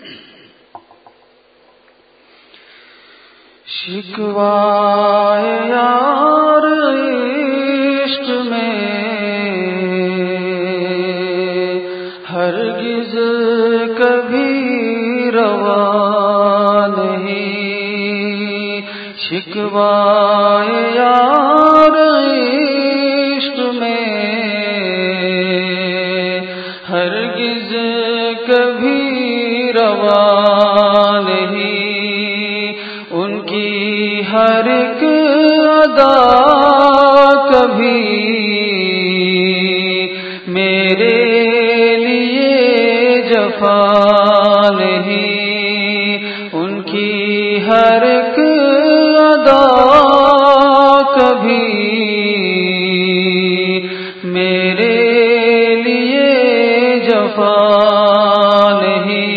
شکوائے یار عشق میں ہرگز کبھی روا نہیں، شکوائے یار عشق میں ہرگز کبھی روا نہیں، ان کی ہر ایک ادا کبھی میرے لیے جفا نہیں، ان کی ہر ایک ادا کبھی میرے لیے جفا نہیں،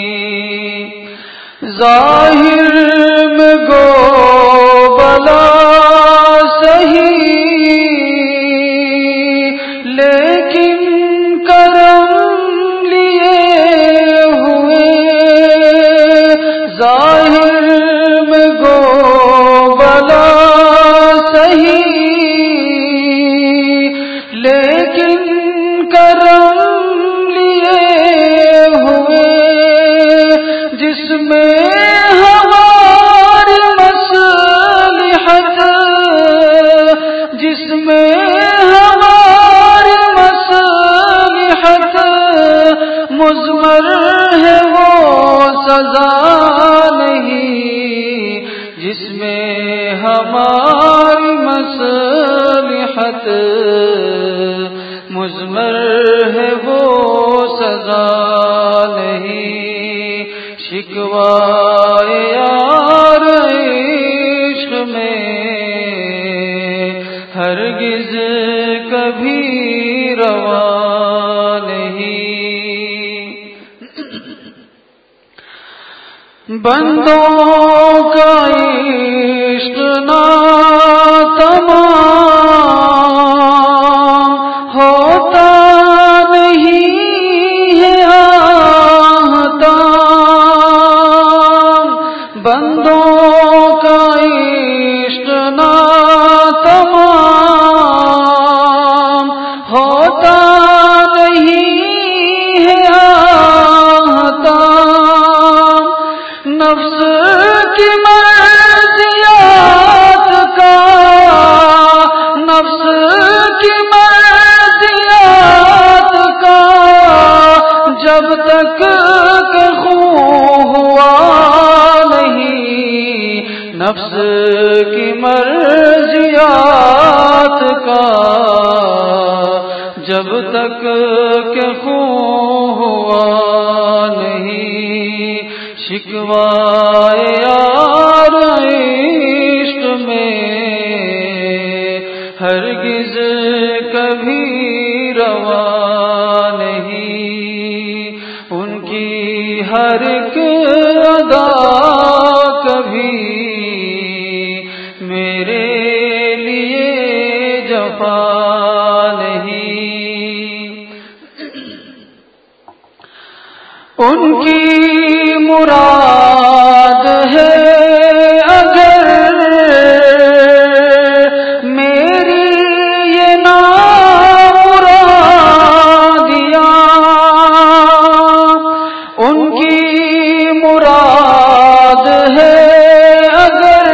ظاہر میں گو بلا سہی لیکن کرم لیے ہوئے، ظاہر میں گو بلا سہی لیکن کرم لیے ہوئے، جس میں ہماری مصلحت، جس میں ہماری مصلحت مضمر ہے وہ سزا نہیں، جس میں ہماری مصلحت مضمر ہے وہ سزا نہیں، شکوائے یار عشق میں ہرگز کبھی روا نہیں، بندوں کا عشق ناتمام ہوتا نہیں ہے آہتا، بندوں کا عشق ناتمام ہوتا نہیں ہے آہتا، نفس کی مرضیات کا، نفس کی مرضیات کا جب تک کہ خون ہوا نہیں، نفس کی مرضیات کا جب تک کہ خون ہوا نہیں، شکوائے یار عشق میں ہرگز کبھی روا نہیں، ان کی ہر ایک ادا کبھی میرے لیے جفا نہیں، ان کی مراد ہے اگر میری یہ نامرادیاں، ان کی مراد ہے اگر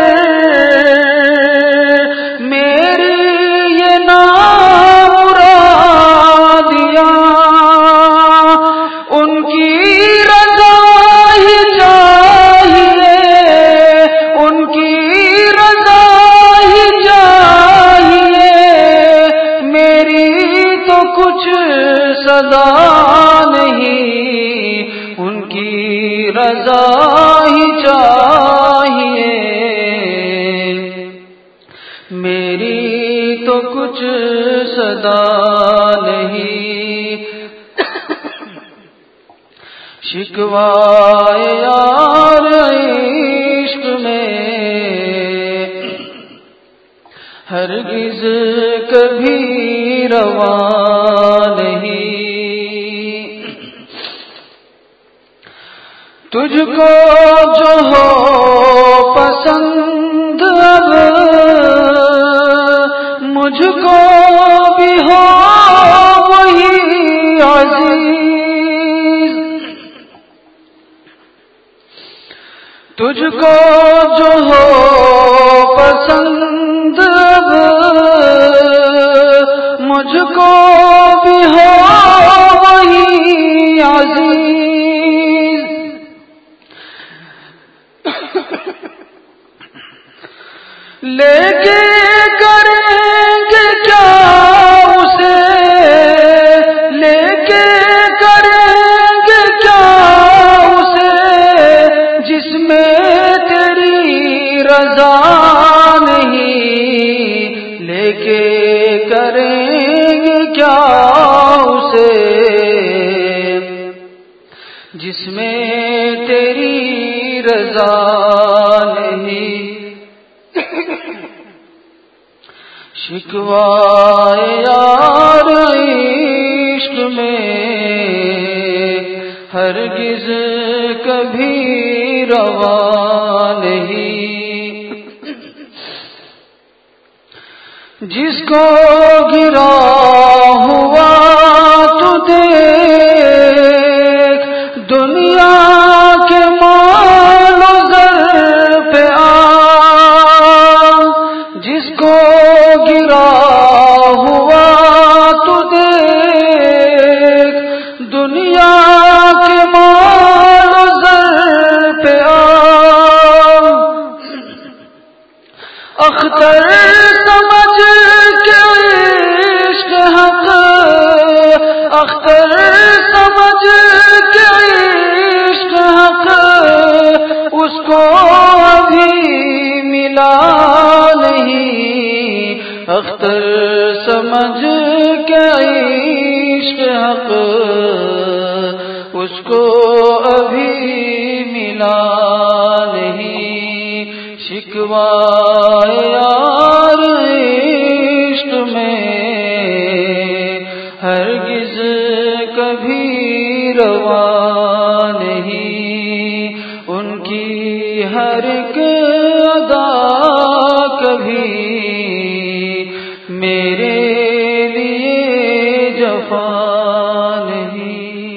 میری یہ نامرادیاں، ان کی رضا ہی چاہیے، ان کی رضا ہی چاہیے، میری تو کچھ صدا نہیں، ان کی رضا ہی چاہیے، میری تو کچھ صدا نہیں، شکوائے یار عشق میں ہرگز کبھی روا نہیں، کو جو ہو پسند اب مجھ کو بھی ہو وہی عزیز، تجھ کو جو ہو پسند اب مجھ کو بھی ہو وہی عزیز، لے کے کریں گے کیا اسے، لے کے کریں گے کیا اسے جس میں تیری رضا نہیں، لے کے کریں گے کیا اسے جس میں تیری رضا نہیں، شکوائے یار عشق میں ہرگز کبھی روا نہیں، جس کو گرا ہوا تو دیکھ دنیا کے مال و زر پہ آ، جس کو گرا ہوا تو دیکھ دنیا کے مال و زر پہ آ، اختر سمجھ کے عشق حق، اختر سمجھ کے عشق حق اس کو ابھی ملا نہیں، اختر سمجھ کے عشق حق اس کو ابھی ملا نہیں، شکوائے یار عشق میں ہرگز کبھی روا نہیں، ان کی ہر ایک ادا کبھی میرے لیے جفا نہیں۔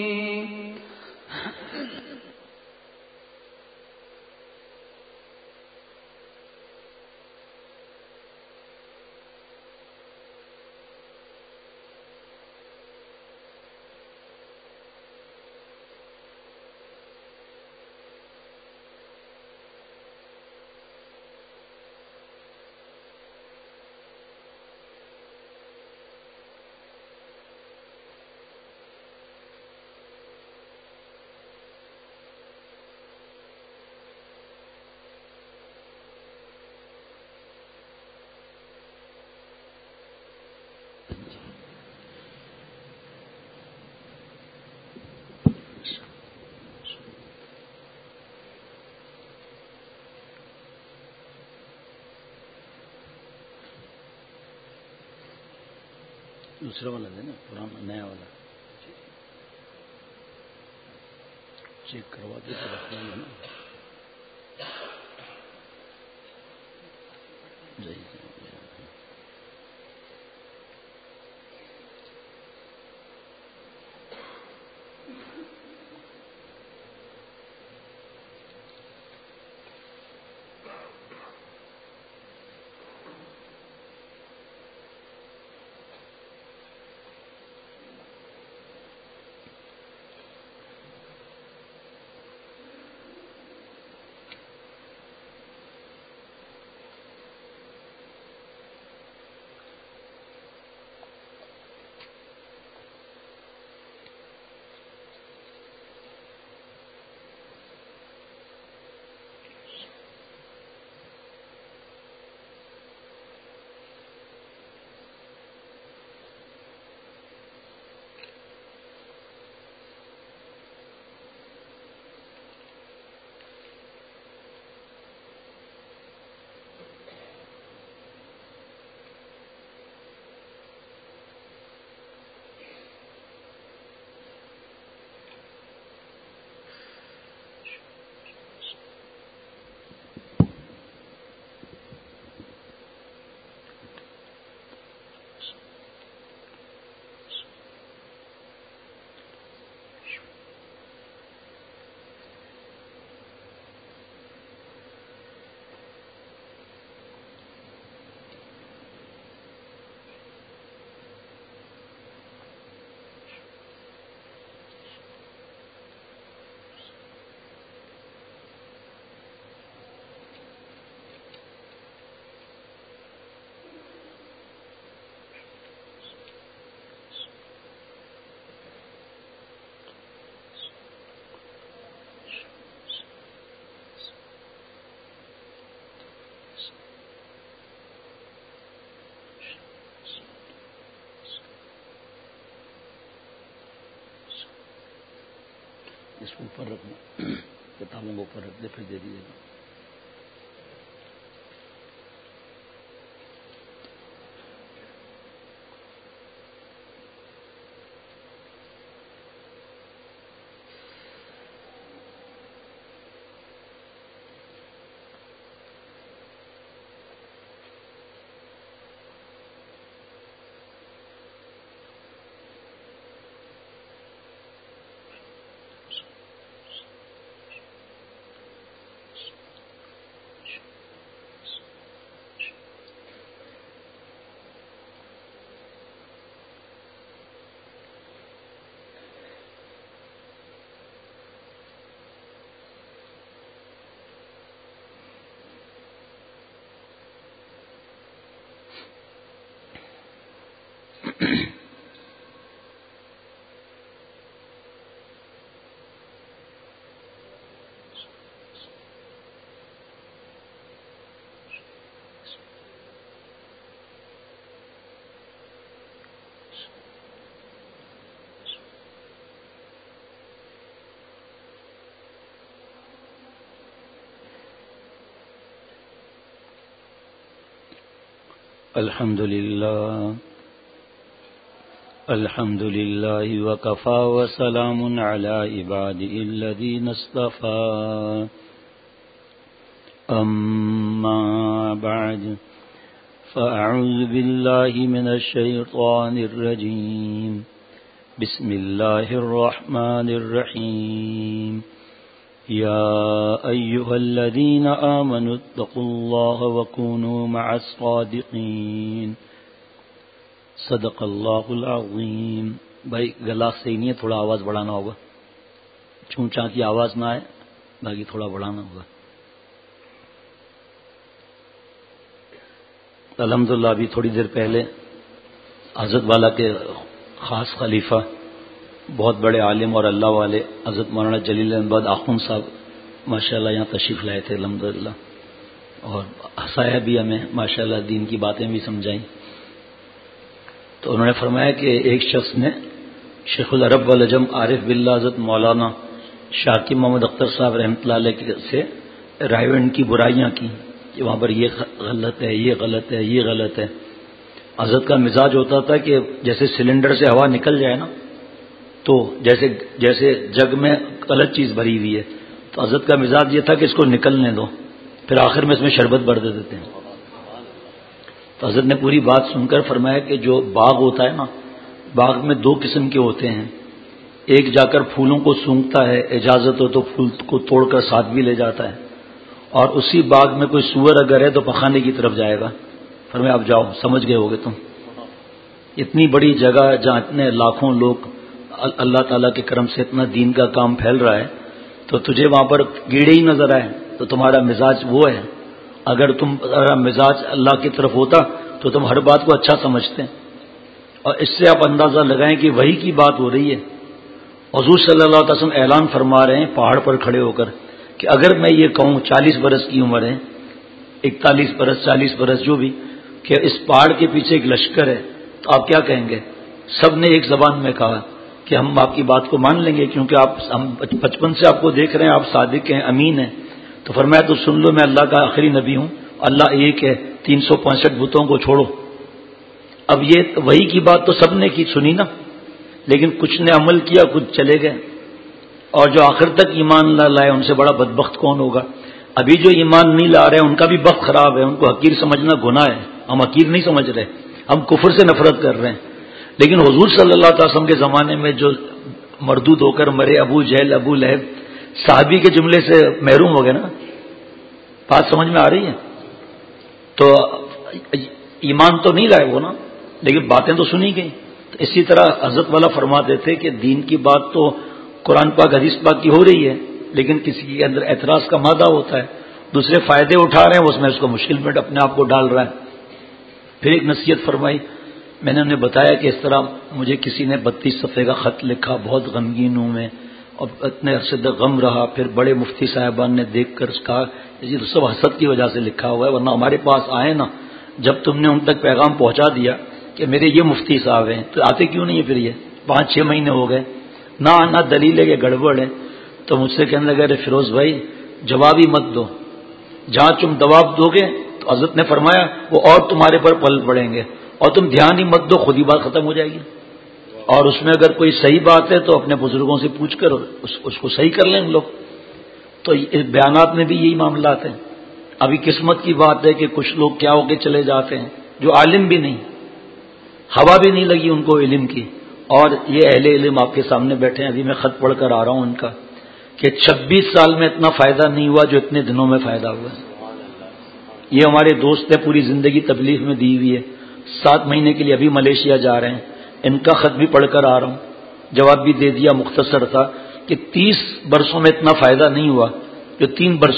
دوسرا والا ہے نا، پرانا نیا والا چیک کروا دے تو رکھ لیں گے نا، اس کو اوپر رکھنا، کتابوں کو اوپر رکھ دے پھر دے دیجیے گا۔ الحمد لله وكفى وسلام على عباده الذين اصطفى أما بعد فأعوذ بالله من الشيطان الرجيم بسم الله الرحمن الرحيم يا أيها الذين آمنوا اتقوا الله وكونوا مع الصادقين صدق اللہ العظیم۔ بھائی گلا صحیح نہیں ہے، تھوڑا آواز بڑھانا ہوگا، چونچا کی آواز نہ آئے، باقی تھوڑا بڑھانا ہوگا۔ الحمدللہ ابھی تھوڑی دیر پہلے حضرت والا کے خاص خلیفہ، بہت بڑے عالم اور اللہ والے حضرت مولانا جلیل احمد آخوند صاحب ماشاءاللہ یہاں تشریف لائے تھے الحمدللہ، اور ہنسایا بھی ہمیں ماشاءاللہ، دین کی باتیں بھی سمجھائیں۔ تو انہوں نے فرمایا کہ ایک شخص نے شیخ العرب والعجم عارف باللہ حضرت مولانا شاکر محمد اختر صاحب رحمۃ اللہ علیہ سے رائیونڈ کی برائیاں کی کہ وہاں پر یہ غلط ہے، یہ غلط ہے، یہ غلط ہے۔ حضرت کا مزاج ہوتا تھا کہ جیسے سلنڈر سے ہوا نکل جائے نا، تو جیسے جگ میں غلط چیز بھری ہوئی ہے، تو حضرت کا مزاج یہ تھا کہ اس کو نکلنے دو، پھر آخر میں اس میں شربت بھر دیتے ہیں۔ تو حضرت نے پوری بات سن کر فرمایا کہ جو باغ ہوتا ہے نا، باغ میں دو قسم کے ہوتے ہیں، ایک جا کر پھولوں کو سونگھتا ہے، اجازت ہو تو پھول کو توڑ کر ساتھ بھی لے جاتا ہے، اور اسی باغ میں کوئی سور اگر ہے تو پخانے کی طرف جائے گا۔ فرمایا اب جاؤ، سمجھ گئے ہوگے تم، اتنی بڑی جگہ جہاں اتنے لاکھوں لوگ اللہ تعالیٰ کے کرم سے اتنا دین کا کام پھیل رہا ہے، تو تجھے وہاں پر کیڑے ہی نظر آئے تو تمہارا مزاج وہ ہے۔ اگر تمہارا مزاج اللہ کی طرف ہوتا تو تم ہر بات کو اچھا سمجھتے ہیں، اور اس سے آپ اندازہ لگائیں کہ وہی کی بات ہو رہی ہے۔ حضور صلی اللہ علیہ وسلم اعلان فرما رہے ہیں پہاڑ پر کھڑے ہو کر کہ اگر میں یہ کہوں 40 برس کی عمر ہے، 41 برس 40 برس جو بھی، کہ اس پہاڑ کے پیچھے ایک لشکر ہے، تو آپ کیا کہیں گے؟ سب نے ایک زبان میں کہا کہ ہم آپ کی بات کو مان لیں گے، کیونکہ ہم بچپن سے آپ کو دیکھ رہے ہیں، آپ صادق ہیں، امین ہیں۔ تو فرمایا تو سن لو، میں اللہ کا آخری نبی ہوں، اللہ ایک ہے، 365 بتوں کو چھوڑو۔ اب یہ وہی کی بات تو سب نے کی سنی نا، لیکن کچھ نے عمل کیا، کچھ چلے گئے، اور جو آخر تک ایمان نہ لائے ان سے بڑا بدبخت کون ہوگا؟ ابھی جو ایمان نہیں لا رہے ہیں ان کا بھی بخت خراب ہے، ان کو حقیر سمجھنا گناہ ہے، ہم حقیر نہیں سمجھ رہے، ہم کفر سے نفرت کر رہے ہیں۔ لیکن حضور صلی اللہ علیہ وسلم کے زمانے میں جو مردود ہو کر مرے، ابو جہل، ابو لہب، صحابی کے جملے سے محروم ہو گئے نا، بات سمجھ میں آ رہی ہے؟ تو ایمان تو نہیں لائے وہ نا، لیکن باتیں تو سنی گئی۔ تو اسی طرح حضرت والا فرماتے تھے کہ دین کی بات تو قرآن پاک حدیث پاک کی ہو رہی ہے، لیکن کسی کے اندر اعتراض کا مادہ ہوتا ہے، دوسرے فائدے اٹھا رہے ہیں، اس میں اس کو مشکل میں اپنے آپ کو ڈال رہا ہے۔ پھر ایک نصیحت فرمائی، میں نے انہیں بتایا کہ اس طرح مجھے کسی نے 32 صفحے کا خط لکھا، بہت غمگین ہوں میں، اور اتنے عرصے تک غم رہا۔ پھر بڑے مفتی صاحبان نے دیکھ کر کہا یہ تو سب حسد کی وجہ سے لکھا ہوا ہے، ورنہ ہمارے پاس آئے نا، جب تم نے ان تک پیغام پہنچا دیا کہ میرے یہ مفتی صاحب ہیں، تو آتے کیوں نہیں ہے؟ پھر یہ 5-6 مہینے ہو گئے، نہ دلیل ہے کہ گڑبڑ ہے۔ تو مجھ سے کہنے لگا ارے فیروز بھائی جواب ہی مت دو، جہاں تم جواب دو گے تو حضرت نے فرمایا وہ اور تمہارے پر پل پڑیں گے، اور تم دھیان ہی مت دو خود ہی بات ختم ہو جائے گی۔ اور اس میں اگر کوئی صحیح بات ہے تو اپنے بزرگوں سے پوچھ کر اس کو صحیح کر لیں ہم لوگ۔ تو بیانات میں بھی یہی معاملات ہیں۔ ابھی قسمت کی بات ہے کہ کچھ لوگ کیا ہو کے چلے جاتے ہیں جو عالم بھی نہیں، ہوا بھی نہیں لگی ان کو علم کی، اور یہ اہل علم آپ کے سامنے بیٹھے ہیں۔ ابھی میں خط پڑھ کر آ رہا ہوں ان کا کہ 26 سال میں اتنا فائدہ نہیں ہوا جو اتنے دنوں میں فائدہ ہوا ہے۔ یہ ہمارے دوست ہیں، پوری زندگی تبلیغ میں دی ہوئی ہے، 7 مہینے کے لیے ابھی ملیشیا جا رہے ہیں۔ ان کا خط بھی پڑھ کر آ رہا ہوں، جواب بھی دے دیا، مختصر تھا کہ 30 برسوں میں اتنا فائدہ نہیں ہوا جو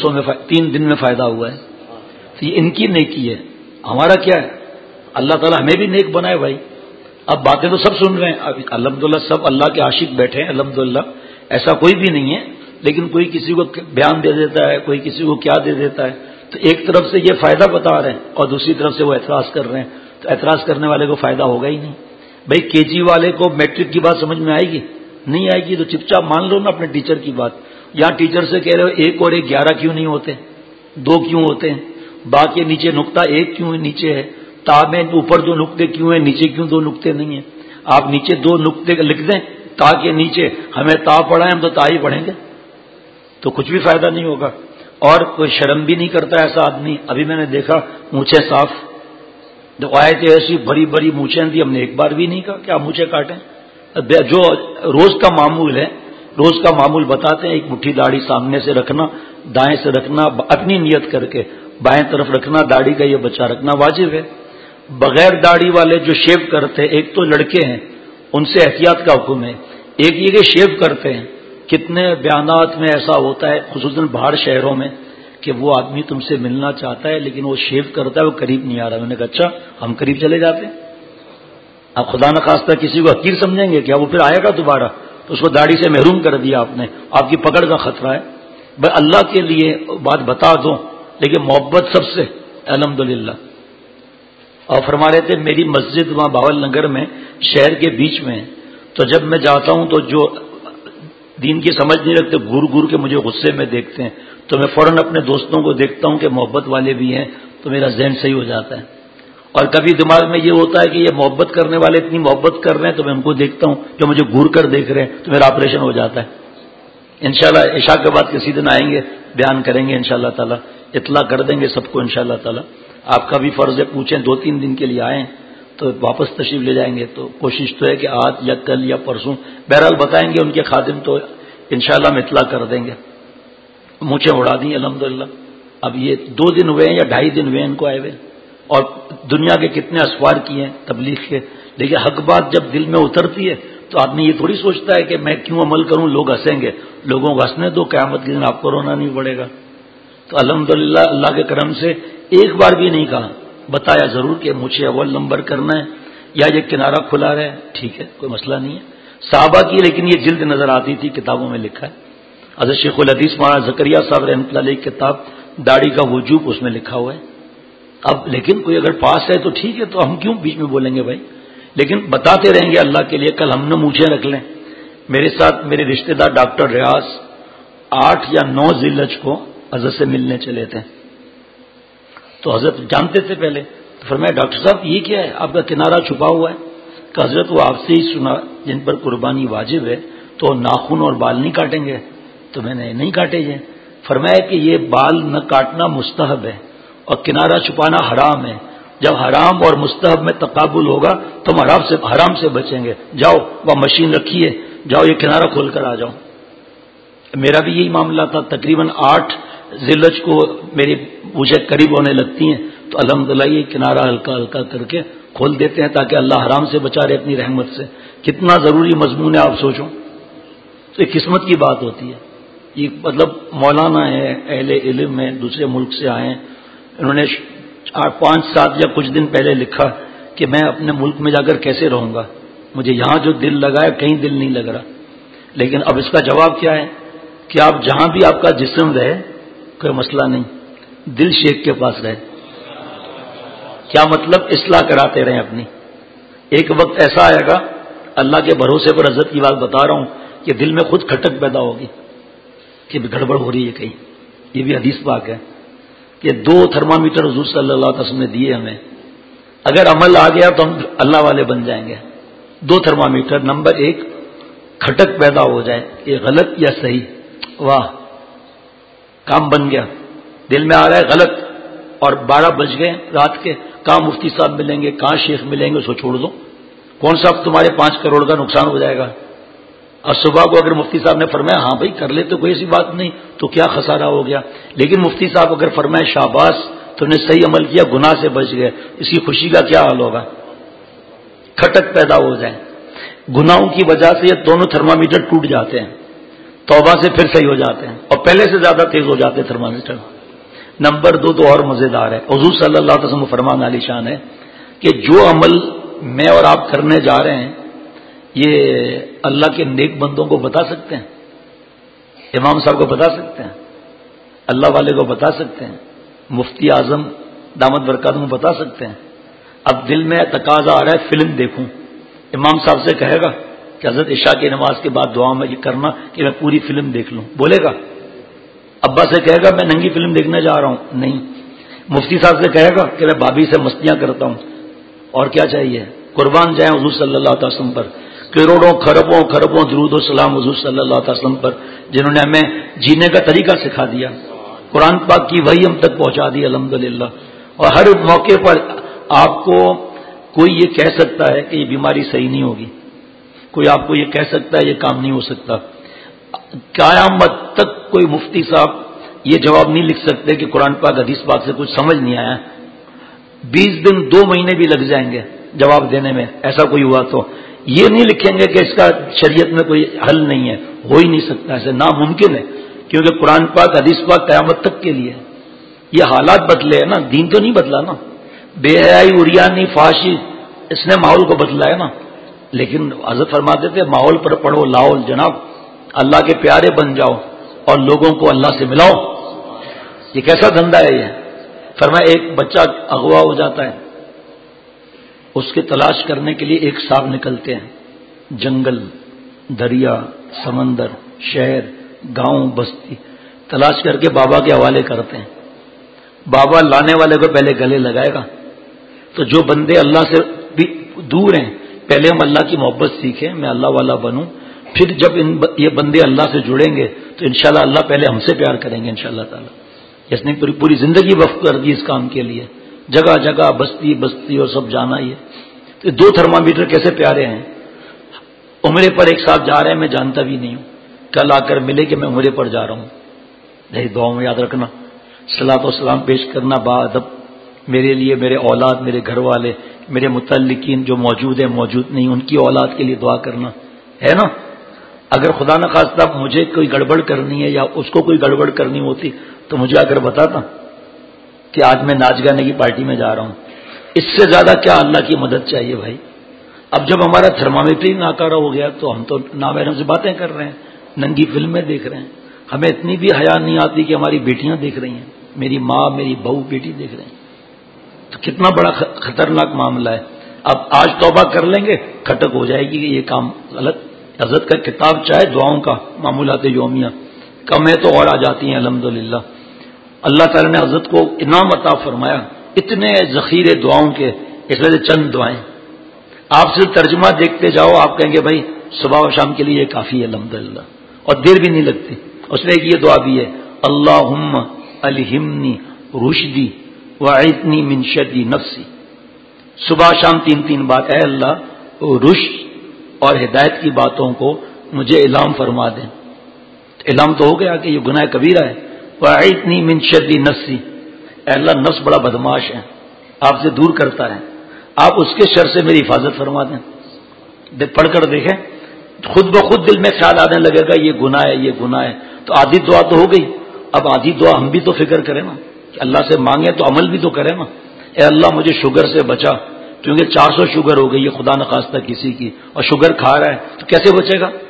3 دن میں فائدہ ہوا ہے۔ تو یہ ان کی نیکی ہے، ہمارا کیا ہے؟ اللہ تعالیٰ ہمیں بھی نیک بنائے بھائی۔ اب باتیں تو سب سن رہے ہیں، اب الحمدللہ سب اللہ کے عاشق بیٹھے ہیں، الحمدللہ ایسا کوئی بھی نہیں ہے، لیکن کوئی کسی کو بیان دے دیتا ہے، کوئی کسی کو کیا دے دیتا ہے۔ تو ایک طرف سے یہ فائدہ بتا رہے ہیں اور دوسری طرف سے وہ اعتراض کر رہے ہیں، تو اعتراض کرنے والے کو فائدہ ہوگا ہی نہیں۔ بھائی KG والے کو میٹرک کی بات سمجھ میں آئے گی؟ نہیں آئے گی، تو چپ چاپ مان لو نا اپنے ٹیچر کی بات۔ یہاں ٹیچر سے کہہ رہے ہو 1 اور 1 11 کیوں نہیں ہوتے، 2 کیوں ہوتے ہیں؟ با کے نیچے نقطہ 1 کیوں نیچے ہے؟ تا میں اوپر 2 نقطے کیوں ہیں، نیچے کیوں 2 نقطے نہیں ہیں؟ آپ نیچے 2 نقطے لکھ دیں تا کے نیچے، ہمیں تا پڑھائیں ہم تو تا ہی پڑھیں گے، تو کچھ بھی فائدہ نہیں ہوگا۔ اور کوئی شرم بھی نہیں کرتا ایسا آدمی۔ ابھی میں نے دیکھا مونچھیں صاف، جو آئے تھے ایسی بڑی بڑی مونچھیں تھی، ہم نے ایک بار بھی نہیں کہا کہ آپ مونچھیں کاٹیں۔ جو روز کا معمول ہے، روز کا معمول بتاتے ہیں، ایک مٹھی داڑھی سامنے سے رکھنا، دائیں سے رکھنا، اپنی نیت کر کے بائیں طرف رکھنا، داڑھی کا یہ بچہ رکھنا واجب ہے۔ بغیر داڑھی والے جو شیو کرتے ہیں، ایک تو لڑکے ہیں ان سے احتیاط کا حکم ہے، ایک یہ کہ شیو کرتے ہیں۔ کتنے بیانات میں ایسا ہوتا ہے خصوصاً باہر شہروں میں کہ وہ آدمی تم سے ملنا چاہتا ہے لیکن وہ شیو کرتا ہے، وہ قریب نہیں آ رہا۔ میں نے کہا اچھا ہم قریب چلے جاتے ہیں۔ اب خدا نخواستہ کسی کو حقیر سمجھیں گے کیا وہ پھر آئے گا دوبارہ؟ تو اس کو داڑھی سے محروم کر دیا آپ نے، آپ کی پکڑ کا خطرہ ہے۔ بھائی اللہ کے لیے بات بتا دو، لیکن محبت سب سے، الحمدللہ۔ اور فرما رہے تھے میری مسجد وہاں باول نگر میں شہر کے بیچ میں، تو جب میں جاتا ہوں تو جو دین کی سمجھ نہیں رکھتے گور گور کے مجھے غصے میں دیکھتے ہیں، تو میں فوراً اپنے دوستوں کو دیکھتا ہوں کہ محبت والے بھی ہیں، تو میرا ذہن صحیح ہو جاتا ہے۔ اور کبھی دماغ میں یہ ہوتا ہے کہ یہ محبت کرنے والے اتنی محبت کر رہے ہیں تو میں ان کو دیکھتا ہوں جو مجھے گور کر دیکھ رہے ہیں، تو میرا آپریشن ہو جاتا ہے۔ انشاءاللہ عشاء کے بعد کسی دن آئیں گے، بیان کریں گے انشاءاللہ تعالی، اطلاع کر دیں گے سب کو انشاءاللہ تعالی۔ آپ کا بھی فرض ہے پوچھیں، 2-3 دن کے لیے آئیں تو واپس تشریف لے جائیں گے، تو کوشش تو ہے کہ آج یا کل یا پرسوں بہرحال بتائیں گے ان کے خادم، تو انشاءاللہ ہم اطلاع کر دیں گے۔ مونچھیں اڑا دی الحمدللہ۔ اب یہ 2 دن ہوئے ہیں یا 2.5 دن ہوئے ہیں ان کو آئے ہوئے، اور دنیا کے کتنے اسوار کیے ہیں تبلیغ کے، لیکن حق بات جب دل میں اترتی ہے تو آدمی یہ تھوڑی سوچتا ہے کہ میں کیوں عمل کروں، لوگ ہنسیں گے، لوگوں کو ہنسنے دو، قیامت کے دن آپ کو رونا نہیں پڑے گا۔ تو الحمدللہ اللہ کے کرم سے ایک بار بھی نہیں کہا، بتایا ضرور کہ مجھے اول نمبر کرنا ہے یا یہ کنارہ کھلا رہے، ٹھیک ہے کوئی مسئلہ نہیں ہے۔ صحابہ کی لیکن یہ جلد نظر آتی تھی، کتابوں میں لکھا ہے۔ حضرت شیخ الحدیث مولانا زکریا صاحب رحمۃ اللہ علیہ کی کتاب داڑھی کا وجوب، اس میں لکھا ہوا ہے۔ اب لیکن کوئی اگر پاس ہے تو ٹھیک ہے، تو ہم کیوں بیچ میں بولیں گے بھائی، لیکن بتاتے رہیں گے اللہ کے لیے۔ کل ہم نے مونچھیں رکھ لیں، میرے ساتھ میرے رشتہ دار ڈاکٹر ریاض 8 یا 9 ذی الحجہ کو حضرت سے ملنے چلے تھے، تو حضرت جانتے تھے پہلے، تو فرمایا ڈاکٹر صاحب یہ کیا ہے، آپ کا کنارہ چھپا ہوا ہے؟ کہ حضرت وہ آپ سے ہی سنا جن پر قربانی واجب ہے تو ناخن اور بال نہیں کاٹیں گے، تو میں نے نہیں کاٹے یہ۔ فرمایا کہ یہ بال نہ کاٹنا مستحب ہے اور کنارہ چھپانا حرام ہے، جب حرام اور مستحب میں تقابل ہوگا تو ہم حرام سے بچیں گے، جاؤ وہ مشین رکھی ہے، جاؤ یہ کنارہ کھول کر آ جاؤ۔ میرا بھی یہی معاملہ تھا، تقریباً 8 ذی الحجہ کو میری مجھے قریب ہونے لگتی ہیں تو الحمدللہ یہ کنارہ ہلکا ہلکا کر کے کھول دیتے ہیں تاکہ اللہ حرام سے بچا رہے اپنی رحمت سے۔ کتنا ضروری مضمون ہے آپ سوچو، تو یہ قسمت کی بات ہوتی ہے۔ یہ مطلب مولانا ہے، اہل علم ہے، دوسرے ملک سے آئے ہیں، انہوں نے 5 7 یا کچھ دن پہلے لکھا کہ میں اپنے ملک میں جا کر کیسے رہوں گا، مجھے یہاں جو دل لگا ہے کہیں دل نہیں لگ رہا۔ لیکن اب اس کا جواب کیا ہے کہ آپ جہاں بھی آپ کا جسم رہے کوئی مسئلہ نہیں، دل شیخ کے پاس رہے۔ کیا مطلب؟ اصلاح کراتے رہیں اپنی۔ ایک وقت ایسا آئے گا، اللہ کے بھروسے پر حضرت کی بات بتا رہا ہوں، کہ دل میں خود کھٹک پیدا ہوگی، کہ گڑبڑ ہو رہی ہے کہیں. یہ بھی حدیث پاک ہے کہ 2 تھرمامیٹر حضور صلی اللہ علیہ وسلم نے دیے ہمیں. اگر عمل آ گیا تو ہم اللہ والے بن جائیں گے. 2 تھرمامیٹر. نمبر 1 کھٹک پیدا ہو جائے یہ غلط یا صحیح, واہ کام بن گیا. دل میں آ رہا ہے غلط اور 12 بج گئے رات کے, کہاں مفتی صاحب ملیں گے, کہاں شیخ ملیں گے, اس کو چھوڑ دو. کون سا تمہارے 5 کروڑ کا نقصان ہو جائے گا. اور صبح کو اگر مفتی صاحب نے فرمایا ہاں بھائی کر لے تو کوئی ایسی بات نہیں, تو کیا خسارہ ہو گیا. لیکن مفتی صاحب اگر فرمائے شاباش تو نے صحیح عمل کیا, گناہ سے بچ گئے, اس کی خوشی کا کیا حال ہوگا. کھٹک پیدا ہو جائے. گناہوں کی وجہ سے یہ دونوں تھرمامیٹر ٹوٹ جاتے ہیں, توبہ سے پھر صحیح ہو جاتے ہیں اور پہلے سے زیادہ تیز ہو جاتے ہیں تھرمامیٹر. نمبر 2 تو اور مزیدار ہے. حضور صلی اللہ علیہ وسلم فرمان عالی شان ہے کہ جو عمل میں اور آپ کرنے جا رہے ہیں یہ اللہ کے نیک بندوں کو بتا سکتے ہیں, امام صاحب کو بتا سکتے ہیں, اللہ والے کو بتا سکتے ہیں, مفتی اعظم دامت برکاتہ کو بتا سکتے ہیں. اب دل میں تقاضا آ رہا ہے فلم دیکھوں, امام صاحب سے کہے گا کہ حضرت عشاء کی نماز کے بعد دعا میں یہ کرنا کہ میں پوری فلم دیکھ لوں, بولے گا. ابا سے کہے گا میں ننگی فلم دیکھنے جا رہا ہوں, نہیں. مفتی صاحب سے کہے گا کہ میں بھابھی سے مستیاں کرتا ہوں. اور کیا چاہیے, قربان جائیں حضور صلی اللہ علیہ وسلم پر. کروڑوں خربوں خربوں درود و سلام حضور صلی اللہ علیہ وسلم پر, جنہوں نے ہمیں جینے کا طریقہ سکھا دیا, قرآن پاک کی وحی ہم تک پہنچا دی الحمدللہ. اور ہر موقع پر آپ کو کوئی یہ کہہ سکتا ہے کہ یہ بیماری صحیح نہیں ہوگی, کوئی آپ کو یہ کہہ سکتا ہے یہ کام نہیں ہو سکتا. قیامت تک کوئی مفتی صاحب یہ جواب نہیں لکھ سکتے کہ قرآن پاک حدیث پاک سے کچھ سمجھ نہیں آیا. 20 دن 2 مہینے بھی لگ جائیں گے جواب دینے میں, ایسا کوئی ہوا تو یہ نہیں لکھیں گے کہ اس کا شریعت میں کوئی حل نہیں ہے, ہو ہی نہیں سکتا, ایسے ناممکن ہے. کیونکہ قرآن پاک حدیث پاک قیامت تک کے لیے. یہ حالات بدلے ہیں نا, دین تو نہیں بدلا نا. بے حیائی اریانی فحاشی اس نے ماحول کو بدلا ہے نا. لیکن حضرت فرماتے تھے ماحول پر پڑھو لاؤل جناب, اللہ کے پیارے بن جاؤ اور لوگوں کو اللہ سے ملاؤ. یہ کیسا دھندا ہے یہ. فرمایا ایک بچہ اغوا ہو جاتا ہے, اس کی تلاش کرنے کے لیے 1 صاحب نکلتے ہیں, جنگل, دریا, سمندر, شہر, گاؤں, بستی, تلاش کر کے بابا کے حوالے کرتے ہیں. بابا لانے والے کو پہلے گلے لگائے گا. تو جو بندے اللہ سے بھی دور ہیں, پہلے ہم اللہ کی محبت سیکھیں, میں اللہ والا بنوں, پھر جب یہ بندے اللہ سے جڑیں گے تو انشاءاللہ اللہ پہلے ہم سے پیار کریں گے انشاءاللہ تعالی. اس نے پوری زندگی وقف کر دی اس کام کے لیے, جگہ جگہ بستی بستی اور سب جانا ہی ہے. تو 2 تھرمامیٹر کیسے پیارے ہیں. عمرے پر ایک ساتھ جا رہے ہیں, میں جانتا بھی نہیں ہوں, کل آ کر ملے کہ میں عمرے پر جا رہا ہوں. نہیں, دعاؤں میں یاد رکھنا, صلاۃ و سلام پیش کرنا باادب میرے لیے, میرے اولاد, میرے گھر والے, میرے متعلقین جو موجود ہیں موجود نہیں, ان کی اولاد کے لیے دعا کرنا ہے نا. اگر خدا نخواستہ مجھے کوئی گڑبڑ کرنی ہے یا اس کو کوئی گڑبڑ کرنی ہوتی تو مجھے آ کر بتاتا کہ آج میں ناچ گانے کی پارٹی میں جا رہا ہوں. اس سے زیادہ کیا اللہ کی مدد چاہیے بھائی. اب جب ہمارا تھرمامیٹر ناکارہ ہو گیا تو ہم تو نامحرم سے باتیں کر رہے ہیں, ننگی فلمیں دیکھ رہے ہیں. ہمیں اتنی بھی حیا نہیں آتی کہ ہماری بیٹیاں دیکھ رہی ہیں, میری ماں, میری بہو, بیٹی دیکھ رہے ہیں. تو کتنا بڑا خطرناک معاملہ ہے. اب آج توبہ کر لیں گے, کھٹک ہو جائے گی کہ یہ کام غلط. حضرت کا کتاب چاہے دعاؤں کا معمولات یومیہ, کم ہے تو اور آ جاتی ہیں الحمدللہ. اللہ تعالی نے حضرت کو انعام عطا فرمایا اتنے ذخیرے دعاؤں کے, اس میں سے چند دعائیں آپ صرف ترجمہ دیکھتے جاؤ, آپ کہیں گے بھائی صبح و شام کے لیے یہ کافی ہے الحمدللہ, اور دیر بھی نہیں لگتی. اس میں ایک یہ دعا بھی ہے, اللہم الہمنی رشدی وعیدنی من شر نفسی. صبح شام 3 بار, اے اللہ رشد اور ہدایت کی باتوں کو مجھے الہام فرما دیں. الہام تو ہو گیا کہ یہ گناہ کبیرہ ہے. وعیدنی من شر نفسی, اے اللہ نفس بڑا بدماش ہے, آپ سے دور کرتا ہے, آپ اس کے شر سے میری حفاظت فرما دیں. پڑھ کر دیکھیں, خود بخود دل میں خیال آنے لگے گا یہ گناہ ہے, یہ گناہ ہے. تو آدھی دعا تو ہو گئی, اب آدھی دعا ہم بھی تو فکر کریں نا, کہ اللہ سے مانگیں تو عمل بھی تو کریں نا. اے اللہ مجھے شوگر سے بچا, کیونکہ 400 شوگر ہو گئی ہے خدا نخواستہ کسی کی, اور شوگر کھا رہا ہے تو کیسے بچے گا.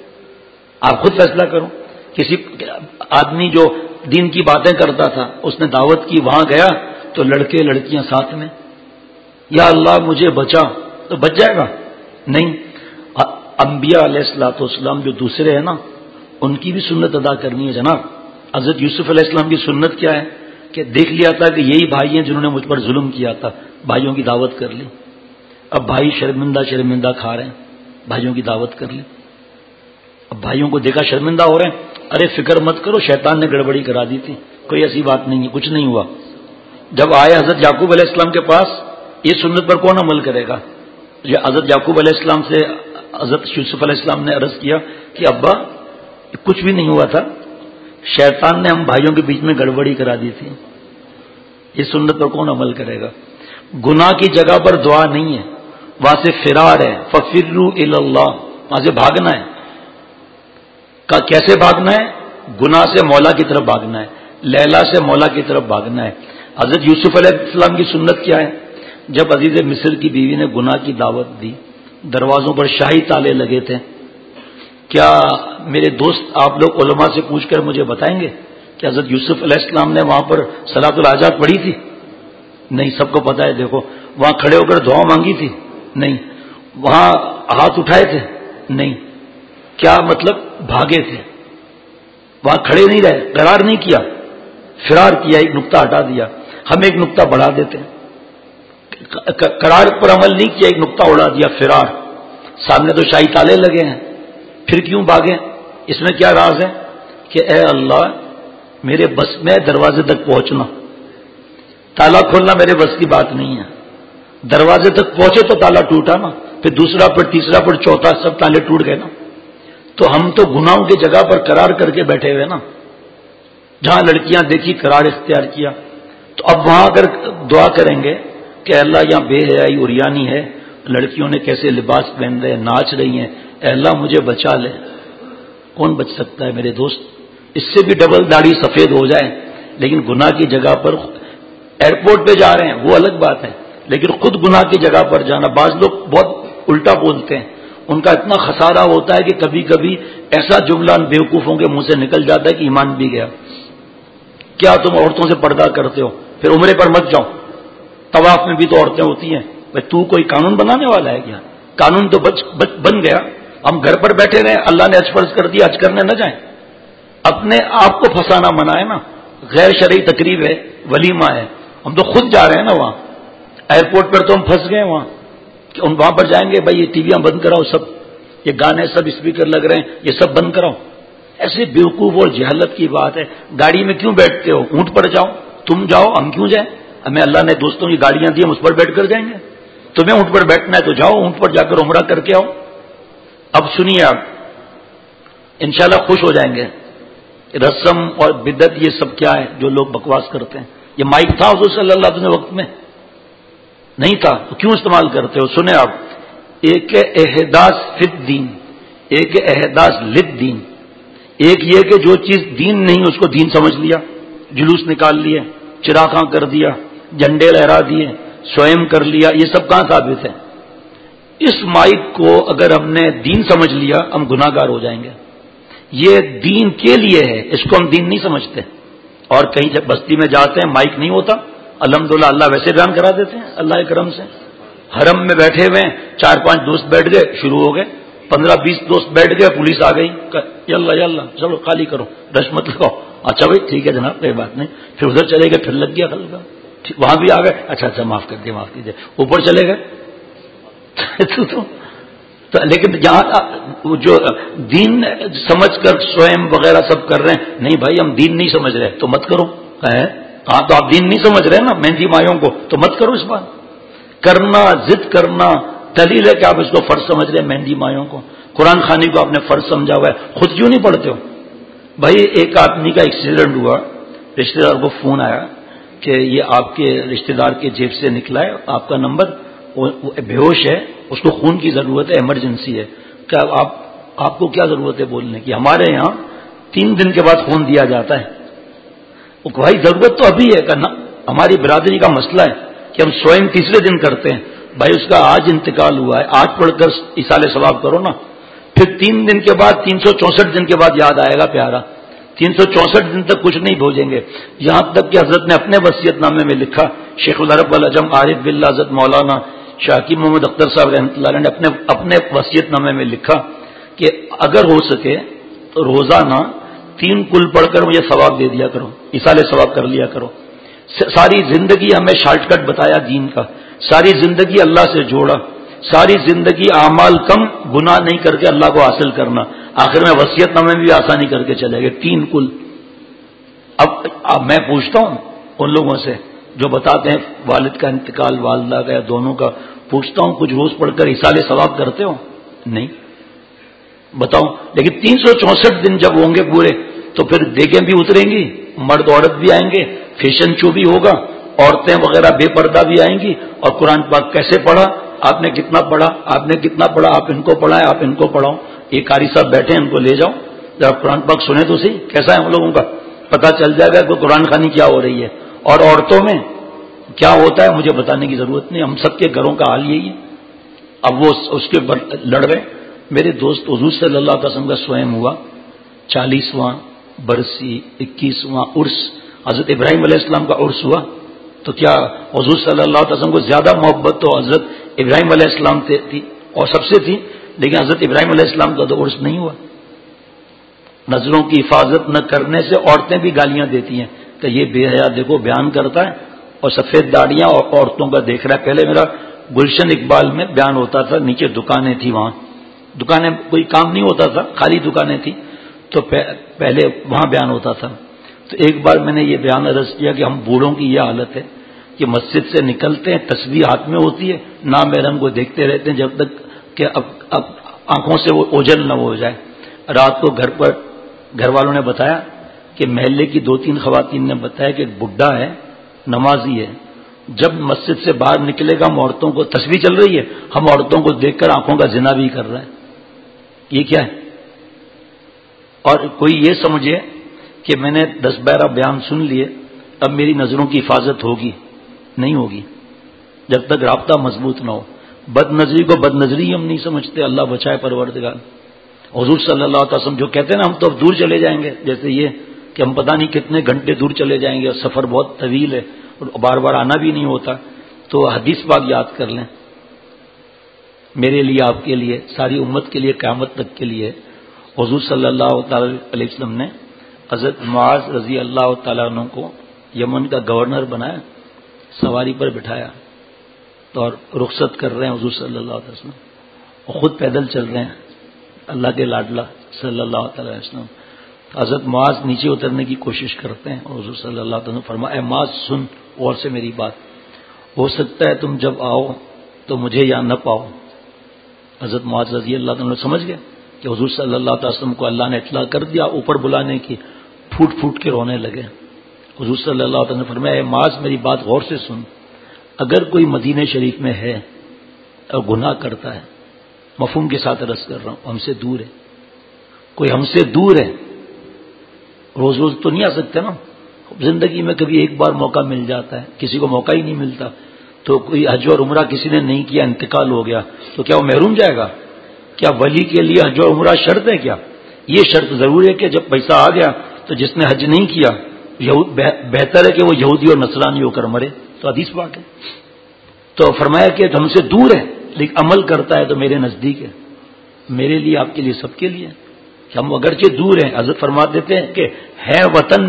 آپ خود فیصلہ کرو. کسی آدمی جو دین کی باتیں کرتا تھا, اس نے دعوت کی, وہاں گیا تو لڑکے لڑکیاں ساتھ میں, یا اللہ مجھے بچا, تو بچ جائے گا نہیں. انبیاء علیہ الصلوۃ والسلام جو دوسرے ہیں نا, ان کی بھی سنت ادا کرنی ہے جناب. حضرت یوسف علیہ السلام کی سنت کیا ہے کہ دیکھ لیا تھا کہ یہی بھائی ہیں جنہوں نے مجھ پر ظلم کیا تھا, بھائیوں کی دعوت کر لی. اب بھائی شرمندہ کھا رہے ہیں, بھائیوں کی دعوت کر لی. اب بھائیوں کو دیکھا شرمندہ ہو رہے ہیں, ارے فکر مت کرو, شیطان نے گڑبڑی کرا دی تھی, کوئی ایسی بات نہیں ہے, کچھ نہیں ہوا. جب آئے حضرت یعقوب علیہ السلام کے پاس, یہ سنت پر کون عمل کرے گا؟ حضرت یعقوب علیہ السلام سے حضرت یوسف علیہ السلام نے عرض کیا کہ ابا کچھ بھی نہیں ہوا تھا, شیطان نے ہم بھائیوں کے بیچ میں گڑبڑی کرا دی تھی. یہ سنت پر کون عمل کرے گا؟ گناہ کی جگہ پر دعا نہیں ہے, وہاں سے فرار ہے. ففروا الی اللہ, وہاں سے بھاگنا ہے. کیسے بھاگنا ہے؟ گناہ سے مولا کی طرف بھاگنا ہے, لیلا سے مولا کی طرف بھاگنا ہے. حضرت یوسف علیہ السلام کی سنت کیا ہے؟ جب عزیز مصر کی بیوی نے گناہ کی دعوت دی, دروازوں پر شاہی تالے لگے تھے. کیا میرے دوست آپ لوگ علماء سے پوچھ کر مجھے بتائیں گے کہ حضرت یوسف علیہ السلام نے وہاں پر صلاۃ الحاجات پڑھی تھی؟ نہیں, سب کو پتا ہے. دیکھو, وہاں کھڑے ہو کر دعا مانگی تھی؟ نہیں. وہاں ہاتھ اٹھائے تھے؟ نہیں. کیا مطلب؟ بھاگے تھے, وہاں کھڑے نہیں رہے, قرار نہیں کیا, فرار کیا, ایک نقطہ ہٹا دیا. ہم ایک نقطہ بڑھا دیتے ہیں, قرار پر عمل نہیں کیا, ایک نقطہ اڑا دیا, فرار. سامنے تو شاہی تالے لگے ہیں, پھر کیوں بھاگے؟ اس میں کیا راز ہے کہ اے اللہ میرے بس میں دروازے تک پہنچنا, تالا کھولنا میرے بس کی بات نہیں ہے. دروازے تک پہنچے تو تالا ٹوٹا نا, پھر دوسرا پٹ, تیسرا پٹ, چوتھا, سب تالے ٹوٹ گئے نا. تو ہم تو گناہوں کی جگہ پر قرار کر کے بیٹھے ہوئے نا. جہاں لڑکیاں دیکھی قرار اختیار کیا. تو اب وہاں اگر دعا کریں گے کہ اللہ یہاں بے حیائی عریانی ہے, لڑکیوں نے کیسے لباس پہن رہے ہیں, ناچ رہی ہیں, اے اللہ مجھے بچا لے, کون بچ سکتا ہے میرے دوست؟ اس سے بھی ڈبل داڑھی سفید ہو جائے, لیکن گناہ کی جگہ پر ایئرپورٹ پہ جا رہے ہیں وہ الگ بات ہے, لیکن خود گناہ کی جگہ پر جانا. بعض لوگ بہت الٹا بولتے ہیں, ان کا اتنا خسارہ ہوتا ہے کہ کبھی کبھی ایسا جملہ بیوقوفوں کے منہ سے نکل جاتا ہے کہ ایمان بھی گیا. کیا تم عورتوں سے پردہ کرتے ہو؟ پھر عمرے پر مت جاؤ, طواف میں بھی تو عورتیں ہوتی ہیں. بھائی تو کوئی قانون بنانے والا ہے کیا؟ قانون تو بن گیا, ہم گھر پر بیٹھے رہے, اللہ نے حج فرض کر دیا, حج کرنے نہ جائیں. اپنے آپ کو پھنسانا منع ہے نا. غیر شرعی تقریب ہے, ولیمہ ہے, ہم تو خود جا رہے ہیں نا وہاں. ایئرپورٹ پر تو ہم پھنس گئے وہاں کہ وہاں پر جائیں گے, بھائی یہ ٹی ویاں بند کراؤ, سب یہ گانے, سب اسپیکر لگ رہے ہیں, یہ سب بند کراؤ. ایسے بیوقوف اور جہالت کی بات ہے. گاڑی میں کیوں بیٹھتے ہو؟ اونٹ پر جاؤ, تم جاؤ, ہم کیوں جائیں؟ ہمیں اللہ نے دوستوں کی گاڑیاں دی, ہم اس پر بیٹھ کر جائیں گے. تمہیں اونٹ پر بیٹھنا ہے تو جاؤ, اونٹ پر جا کر عمرہ کر کے آؤ. اب سنیے آپ, انشاءاللہ خوش ہو جائیں گے. رسم اور بدعت یہ سب کیا ہے جو لوگ بکواس کرتے ہیں؟ یہ مائک تھا حضور صلی اللہ علیہ وسلم وقت میں؟ نہیں تھا, تو کیوں استعمال کرتے ہو؟ سنیں آپ, ایک احداث فی الدین, ایک احداث للدین. ایک یہ کہ جو چیز دین نہیں اس کو دین سمجھ لیا, جلوس نکال لیے, چراغاں کر دیا, جھنڈے لہرا دیے, سوئم کر لیا. یہ سب کہاں ثابت ہے؟ اس مائک کو اگر ہم نے دین سمجھ لیا ہم گناہ گار ہو جائیں گے. یہ دین کے لیے ہے, اس کو ہم دین نہیں سمجھتے. اور کہیں جب بستی میں جاتے ہیں مائک نہیں ہوتا, الحمدللہ اللہ ویسے بیان کرا دیتے ہیں اللہ کے کرم سے. حرم میں بیٹھے ہوئے ہیں, 4-5 دوست بیٹھ گئے, شروع ہو گئے. 15-20 دوست بیٹھ گئے, پولیس آ گئی, یلا چلو خالی کرو, رش مت لگاؤ. اچھا بھائی ٹھیک ہے جناب, کوئی بات نہیں. پھر ادھر چلے گئے, پھر لگ گیا خلقہ, وہاں بھی آ گئے, اچھا معاف کر دیں, معاف کیجیے. اوپر چلے گئے تو لیکن جہاں جو دین سمجھ کر سوئم وغیرہ سب کر رہے ہیں, نہیں بھائی ہم دین نہیں سمجھ رہے تو مت کرو. ہاں تو آپ دین نہیں سمجھ رہے نا مہندی مایوں کو, تو مت کرو. اس بات کرنا, ضد کرنا, دلیل ہے کہ آپ اس کو فرض سمجھ رہے ہیں مہندی مایوں کو. قرآن خوانی کو آپ نے فرض سمجھا ہوا ہے, خود کیوں نہیں پڑھتے ہو؟ بھائی ایک آدمی کا ایکسیڈنٹ ہوا, رشتے دار کو فون آیا کہ یہ آپ کے رشتے دار کے جیب سے نکلا ہے آپ کا نمبر, بے ہوش ہے, اس کو خون کی ضرورت ہے, ایمرجنسی ہے. کیا آپ کو کیا ضرورت ہے بولنے کی؟ ہمارے یہاں 3 دن کے بعد خون دیا جاتا ہے. بھائی ضرورت تو ابھی ہے کرنا, ہماری برادری کا مسئلہ ہے کہ ہم سوئم تیسرے دن کرتے ہیں. بھائی اس کا آج انتقال ہوا ہے, آج پڑھ کر ایصال ثواب کرو نا. پھر 3 دن کے بعد 364 دن کے بعد یاد آئے گا پیارا. 364 دن تک کچھ نہیں بھوجیں گے. یہاں تک کہ حضرت نے اپنے وصیت نامے میں لکھا, شیخ العرب والعجم عارف باللہ حضرت مولانا شاکی محمد اختر صاحب رحمۃ اللہ علیہ نے اپنے وصیت نامے میں لکھا کہ اگر ہو سکے تو روزانہ 3 کل پڑھ کر مجھے ثواب دے دیا کرو، ایصال ثواب کر لیا کرو. ساری زندگی ہمیں شارٹ کٹ بتایا دین کا، ساری زندگی اللہ سے جوڑا، ساری زندگی اعمال کم گناہ نہیں کر کے اللہ کو حاصل کرنا، آخر میں وصیت نامے بھی آسانی کر کے چلے گئے 3 کل. اب میں پوچھتا ہوں ان لوگوں سے جو بتاتے ہیں والد کا انتقال، والدہ کا یا دونوں کا، پوچھتا ہوں کچھ روز پڑھ کر ایصال ثواب کرتے ہو؟ نہیں. بتاؤ. لیکن 364 دن جب ہوں گے پورے تو پھر دیگیں بھی اتریں گی، مرد عورت بھی آئیں گے، فیشن شو بھی ہوگا، عورتیں وغیرہ بے پردہ بھی آئیں گی. اور قرآن پاک کیسے پڑھا، آپ نے کتنا پڑھا، آپ نے کتنا پڑھا، آپ ان کو پڑھائیں، آپ ان کو پڑھاؤ. یہ قاری صاحب بیٹھے ہیں، ان کو لے جاؤ ذرا قرآن پاک سنیں تو صحیح کیسا ہے ہم لوگوں کا، پتہ چل جائے گا کہ قرآن خوانی کیا ہو رہی ہے. اور عورتوں میں کیا ہوتا ہے مجھے بتانے کی ضرورت نہیں، ہم سب کے گھروں کا حال یہی ہے. اب وہ اس کے لڑ رہے. میرے دوست حضور صلی اللہ علیہ وسلم کا سوئم ہوا 40واں برسی 21واں عرس، حضرت ابراہیم علیہ السلام کا عرس ہوا. تو کیا حضور صلی اللہ علیہ وسلم کو زیادہ محبت تو حضرت ابراہیم علیہ السلام تھی اور سب سے تھی، لیکن حضرت ابراہیم علیہ السلام کا تو عرس نہیں ہوا. نظروں کی حفاظت نہ کرنے سے عورتیں بھی گالیاں دیتی ہیں کہ یہ بے حیا دیکھو بیان کرتا ہے اور سفید داڑیاں اور عورتوں کا دیکھ رہا ہے. پہلے میرا گلشن اقبال میں بیان ہوتا تھا، نیچے دکانیں تھی، وہاں دکانیں کوئی کام نہیں ہوتا تھا، خالی دکانیں تھی، تو پہلے وہاں بیان ہوتا تھا. تو ایک بار میں نے یہ بیان عرض کیا کہ ہم بوڑھوں کی یہ حالت ہے کہ مسجد سے نکلتے ہیں تسبیح ہاتھ میں ہوتی ہے، نامحرم کو دیکھتے رہتے ہیں جب تک کہ اب آنکھوں سے وہ اوجھل نہ ہو جائے. رات کو گھر والوں نے بتایا کہ محلے کی 2-3 خواتین نے بتایا کہ ایک بڈھا ہے نمازی ہے، جب مسجد سے باہر نکلے گا ہم عورتوں کو، تسبیح چل رہی ہے، ہم عورتوں کو دیکھ کر آنکھوں کا زنا بھی کر رہا ہے. یہ کیا ہے؟ اور کوئی یہ سمجھے کہ میں نے 10-12 بیان سن لیے اب میری نظروں کی حفاظت ہوگی، نہیں ہوگی جب تک رابطہ مضبوط نہ ہو. بد نظری کو بد نظری ہم نہیں سمجھتے، اللہ بچائے پروردگار. حضور صلی اللہ علیہ وسلم جو کہتے ہیں نا ہم تو اب دور چلے جائیں گے، جیسے یہ کہ ہم پتہ نہیں کتنے گھنٹے دور چلے جائیں گے اور سفر بہت طویل ہے اور بار بار آنا بھی نہیں ہوتا. تو حدیث پاک یاد کر لیں، میرے لیے، آپ کے لیے، ساری امت کے لیے، قیامت تک کے لیے. حضور صلی اللہ تعالی علیہ وسلم نے حضرت معاذ رضی اللہ تعالیٰ عنہ کو یمن کا گورنر بنایا، سواری پر بٹھایا اور رخصت کر رہے ہیں حضور صلی اللہ علیہ وسلم، اور خود پیدل چل رہے ہیں اللہ کے لاڈلا صلی اللہ تعالی علیہ وسلم. حضرت معاذ نیچے اترنے کی کوشش کرتے ہیں اور حضور صلی اللہ علیہ وسلم فرمایا اے معاذ سن غور سے میری بات، ہو سکتا ہے تم جب آؤ تو مجھے یہاں نہ پاؤ. حضرت معاذ رضی اللہ عنہ سمجھ گئے کہ حضور صلی اللہ علیہ وسلم کو اللہ نے اطلاع کر دیا اوپر بلانے کی، پھوٹ پھوٹ کے رونے لگے. حضور صلی اللہ علیہ وسلم نے فرمایا اے معاذ میری بات غور سے سن، اگر کوئی مدینہ شریف میں ہے اور گناہ کرتا ہے، مفہوم کے ساتھ عرض کر رہا ہوں، ہم سے دور ہے، کوئی ہم سے دور ہے، روز روز تو نہیں آ سکتے نا، زندگی میں کبھی ایک بار موقع مل جاتا ہے، کسی کو موقع ہی نہیں ملتا. تو کوئی حج اور عمرہ کسی نے نہیں کیا، انتقال ہو گیا، تو کیا وہ محروم جائے گا؟ کیا ولی کے لیے حج اور عمرہ شرط ہے کیا؟ یہ شرط ضرور ہے کہ جب پیسہ آ گیا تو جس نے حج نہیں کیا بہتر ہے کہ وہ یہودی اور نصرانی ہو کر مرے. تو حدیث پاک ہے. تو فرمایا کہ ہم سے دور ہے لیکن عمل کرتا ہے تو میرے نزدیک ہے، میرے لیے، آپ کے لیے، سب کے لیے کہ ہم اگرچہ دور ہیں. حضرت فرما دیتے ہیں کہ ہے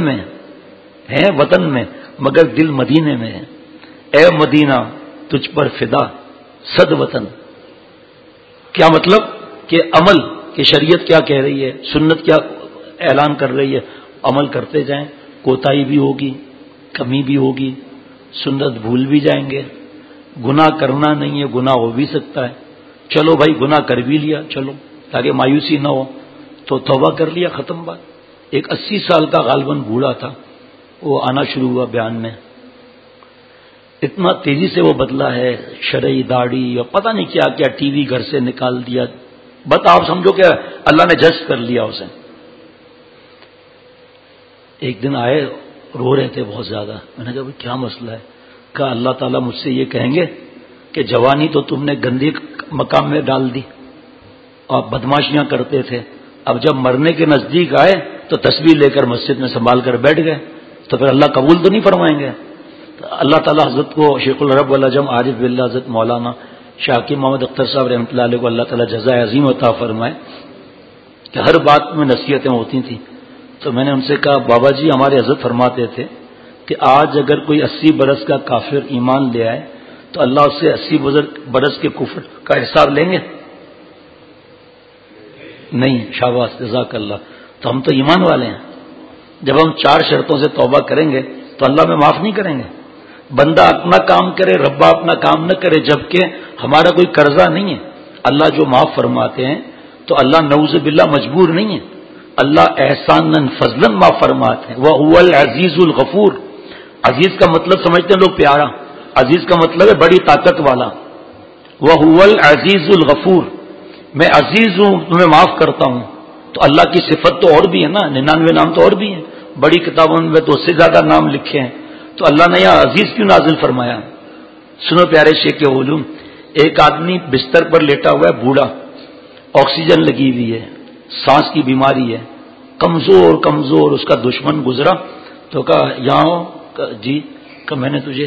وطن میں مگر دل مدینے میں ہے، اے مدینہ تجھ پر فدا صد وطن. کیا مطلب کہ عمل کہ شریعت کیا کہہ رہی ہے، سنت کیا اعلان کر رہی ہے، عمل کرتے جائیں. کوتاہی بھی ہوگی، کمی بھی ہوگی، سنت بھول بھی جائیں گے، گناہ کرنا نہیں ہے، گناہ ہو بھی سکتا ہے. چلو بھائی گناہ کر بھی لیا، چلو تاکہ مایوسی نہ ہو تو توبہ کر لیا، ختم بات. ایک 80 سال کا غالباً بوڑھا تھا، وہ آنا شروع ہوا بیان میں، اتنا تیزی سے وہ بدلا ہے، شرعی داڑھی اور پتہ نہیں کیا کیا، ٹی وی گھر سے نکال دیا، بس آپ سمجھو کہ اللہ نے جذب کر لیا اسے. ایک دن آئے، رو رہے تھے بہت زیادہ. میں نے کہا بھائی کیا مسئلہ ہے؟ کہا اللہ تعالیٰ مجھ سے یہ کہیں گے کہ جوانی تو تم نے گندے مقام میں ڈال دی اور بدماشیاں کرتے تھے، اب جب مرنے کے نزدیک آئے تو تسبیح لے کر مسجد میں سنبھال کر بیٹھ گئے، تو پھر اللہ قبول تو نہیں فرمائیں گے؟ تو اللہ تعالیٰ حضرت کو شیخ العرب والعجم عارف باللہ حضرت مولانا شاہ محمد اختر صاحب رحمۃ اللہ علیہ کو اللہ تعالیٰ جزائے عظیم عطا فرمائے. کہ ہر بات میں نصیحتیں ہوتی تھیں. تو میں نے ان سے کہا بابا جی ہمارے حضرت فرماتے تھے کہ آج اگر کوئی 80 برس کا کافر ایمان لے آئے تو اللہ اس سے 80 برس کے کفر کا حساب لیں گے؟ نہیں. شاباش جزاک اللہ. تو ہم تو ایمان والے ہیں. جب ہم 4 شرطوں سے توبہ کریں گے تو اللہ میں معاف نہیں کریں گے. بندہ اپنا کام کرے، ربا اپنا کام نہ کرے، جبکہ ہمارا کوئی قرضہ نہیں ہے. اللہ جو معاف فرماتے ہیں تو اللہ نعوذ باللہ مجبور نہیں ہے. اللہ احساناً فضلاً معاف فرماتے ہیں. وَهُوَ الْعَزِيزُ الْغَفُورُ. عزیز کا مطلب سمجھتے ہیں لوگ پیارا. عزیز کا مطلب ہے بڑی طاقت والا. وَهُوَ الْعَزِيزُ الْغَفُورُ. میں عزیز ہوں، تمہیں معاف کرتا ہوں. تو اللہ کی صفت تو اور بھی ہے نا، 99 نام تو اور بھی ہیں. بڑی کتابوں میں تو اس سے زیادہ نام لکھے ہیں. تو اللہ نے یہاں عزیز کیوں نازل فرمایا؟ سنو پیارے شیخ علوم، ایک آدمی بستر پر لیٹا ہوا ہے، بوڑھا، آکسیجن لگی ہوئی ہے، سانس کی بیماری ہے، کمزور کمزور. اس کا دشمن گزرا تو کہا یہاں ہو. جی کہ میں نے تجھے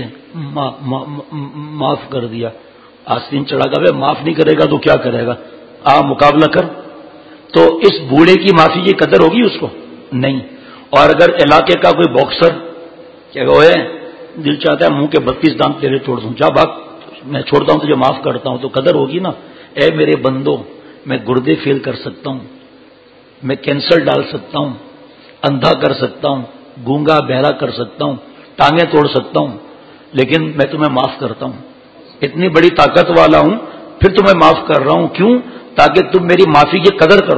معاف کر دیا. آستین چڑھا کر معاف نہیں کرے گا تو کیا کرے گا؟ مقابلہ کر. تو اس بوڑھے کی معافی کی قدر ہوگی اس کو؟ نہیں. اور اگر علاقے کا کوئی باکسر کیا وہ ہے، دل چاہتا ہے منہ کے 32 دانت تیرے توڑ دوں، جا بھاگ، میں چھوڑتا ہوں تجھے معاف کرتا ہوں، تو قدر ہوگی نا. اے میرے بندو، میں گردے فیل کر سکتا ہوں، میں کینسر ڈال سکتا ہوں، اندھا کر سکتا ہوں، گونگا بہرا کر سکتا ہوں، ٹانگیں توڑ سکتا ہوں، لیکن میں تمہیں معاف کرتا ہوں. اتنی بڑی طاقت والا ہوں، پھر تمہیں معاف کر رہا ہوں. کیوں؟ تاکہ تم میری معافی کی قدر کرو.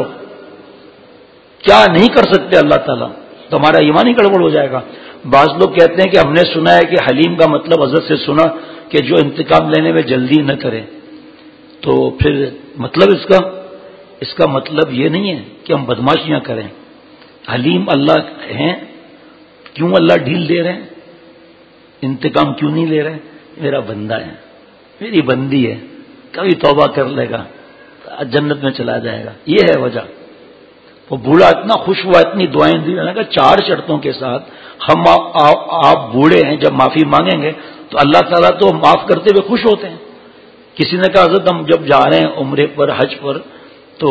کیا نہیں کر سکتے اللہ تعالیٰ؟ تمہارا ایمان ہی گڑبڑ ہو جائے گا. بعض لوگ کہتے ہیں کہ ہم نے سنا ہے کہ حلیم کا مطلب حضرت سے سنا کہ جو انتقام لینے میں جلدی نہ کرے. تو پھر مطلب اس کا مطلب یہ نہیں ہے کہ ہم بدماشیاں کریں. حلیم اللہ ہیں. کیوں اللہ ڈھیل دے رہے ہیں؟ انتقام کیوں نہیں لے رہے؟ میرا بندہ ہے، میری بندی ہے، کبھی توبہ کر لے گا جنت میں چلا جائے گا. یہ ہے وجہ. وہ بوڑھا اتنا خوش ہوا، اتنی دعائیں دی. میں نے کہا 4 شرطوں کے ساتھ ہم آپ بوڑھے ہیں، جب معافی مانگیں گے تو اللہ تعالیٰ تو معاف کرتے ہوئے خوش ہوتے ہیں. کسی نے کہا حضرت ہم جب جا رہے ہیں عمرے پر، حج پر، تو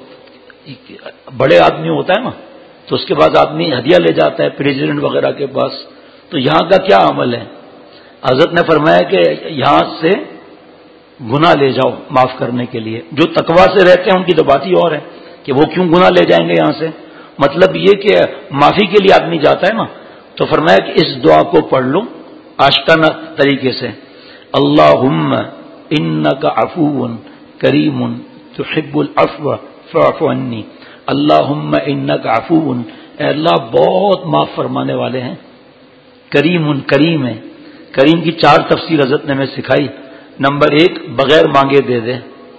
بڑے آدمی ہوتا ہے نا، تو اس کے بعد آدمی ہدیہ لے جاتا ہے پریزیڈنٹ وغیرہ کے پاس. تو یہاں کا کیا عمل ہے؟ حضرت نے فرمایا کہ یہاں سے گناہ لے جاؤ معاف کرنے کے لیے. جو تقویٰ سے رہتے ہیں ان کی تو بات ہی اور ہے کہ وہ کیوں گناہ لے جائیں گے یہاں سے. مطلب یہ کہ معافی کے لیے آدمی جاتا ہے نا. تو فرمایا کہ اس دعا کو پڑھ لو عاشقانہ طریقے سے. اللہم انک عفو کریم تحب العفو فاعف عنی. اللہم انک عفو، اے اللہ بہت معاف فرمانے والے ہیں. کریم کریم ہے. کریم کی 4 تفسیر حضرت نے میں سکھائی. نمبر 1 بغیر مانگے دے دے.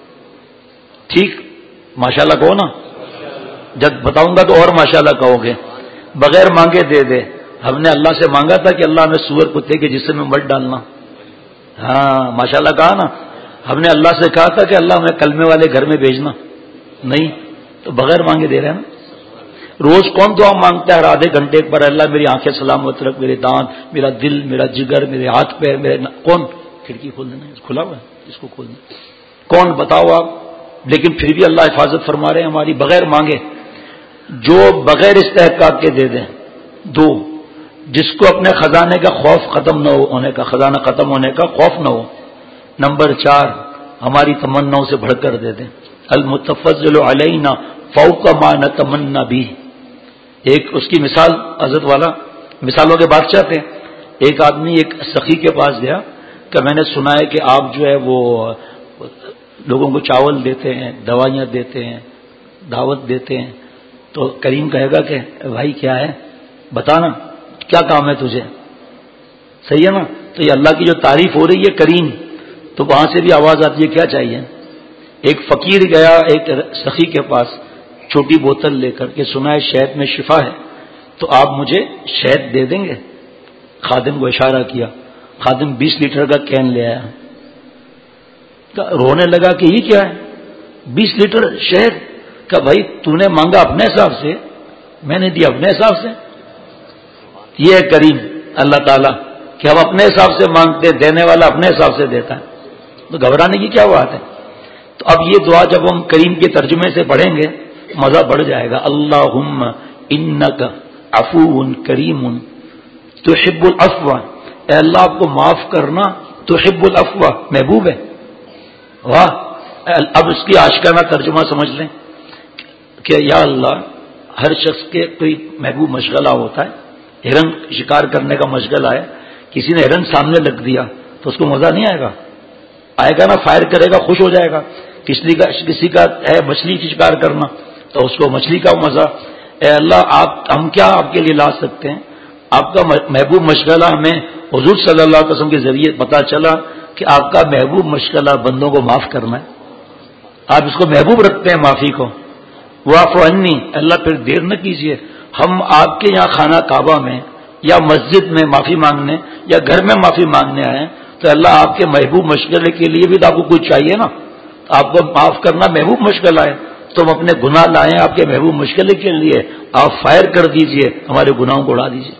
ٹھیک، ماشاءاللہ کہو نا. جب بتاؤں گا تو اور ماشاءاللہ کہو گے. بغیر مانگے دے دے. ہم نے اللہ سے مانگا تھا کہ اللہ میں سور کتے کے جسم میں مت ڈالنا. ہاں ماشاءاللہ کہا نا. ہم نے اللہ سے کہا تھا کہ اللہ میں کلمے والے گھر میں بھیجنا نہیں. تو بغیر مانگے دے رہے ہیں نا. روز کون دعا مانگتا ہے ہر آدھے گھنٹے پر؟ اللہ میری آنکھیں سلامت رکھ، میرے دانت، میرا دل، میرا جگر، میرے ہاتھ پیر، کون؟ کھڑکی کھول دینا، کھلا ہوا ہے اس کو کھول دینا. کون بتاؤ آپ؟ لیکن پھر بھی اللہ حفاظت فرما رہے ہیں ہماری بغیر مانگے. جو بغیر استحقاق کے دے دیں. 2 جس کو اپنے خزانے کا خوف ختم نہ ہونے کا، خزانہ ختم ہونے کا خوف نہ ہو. نمبر 4 ہماری تمناؤں سے بڑھ کر دے دیں. المتفضل علینا فوق ما نتمنى بھی. ایک اس کی مثال حضرت والا مثالوں کے بادشاہ تھے. ایک آدمی ایک سخی کے پاس گیا کہ میں نے سنا ہے کہ آپ جو ہے وہ لوگوں کو چاول دیتے ہیں، دوائیاں دیتے ہیں، دعوت دیتے ہیں. تو کریم کہے گا کہ بھائی کیا ہے بتانا، کیا کام ہے تجھے؟ صحیح ہے نا. تو یہ اللہ کی جو تعریف ہو رہی ہے کریم، تو وہاں سے بھی آواز آتی ہے کیا چاہیے. ایک فقیر گیا ایک سخی کے پاس چھوٹی بوتل لے کر کے، سنا ہے شہد میں شفا ہے، تو آپ مجھے شہد دے دیں گے؟ خادم کو اشارہ کیا. خادم 20 لیٹر کا کین لے آیا. رونے لگا کہ یہ کیا ہے 20 لیٹر شہد کا؟ بھائی تو نے مانگا اپنے حساب سے، میں نے دیا اپنے حساب سے. یہ ہے کریم اللہ تعالیٰ کہ ہم اپنے حساب سے مانگتے، دینے والا اپنے حساب سے دیتا ہے. تو گھبرانے کی کیا بات ہے. تو اب یہ دعا جب ہم کریم کے ترجمے سے پڑھیں گے مزہ بڑھ جائے گا. اللہم انک عفو کریم تحب العفو، اے اللہ آپ کو معاف کرنا تحب العفو محبوب ہے. واہ. اب اس کی عاشقانہ ترجمہ سمجھ لیں کہ یا اللہ ہر شخص کے کوئی محبوب مشغلہ ہوتا ہے. ہرن شکار کرنے کا مشغلہ ہے، کسی نے ہرن سامنے لگ دیا تو اس کو مزہ نہیں آئے گا؟ آئے گا نا، فائر کرے گا، خوش ہو جائے گا. کسی کا ہے مچھلی شکار کرنا تو اس کو مچھلی کا مزہ. اے اللہ ہم کیا آپ کے لیے لا سکتے ہیں؟ آپ کا محبوب مشغلہ ہمیں حضور صلی اللہ علیہ وسلم کے ذریعے پتا چلا کہ آپ کا محبوب مشغلہ بندوں کو معاف کرنا ہے. آپ اس کو محبوب رکھتے ہیں معافی کو. واعف عنی، اللہ پھر دیر نہ کیجیے. ہم آپ کے یہاں خانہ کعبہ میں یا مسجد میں معافی مانگنے یا گھر میں معافی مانگنے آئے تو اللہ آپ کے محبوب مشغلے کے لیے بھی تو آپ کو کچھ چاہیے نا. آپ کو معاف کرنا محبوب مشغلہ ہے، تم اپنے گناہ لائیں آپ کے محبوب مشغلے کے لیے. آپ فائر کر دیجئے، ہمارے گناہوں کو اڑا دیجئے.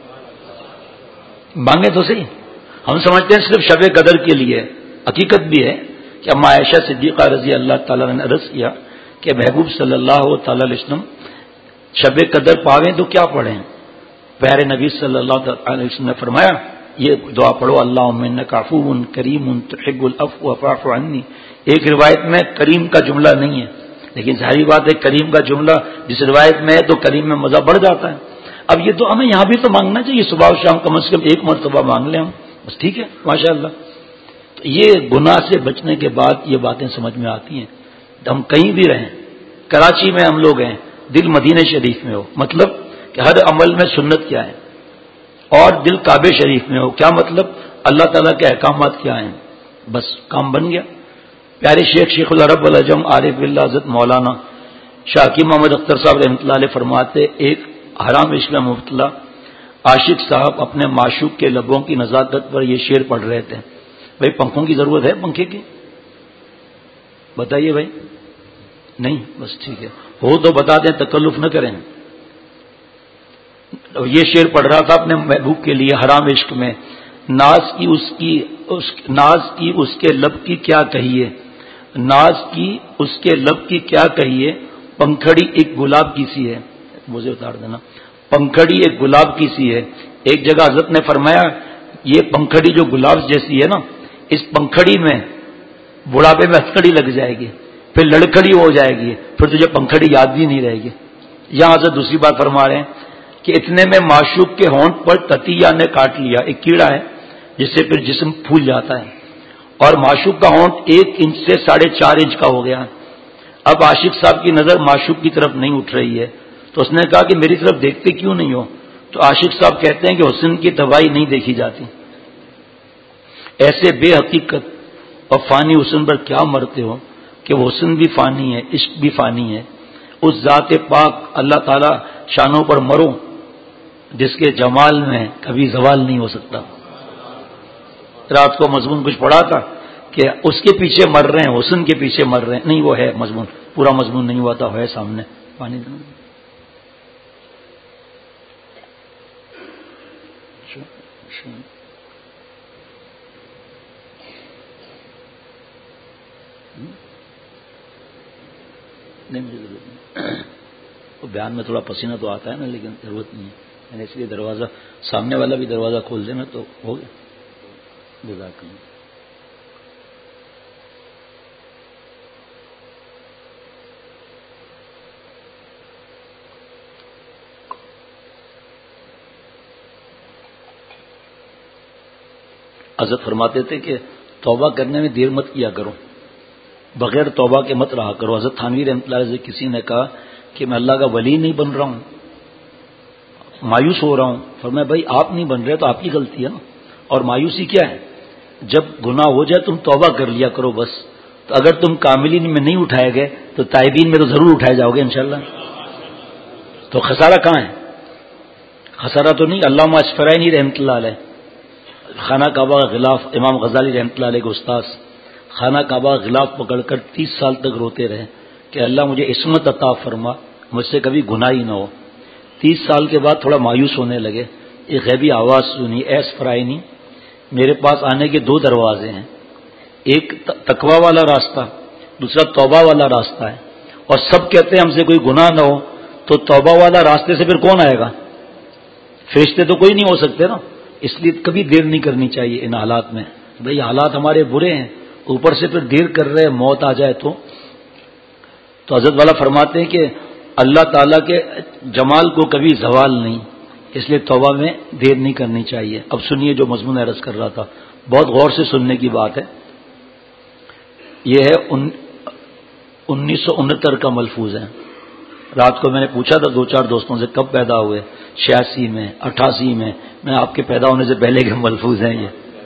مانگے تو صحیح. ہم سمجھتے ہیں صرف شب قدر کے لیے، حقیقت بھی ہے کہ اما عائشہ صدیقہ رضی اللہ تعالیٰ نے عرض کیا کہ محبوب صلی اللہ تعالی علیہ وسلم شب قدر پاویں تو کیا پڑھیں؟ پیارے نبی صلی اللہ علیہ وسلم نے فرمایا یہ دعا پڑھو، اللہم انک عفو کریم تحب العفو فاعف عنی. ایک روایت میں کریم کا جملہ نہیں ہے، لیکن ظاہری بات ہے کریم کا جملہ جس روایت میں ہے تو کریم میں مزہ بڑھ جاتا ہے. اب یہ تو ہمیں یہاں بھی تو مانگنا چاہیے، صبح و شام کم از کم ایک مرتبہ مانگ لیں ہم، بس ٹھیک ہے ماشاء اللہ. تو یہ گناہ سے بچنے کے بعد یہ باتیں سمجھ میں آتی ہیں. ہم کہیں بھی رہیں، کراچی میں ہم لوگ ہیں، دل مدینہ شریف میں ہو، مطلب کہ ہر عمل میں سنت کیا ہے، اور دل کعبہ شریف میں ہو، کیا مطلب اللہ تعالیٰ کے احکامات کیا ہیں، بس کام بن گیا. پیارے شیخ العرب العجم عارف اللہ حضرت مولانا شاکی محمد اختر صاحب رحمۃ اللہ علیہ فرماتے ایک حرام عشق میں مبتلا عاشق صاحب اپنے معشوق کے لبوں کی نزاکت پر یہ شعر پڑھ رہے تھے. بھائی پنکھوں کی ضرورت ہے؟ پنکھے کی بتائیے بھائی. نہیں، بس ٹھیک ہے، ہو تو بتا دیں، تکلف نہ کریں. یہ شعر پڑھ رہا تھا اپنے محبوب کے لیے حرام عشق میں. ناز کی اس کے لب کی کیا کہیے، ناز کی اس کے لب کی کیا کہیے، پنکھڑی ایک گلاب کی سی ہے. مجھے اتار دینا. پنکھڑی ایک گلاب کی سی ہے. ایک جگہ حضرت نے فرمایا یہ پنکھڑی جو گلاب جیسی ہے نا، اس پنکھڑی میں بڑھاپے میں ہتھکڑی لگ جائے گی، پھر لڑکڑی ہو جائے گی، پھر تجھے پنکھڑی یاد بھی نہیں رہے گی. یہاں حضرت دوسری بات فرما رہے ہیں کہ اتنے میں معشوق کے ہونٹ پر تتیا نے کاٹ لیا. ایک کیڑا ہے جس سے پھر جسم پھول جاتا ہے، اور معشوق کا ہونٹ 1 انچ سے 4.5 انچ کا ہو گیا. اب عاشق صاحب کی نظر معشوق کی طرف نہیں اٹھ رہی ہے، تو اس نے کہا کہ میری طرف دیکھتے کیوں نہیں ہو؟ تو عاشق صاحب کہتے ہیں کہ حسن کی دوائی نہیں دیکھی جاتی. ایسے بے حقیقت اور فانی حسن پر کیا مرتے ہو کہ وہ حسن بھی فانی ہے، عشق بھی فانی ہے. اس ذات پاک اللہ تعالی شانوں پر مرو جس کے جمال میں کبھی زوال نہیں ہو سکتا. رات کو مضمون کچھ پڑھا تھا کہ اس کے پیچھے مر رہے ہیں، حسن کے پیچھے مر رہے ہیں. نہیں، وہ ہے مضمون، پورا مضمون نہیں ہوا تھا، ہے سامنے. پانی نہیں، مجھے ضرورت نہیں. تو بیان میں تھوڑا پسینہ تو آتا ہے نا، لیکن ضرورت نہیں ہے. میں نے اس لیے دروازہ سامنے والا بھی دروازہ کھول دیں میں تو ہو گیا. جزاک اللہ. حضرت فرماتے تھے کہ توبہ کرنے میں دیر مت کیا کرو، بغیر توبہ کے مت رہا کرو. حضرت تھانوی رحمۃ اللہ علیہ سے کسی نے کہا کہ میں اللہ کا ولی نہیں بن رہا ہوں، مایوس ہو رہا ہوں. فرمایا بھائی آپ نہیں بن رہے تو آپ کی غلطی ہے نا. اور مایوسی کیا ہے؟ جب گناہ ہو جائے تم توبہ کر لیا کرو بس. تو اگر تم کاملین میں نہیں اٹھائے گئے تو تائبین میں تو ضرور اٹھائے جاؤ گے انشاءاللہ. تو خسارہ کہاں ہے؟ خسارہ تو نہیں. علامہ اسفرائینی رحمۃ اللہ علیہ خانہ کعبہ کا غلاف، امام غزالی رحمۃ اللہ علیہ کے استاذ، خانہ کعبہ کا غلاف پکڑ کر 30 سال تک روتے رہے کہ اللہ مجھے عصمت عطا فرما، مجھ سے کبھی گناہ ہی نہ ہو. 30 سال کے بعد تھوڑا مایوس ہونے لگے. ایک غیبی آواز سنی، اے اسفرائینی میرے پاس آنے کے 2 دروازے ہیں، ایک تقوی والا راستہ، دوسرا توبہ والا راستہ ہے. اور سب کہتے ہیں ہم سے کوئی گناہ نہ ہو، تو توبہ والا راستے سے پھر کون آئے گا؟ فرشتے تو کوئی نہیں ہو سکتے نا. اس لیے کبھی دیر نہیں کرنی چاہیے ان حالات میں. بھئی حالات ہمارے برے ہیں، اوپر سے پھر دیر کر رہے، موت آ جائے تو حضرت والا فرماتے ہیں کہ اللہ تعالیٰ کے جمال کو کبھی زوال نہیں، اس لیے توبہ میں دیر نہیں کرنی چاہیے. اب سنیے جو مضمون عرض کر رہا تھا، بہت غور سے سننے کی بات ہے. یہ ہے 1969 کا ملفوظ ہے. رات کو میں نے پوچھا تھا 2-4 دوستوں سے کب پیدا ہوئے، 86 میں، 88 میں آپ کے پیدا ہونے سے پہلے کے ملفوظ ہیں. یہ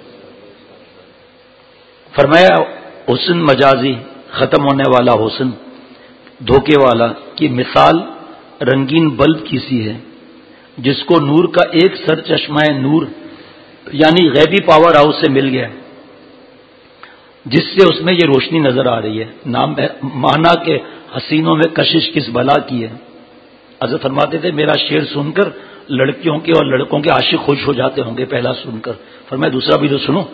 فرمایا حسن مجازی، ختم ہونے والا حسن، دھوکے والا کی مثال رنگین بلب کی سی ہے جس کو نور کا ایک سر چشمہ نور یعنی غیبی پاور ہاؤس سے مل گیا، جس سے اس میں یہ روشنی نظر آ رہی ہے. نام مانا کہ حسینوں میں کشش کس بلا کی ہے. حضرت فرماتے تھے میرا شعر سن کر لڑکیوں کے اور لڑکوں کے عاشق خوش ہو جاتے ہوں گے پہلا سن کر. فرمایا دوسرا بھی تو سنو.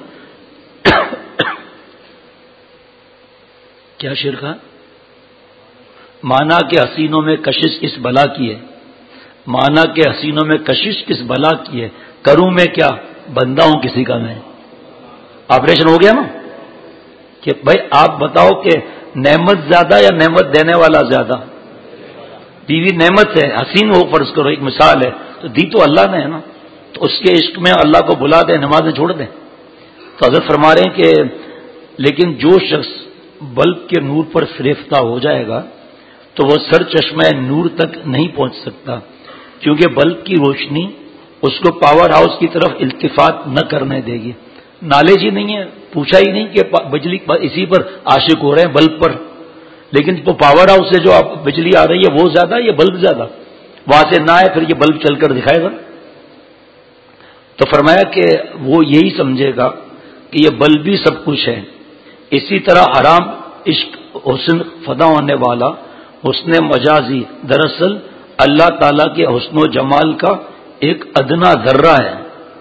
کیا شعر کہا؟ مانا کہ حسینوں میں کشش کس بلا کی ہے، مانا کہ حسینوں میں کشش کس بلا کی ہے، کروں میں کیا بندہ ہوں کسی کا میں. آپریشن ہو گیا نا کہ بھائی آپ بتاؤ کہ نعمت زیادہ یا نعمت دینے والا زیادہ؟ بیوی نعمت ہے، حسین ہو فرض کرو، ایک مثال ہے، تو دی تو اللہ نے ہے نا. تو اس کے عشق میں اللہ کو بلا دیں، نمازیں چھوڑ دیں. تو حضرت فرما رہے ہیں کہ لیکن جو شخص بلب کے نور پر فریفتہ ہو جائے گا تو وہ سر چشمہ نور تک نہیں پہنچ سکتا، کیونکہ بلب کی روشنی اس کو پاور ہاؤس کی طرف التفات نہ کرنے دے گی. نالج ہی نہیں ہے، پوچھا ہی نہیں کہ بجلی اسی پر عاشق ہو رہے ہیں بلب پر، لیکن وہ پاور ہاؤس سے جو بجلی آ رہی ہے وہ زیادہ یا بلب زیادہ؟ وہاں سے نہ آئے پھر یہ بلب چل کر دکھائے گا. تو فرمایا کہ وہ یہی سمجھے گا کہ یہ بلب بھی سب کچھ ہے. اسی طرح حرام عشق حسن فدا ہونے والا حسن مجازی دراصل اللہ تعالیٰ کے حسن و جمال کا ایک ادنا ذرہ ہے،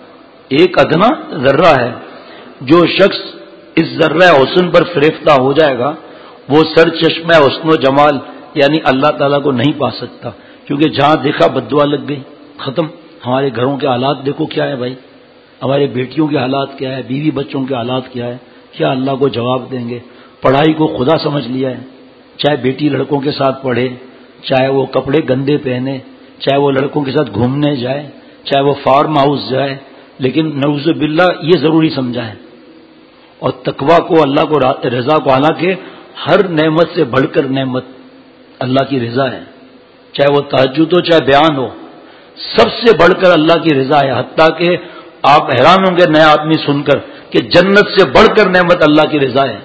ایک ادنا ذرہ ہے. جو شخص اس ذرہ حسن پر فریفتہ ہو جائے گا وہ سر چشمہ حسن و جمال یعنی اللہ تعالیٰ کو نہیں پا سکتا، کیونکہ جہاں دیکھا بددعا لگ گئی، ختم. ہمارے گھروں کے حالات دیکھو کیا ہے بھائی، ہمارے بیٹیوں کے حالات کیا ہے، بیوی بچوں کے حالات کیا ہے. کیا اللہ کو جواب دیں گے؟ پڑھائی کو خدا سمجھ لیا ہے، چاہے بیٹی لڑکوں کے ساتھ پڑھے، چاہے وہ کپڑے گندے پہنے، چاہے وہ لڑکوں کے ساتھ گھومنے جائے، چاہے وہ فارم ہاؤس جائے، لیکن نعوذ باللہ یہ ضروری سمجھا ہے. اور تقویٰ کو، اللہ کو رضا کو، حالانکہ ہر نعمت سے بڑھ کر نعمت اللہ کی رضا ہے. چاہے وہ تہجد ہو، چاہے بیان ہو، سب سے بڑھ کر اللہ کی رضا ہے. حتیٰ کہ آپ حیران ہوں گے نیا آدمی سن کر کہ جنت سے بڑھ کر نعمت اللہ کی رضا ہے.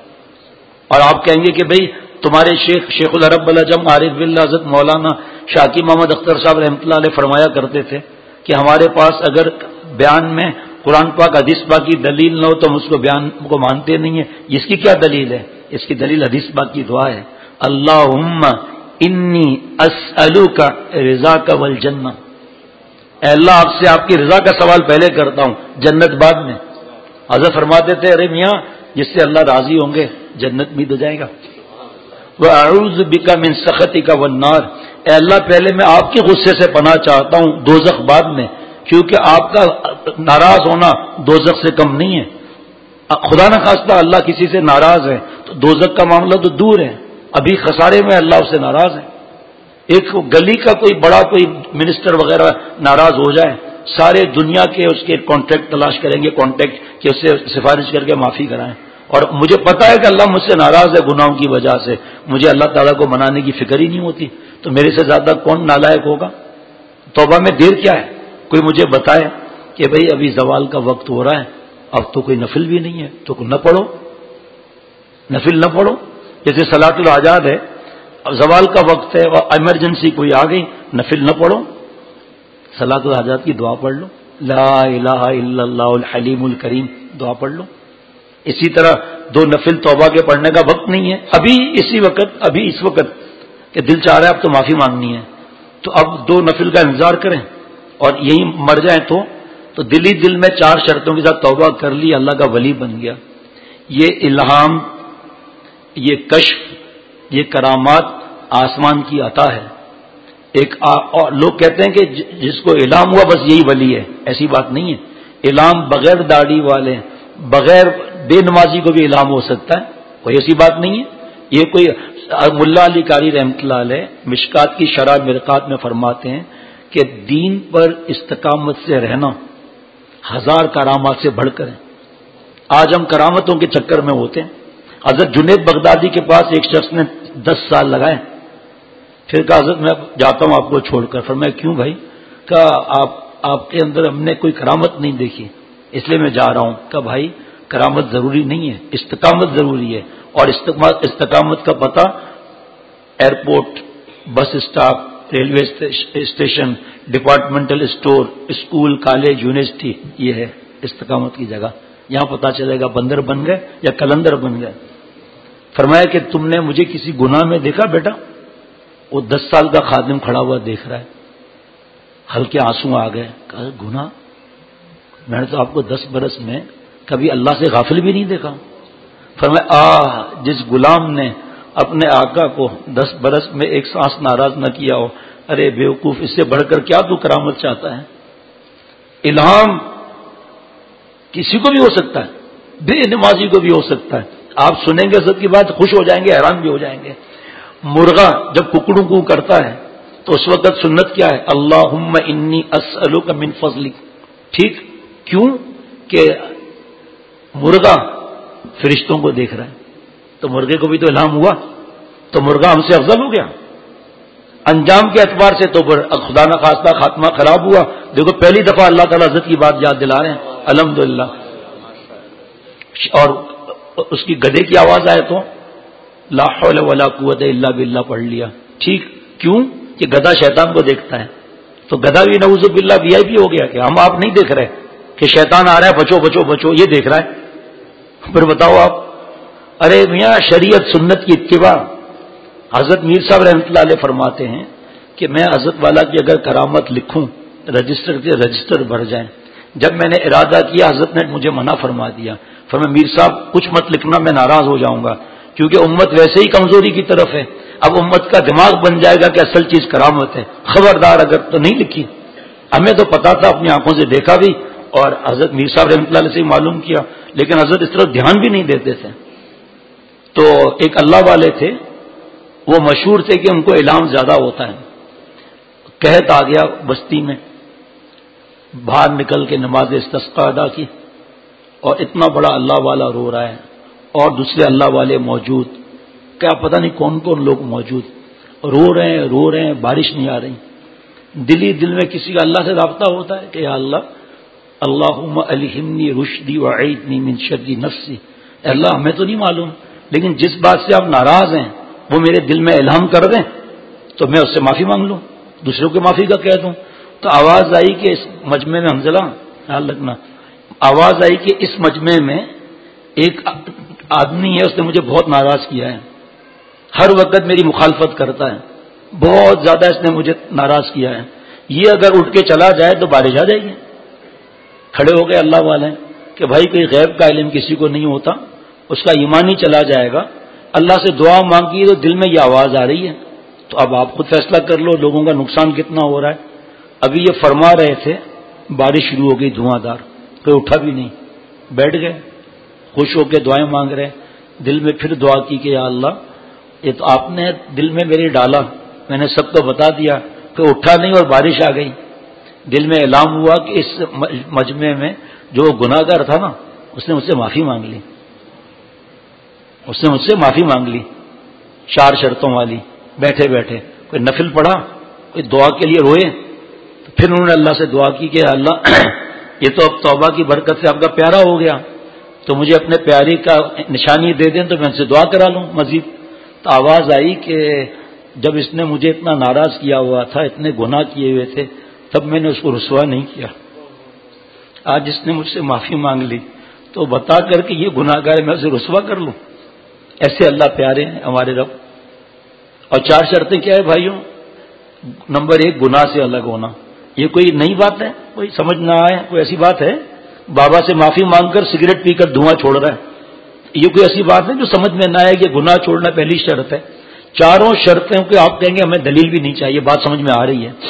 اور آپ کہیں گے کہ بھئی تمہارے شیخ العرب العجم عارف باللہ حضرت مولانا شاکی محمد اختر صاحب رحمۃ اللہ علیہ فرمایا کرتے تھے کہ ہمارے پاس اگر بیان میں قرآن پاک حدیث پاک کی دلیل نہ ہو تو ہم اس کو بیان کو مانتے نہیں ہیں. اس کی کیا دلیل ہے؟ اس کی دلیل حدیث پاک کی دعا ہے، اللہم انی اسألوک رضاک والجنہ. اے اللہ آپ سے آپ کی رضا کا سوال پہلے کرتا ہوں، جنت بعد میں. حضرت فرماتے تھے ارے میاں جس سے اللہ راضی ہوں گے جنت بھی تو جائے گا. وَأَعُوذُ بِكَ مِن سَخَطِكَ وَالنَّارِ. اے اللہ پہلے میں آپ کے غصے سے پناہ چاہتا ہوں، دوزخ بعد میں، کیونکہ آپ کا ناراض ہونا دوزخ سے کم نہیں ہے. خدا نہ خواستہ اللہ کسی سے ناراض ہے تو دوزخ کا معاملہ تو دور ہے، ابھی خسارے میں اللہ اس سے ناراض ہے. ایک گلی کا کوئی بڑا کوئی منسٹر وغیرہ ناراض ہو جائے، سارے دنیا کے اس کے کانٹیکٹ تلاش کریں گے، کانٹیکٹ کہ اس سے سفارش کر کے معافی کرائیں. اور مجھے پتا ہے کہ اللہ مجھ سے ناراض ہے گناہوں کی وجہ سے، مجھے اللہ تعالیٰ کو منانے کی فکر ہی نہیں ہوتی، تو میرے سے زیادہ کون نالائق ہوگا؟ توبہ میں دیر کیا ہے؟ کوئی مجھے بتائے کہ بھئی ابھی زوال کا وقت ہو رہا ہے، اب تو کوئی نفل بھی نہیں ہے، تو نہ پڑھو، نفل نہ پڑھو. جیسے صلاۃ الحاجات ہے، اب زوال کا وقت ہے اور ایمرجنسی کوئی آ گئی، نفل نہ پڑھو، صلاۃ الحاجات کی دعا پڑھ لو، لا الہ الا اللہ الحلیم الکریم دعا پڑھ لو. اسی طرح 2 نفل توبہ کے پڑھنے کا وقت نہیں ہے، ابھی اس وقت کہ دل چاہ رہا ہے اب تو معافی مانگنی ہے، تو اب 2 نفل کا انتظار کریں اور یہی مر جائیں تو دل میں 4 شرطوں کے ساتھ توبہ کر لی، اللہ کا ولی بن گیا. یہ الہام، یہ کشف، یہ کرامات آسمان کی عطا ہے. اور لوگ کہتے ہیں کہ جس کو الہام ہوا بس یہی ولی ہے. ایسی بات نہیں ہے. الہام بغیر داڑھی والے، بغیر بے نمازی کو بھی الہام ہو سکتا ہے. کوئی ایسی بات نہیں ہے. یہ کوئی ملا علی قاری رحمۃ اللہ علیہ مشکات کی شرح مرقات میں فرماتے ہیں کہ دین پر استقامت سے رہنا 1000 کرامات سے بڑھ کر ہے. آج ہم کرامتوں کے چکر میں ہوتے ہیں. حضرت جنید بغدادی کے پاس ایک شخص نے 10 سال لگائے. پھر کہا حضرت میں جاتا ہوں آپ کو چھوڑ کر. فرمایا کیوں بھائی؟ کہا آپ کے اندر ہم نے کوئی کرامت نہیں دیکھی اس لیے میں جا رہا ہوں. کہا بھائی کرامت ضروری نہیں ہے، استقامت ضروری ہے. اور استقامت کا پتہ airport, bus stop, railway station, departmental store, school, college, university, یہ ہے استقامت کی جگہ. یہاں پتا چلے گا بندر بن گئے یا کلندر بن گئے. فرمایا کہ تم نے مجھے کسی گناہ میں دیکھا بیٹا؟ وہ 10 سال کا خادم کھڑا ہوا دیکھ رہا ہے. ہلکے آنسو آ گئے. کہا گناہ؟ میں نے تو آپ کو 10 برس میں کبھی اللہ سے غافل بھی نہیں دیکھا. فرمایا جس غلام نے اپنے آقا کو 10 برس میں ایک سانس ناراض نہ کیا ہو. ارے بیوقوف، اس سے بڑھ کر کیا تو کرامت چاہتا ہے؟ الہام کسی کو بھی ہو سکتا ہے، بے نمازی کو بھی ہو سکتا ہے. آپ سنیں گے سب کی بات خوش ہو جائیں گے، حیران بھی ہو جائیں گے. مرغا جب ککڑوں کو کرتا ہے تو اس وقت سنت کیا ہے؟ اللہم انی اسألک من فضلک. ٹھیک؟ کیوں کہ مرغا فرشتوں کو دیکھ رہا ہے تو مرغے کو بھی تو الہام ہوا، تو مرغا ہم سے افضل ہو گیا. انجام کے اعتبار سے تو خدا نہ خواستہ خاتمہ خراب ہوا. دیکھو پہلی دفعہ اللہ تعالیٰ عزت کی بات یاد دلا رہے ہیں. الحمدللہ. اور اس کی گدھے کی آواز آئے تو لا حول ولا قوت الا باللہ پڑھ لیا. ٹھیک؟ کیوں کہ گدھا شیطان کو دیکھتا ہے. تو گدھا بھی نعوذ باللہ وی آئی پی ہو گیا کہ ہم آپ نہیں دیکھ رہے کہ شیطان آ رہا ہے، بچو بچو بچو، یہ دیکھ رہا ہے. پھر بتاؤ آپ. ارے میاں شریعت سنت کی اتباع. حضرت میر صاحب رحمۃ اللہ علیہ فرماتے ہیں کہ میں حضرت والا کی اگر کرامت لکھوں رجسٹر بھر جائیں. جب میں نے ارادہ کیا حضرت نے مجھے منع فرما دیا. فرمایا میر صاحب کچھ مت لکھنا، میں ناراض ہو جاؤں گا کیونکہ امت ویسے ہی کمزوری کی طرف ہے. اب امت کا دماغ بن جائے گا کہ اصل چیز کرامت ہے. خبردار اگر تو نہیں لکھی. ہمیں تو پتا تھا، اپنی آنکھوں سے دیکھا بھی اور حضرت میر صاحب رحمۃ اللہ علیہ سے معلوم کیا، لیکن حضرت اس طرف دھیان بھی نہیں دیتے تھے. تو ایک اللہ والے تھے، وہ مشہور تھے کہ ان کو الہام زیادہ ہوتا ہے. قحط آ گیا بستی میں، باہر نکل کے نماز استسقاء ادا کی اور اتنا بڑا اللہ والا رو رہا ہے اور دوسرے اللہ والے موجود، کیا پتہ نہیں کون کون لوگ موجود، رو رہے ہیں، بارش نہیں آ رہی. دل ہی دل میں کسی کا اللہ سے رابطہ ہوتا ہے کہ یا اللہ اللہم الہمنی رشدی وعیدنی من شر نفسی. اللہ ہمیں تو نہیں معلوم، لیکن جس بات سے آپ ناراض ہیں وہ میرے دل میں الہام کر دیں تو میں اس سے معافی مانگ لوں، دوسروں کو معافی کا کہہ دوں. تو آواز آئی کہ اس مجمع میں حنظلہ خیال رکھنا، آواز آئی کہ اس مجمع میں ایک آدمی ہے، اس نے مجھے بہت ناراض کیا ہے، ہر وقت میری مخالفت کرتا ہے، بہت زیادہ اس نے مجھے ناراض کیا ہے. یہ اگر اٹھ کے چلا جائے تو بارش آ جائے گی. کھڑے ہو گئے اللہ والے کہ بھائی کوئی غیب کا علم کسی کو نہیں ہوتا، اس کا ایمان ہی چلا جائے گا. اللہ سے دعا مانگی تو دل میں یہ آواز آ رہی ہے، تو اب آپ خود فیصلہ کر لو لوگوں کا نقصان کتنا ہو رہا ہے. ابھی یہ فرما رہے تھے، بارش شروع ہو گئی دھواں دار، کوئی اٹھا بھی نہیں، بیٹھ گئے خوش ہو کے دعائیں مانگ رہے. دل میں پھر دعا کی کہ یا اللہ یہ تو آپ نے دل میں میرے ڈالا، میں نے سب کو بتا دیا کہ اٹھا نہیں اور بارش آ گئی. دل میں اعلان ہوا کہ اس مجمع میں جو گناہ گار تھا نا اس نے مجھ سے معافی مانگ لی، اس نے مجھ سے معافی مانگ لی 4 شرطوں والی. بیٹھے بیٹھے کوئی نفل پڑھا، کوئی دعا کے لیے روئے، تو پھر انہوں نے اللہ سے دعا کی کہ اللہ یہ تو اب توبہ کی برکت سے آپ کا پیارا ہو گیا تو مجھے اپنے پیارے کا نشانی دے دیں تو میں ان سے دعا کرا لوں مزید. تو آواز آئی کہ جب اس نے مجھے اتنا ناراض کیا ہوا تھا، اتنے گناہ کیے ہوئے تھے، تب میں نے اس کو رسوا نہیں کیا. آج اس نے مجھ سے معافی مانگ لی تو بتا کر کہ یہ گناہ گار میں اسے رسوا کر لوں. ایسے اللہ پیارے ہیں ہمارے رب. اور 4 شرطیں کیا ہے بھائیوں؟ نمبر 1 گناہ سے الگ ہونا. یہ کوئی نئی بات ہے، کوئی سمجھ نہ آئے، کوئی ایسی بات ہے بابا سے معافی مانگ کر سگریٹ پی کر دھواں چھوڑ رہا ہے، یہ کوئی ایسی بات ہے جو سمجھ میں نہ آئے کہ گناہ چھوڑنا پہلی شرط ہے. چاروں شرطوں کے آپ کہیں گے ہمیں دلیل بھی نہیں چاہیے، بات سمجھ میں آ رہی ہے؟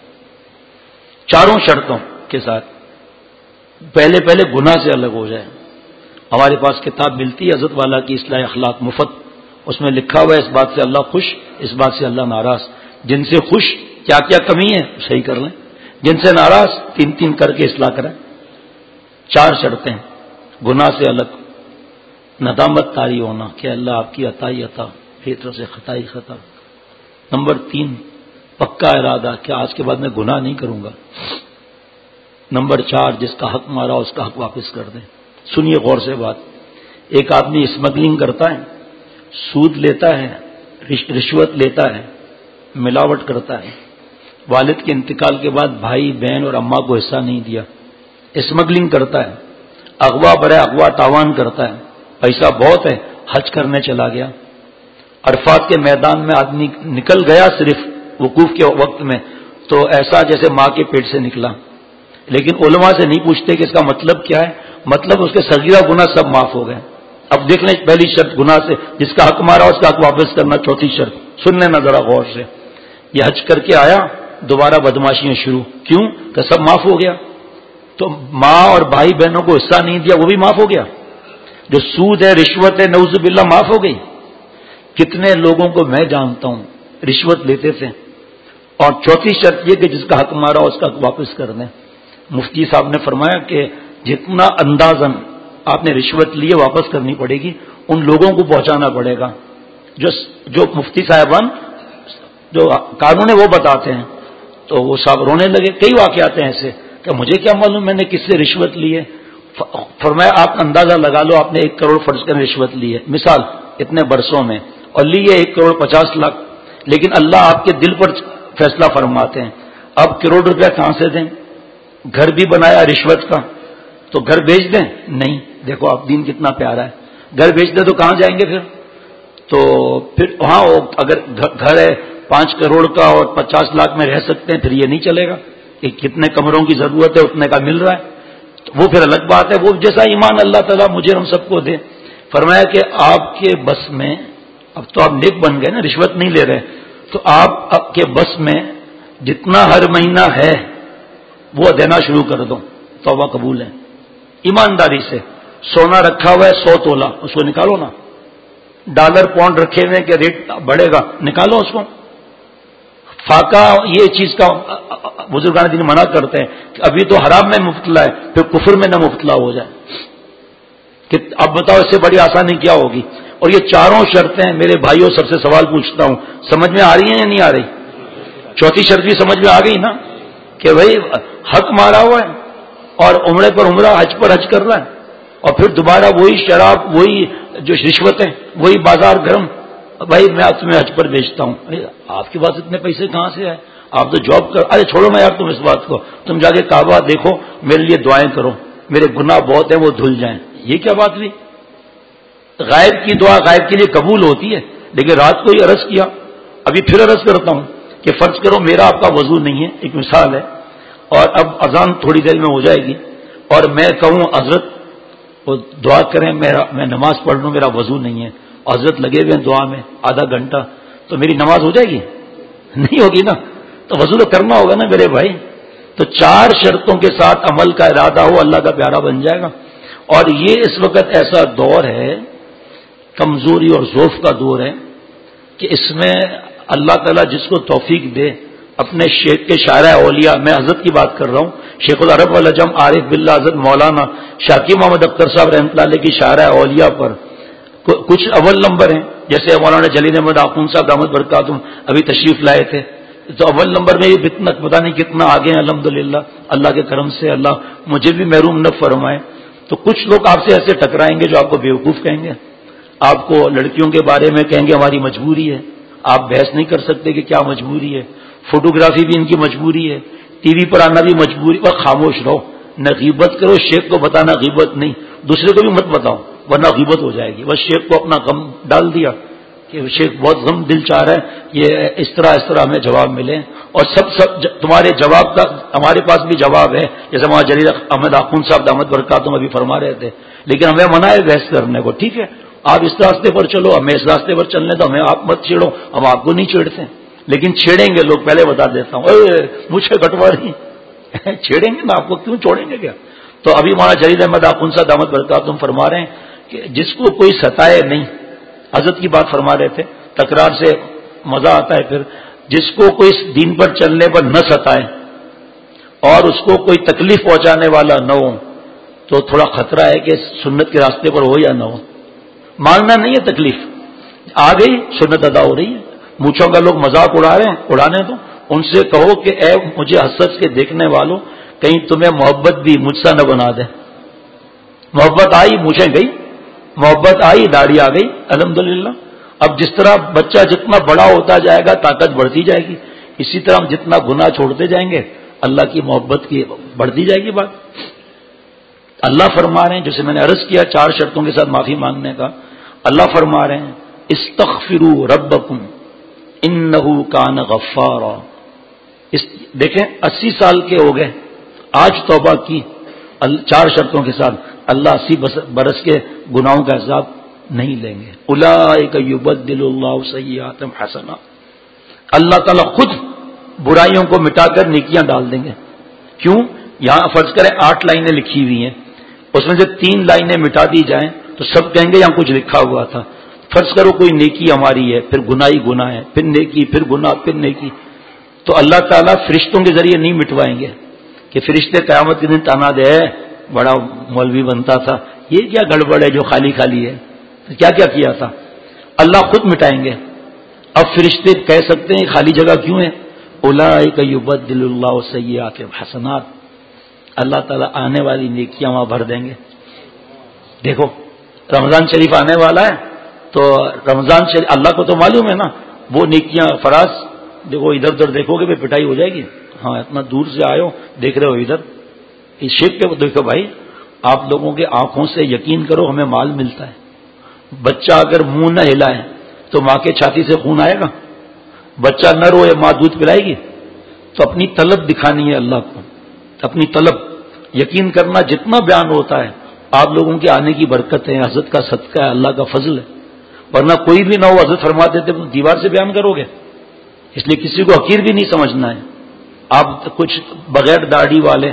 چاروں شرطوں کے ساتھ پہلے گناہ سے الگ ہو جائے. ہمارے پاس کتاب ملتی ہے حضرت والا کی اصلاح اخلاق مفت، اس میں لکھا ہوا ہے اس بات سے اللہ خوش، اس بات سے اللہ ناراض. جن سے خوش کیا کیا کمی ہے صحیح کر لیں، جن سے ناراض تین کر کے اصلاح کریں. چار شرطیں: گناہ سے الگ، ندامت طاری ہونا کہ اللہ آپ کی عطا ہی عطا، فطرت سے خطا ہی خطا. نمبر 3 پکا ارادہ کہ آج کے بعد میں گناہ نہیں کروں گا. نمبر 4 جس کا حق مارا اس کا حق واپس کر دیں. سنیے غور سے بات. ایک آدمی اسمگلنگ کرتا ہے، سود لیتا ہے، رشوت لیتا ہے، ملاوٹ کرتا ہے، والد کے انتقال کے بعد بھائی بہن اور اماں کو حصہ نہیں دیا، اسمگلنگ کرتا ہے، اغوا برے اغوا تاوان کرتا ہے، پیسہ بہت ہے، حج کرنے چلا گیا، عرفات کے میدان میں آدمی نکل گیا صرف وقوف کے وقت میں تو ایسا جیسے ماں کے پیٹ سے نکلا. لیکن علماء سے نہیں پوچھتے کہ اس کا مطلب کیا ہے، مطلب اس کے صغیرہ گناہ سب معاف ہو گئے. اب دیکھ لیں پہلی شرط گناہ سے، جس کا حق مارا اس کا حق واپس کرنا. چوتھی شرط سن لینا ذرا غور سے. یہ حج کر کے آیا، دوبارہ بدماشیاں شروع. کیوں؟ کہ سب معاف ہو گیا. تو ماں اور بھائی بہنوں کو حصہ نہیں دیا وہ بھی معاف ہو گیا. جو سود ہے، رشوت ہے، نعوذ باللہ معاف ہو گئی. کتنے لوگوں کو میں جانتا ہوں رشوت لیتے تھے. اور چوتھی شرط یہ کہ جس کا حق مارا اس کا حق واپس کر دیں. مفتی صاحب نے فرمایا کہ جتنا اندازن آپ نے رشوت لی ہے واپس کرنی پڑے گی، ان لوگوں کو پہنچانا پڑے گا جو مفتی صاحبان جو قانون ہے وہ بتاتے ہیں. تو وہ صاحب رونے لگے. کئی واقعات ہیں ایسے کہ مجھے کیا معلوم میں نے کس سے رشوت لی ہے. فرمایا آپ اندازہ لگا لو، آپ نے 1 کروڑ فرض کر رشوت لی ہے مثال اتنے برسوں میں، اور لی ہے 1,50,00,000، لیکن اللہ آپ کے دل پر فیصلہ فرماتے ہیں. اب کروڑ روپیہ کہاں سے دیں؟ گھر بھی بنایا رشوت کا، تو گھر بیچ دیں؟ نہیں. دیکھو آپ دین کتنا پیارا ہے. گھر بیچ دیں تو کہاں جائیں گے پھر؟ تو پھر وہاں اگر گھر ہے 5 کروڑ کا اور 50 لاکھ میں رہ سکتے ہیں، پھر یہ نہیں چلے گا کہ کتنے کمروں کی ضرورت ہے اتنے کا مل رہا ہے. تو وہ پھر الگ بات ہے. وہ جیسا ایمان اللہ تعالیٰ مجھے ہم سب کو دے. فرمایا کہ آپ کے بس میں، اب تو آپ نیک بن گئے نا، رشوت نہیں لے رہے، تو آپ کے بس میں جتنا ہر مہینہ ہے وہ دینا شروع کر دو. توبہ قبول ہے. ایمانداری سے. سونا رکھا ہوا ہے 100 تولہ، اس کو نکالو نا. ڈالر پاؤنڈ رکھے ہوئے کہ ریٹ بڑھے گا، نکالو اس کو. فاقہ یہ چیز کا بزرگان دین منع کرتے ہیں کہ ابھی تو حرام میں مبتلا ہے، پھر کفر میں نہ مبتلا ہو جائے. کہ اب بتاؤ اس سے بڑی آسانی کیا ہوگی؟ اور یہ چاروں شرطیں میرے بھائیوں سب سے سوال پوچھتا ہوں، سمجھ میں آ رہی ہیں یا نہیں آ رہی؟ چوتھی شرط بھی سمجھ میں آ گئی نا کہ بھائی حق مارا ہوا ہے اور عمرے پر عمرہ، حج پر حج کر رہا ہے، اور پھر دوبارہ وہی شراب، وہی جو رشوتیں، وہی بازار گرم. بھائی میں تمہیں حج پر بیچتا ہوں. آپ کے پاس اتنے پیسے کہاں سے آئے؟ آپ تو جاب کر. ارے چھوڑو نا یار تم اس بات کو، تم جا کے کعبہ دیکھو، میرے لیے دعائیں کرو، میرے گناہ بہت ہیں وہ دھل جائیں. یہ کیا بات ہوئی؟ غائب کی دعا غائب کے لیے قبول ہوتی ہے. لیکن رات کو ہی عرض کیا، ابھی پھر عرض کرتا ہوں کہ فرض کرو میرا آپ کا وضو نہیں ہے، ایک مثال ہے، اور اب اذان تھوڑی دیر میں ہو جائے گی، اور میں کہوں حضرت وہ دعا کریں، میں نماز پڑھ لوں، میرا وضو نہیں ہے، حضرت لگے ہوئے دعا میں آدھا گھنٹہ، تو میری نماز ہو جائے گی؟ نہیں ہوگی نا. تو وضو تو کرنا ہوگا نا میرے بھائی. تو 4 شرطوں کے ساتھ عمل کا ارادہ ہو، اللہ کا پیارا بن جائے گا. اور یہ اس وقت ایسا دور ہے، کمزوری اور ضعف کا دور ہے، کہ اس میں اللہ تعالیٰ جس کو توفیق دے اپنے شیخ کے شاعرہ اولیاء، میں حضرت کی بات کر رہا ہوں، شیخ العرب والعجم عارف باللہ حضرت مولانا شاکی محمد اختر صاحب رحمۃ اللہ علیہ کی شاعرہ اولیاء پر کچھ اول نمبر ہیں، جیسے مولانا جلیل احمد آخوند صاحب رحمت برکاتہم ابھی تشریف لائے تھے، تو اول نمبر میں یہ پتہ نہیں کتنا آگے ہیں. الحمدللہ اللہ کے کرم سے اللہ مجھے بھی محروم نہ فرمائے. تو کچھ لوگ آپ سے ایسے ٹکرائیں گے جو آپ کو بیوقوف کہیں گے، آپ کو لڑکیوں کے بارے میں کہیں گے ہماری مجبوری ہے، آپ بحث نہیں کر سکتے کہ کیا مجبوری ہے. فوٹوگرافی بھی ان کی مجبوری ہے، ٹی وی پر آنا بھی مجبوری. اور خاموش رہو، نہ غیبت کرو. شیخ کو بتانا غیبت نہیں، دوسرے کو بھی مت بتاؤ ورنہ غیبت ہو جائے گی. بس شیخ کو اپنا غم ڈال دیا کہ شیخ بہت غم دل چاہ رہا ہے، یہ اس طرح ہمیں جواب ملے. اور سب تمہارے جواب کا ہمارے پاس بھی جواب ہے، جیسے ہمارا جلیل احمد آخوند صاحب دامت برکاتہم ابھی فرما رہے تھے. لیکن ہمیں منع ہے بحث کرنے کو، ٹھیک ہے. آپ اس راستے پر چلو, ہمیں اس راستے پر چلنے تو ہمیں آپ مت چھیڑو, ہم آپ کو نہیں چھیڑتے, لیکن چھیڑیں گے لوگ, پہلے بتا دیتا ہوں, مجھے کٹوا رہی چھیڑیں گے نا, آپ کو کیوں چھوڑیں گے کیا. تو ابھی مولانا جلیل احمد آخوند صاحب دامت برکاتہم فرما رہے ہیں کہ جس کو کوئی ستائے نہیں, حضرت کی بات فرما رہے تھے, تکرار سے مزہ آتا ہے, پھر جس کو کوئی دین پر چلنے پر نہ ستائے اور اس کو کوئی تکلیف پہنچانے والا نہ ہو, تو تھوڑا خطرہ ہے کہ سنت کے راستے پر ہو یا نہ ہو. مانگنا نہیں ہے, تکلیف آ گئی, سنت ادا ہو رہی ہے, مونچھوں کا لوگ مذاق اڑا رہے ہیں, اڑانے تو ان سے کہو کہ اے مجھے حسد کے دیکھنے والوں, کہیں تمہیں محبت بھی مجھ سے نہ بنا دے. محبت آئی, مونچھیں گئی, محبت آئی, داڑھی آ گئی, الحمدللہ. اب جس طرح بچہ جتنا بڑا ہوتا جائے گا طاقت بڑھتی جائے گی, اسی طرح ہم جتنا گناہ چھوڑتے جائیں گے اللہ کی محبت کی بڑھتی جائے گی بات. اللہ فرما رہے ہیں, جیسے میں نے عرض کیا 4 شرطوں کے ساتھ معافی مانگنے کا, اللہ فرما رہے ہیں استغفروا ربکم انہ کان غفارا. دیکھیں 80 سال کے ہو گئے, آج توبہ کی 4 شرطوں کے ساتھ, اللہ 80 برس کے گناہوں کا حساب نہیں لیں گے. اولئک یبدل اللہ سیئاتہم حسنات, اللہ تعالیٰ خود برائیوں کو مٹا کر نیکیاں ڈال دیں گے. کیوں؟ یہاں فرض کریں 8 لائنیں لکھی ہوئی ہیں, اس میں سے 3 لائنیں مٹا دی جائیں تو سب کہیں گے یہاں کچھ لکھا ہوا تھا. فرض کرو کوئی نیکی ہماری ہے, پھر گناہ ہی گناہ ہے, پھر نیکی, پھر گناہ, پھر نیکی, تو اللہ تعالیٰ فرشتوں کے ذریعے نہیں مٹوائیں گے کہ فرشتے قیامت کے دن تانا دے بڑا مولوی بنتا تھا, یہ کیا گڑبڑ ہے جو خالی خالی ہے, کیا کیا کیا تھا. اللہ خود مٹائیں گے. اب فرشتے کہہ سکتے ہیں خالی جگہ کیوں ہے, اولئک یبدل اللہ سیئاتہم حسنات, اللہ تعالیٰ آنے والی نیکیاں وہاں بھر دیں گے. دیکھو رمضان شریف آنے والا ہے, تو رمضان شریف اللہ کو تو معلوم ہے نا, وہ نیکیاں فراز, دیکھو ادھر ادھر دیکھو گے پٹائی ہو جائے گی. ہاں اتنا دور سے آئے ہو, دیکھ رہے ہو ادھر, اس شیپ کے دیکھو بھائی, آپ لوگوں کے آنکھوں سے یقین کرو ہمیں مال ملتا ہے. بچہ اگر منہ نہ ہلائے تو ماں کے چھاتی سے خون آئے گا, بچہ نہ روئے ماں دودھ پلائے گی. تو اپنی طلب دکھانی ہے اللہ کو, اپنی طلب, یقین کرنا جتنا بیان ہوتا ہے آپ لوگوں کے آنے کی برکت ہے, حضرت کا صدقہ ہے, اللہ کا فضل ہے. ورنہ کوئی بھی نہ ہو, حضرت فرماتے تھے دیوار سے بیان کرو گے, اس لیے کسی کو حقیر بھی نہیں سمجھنا ہے. آپ کچھ بغیر داڑھی والے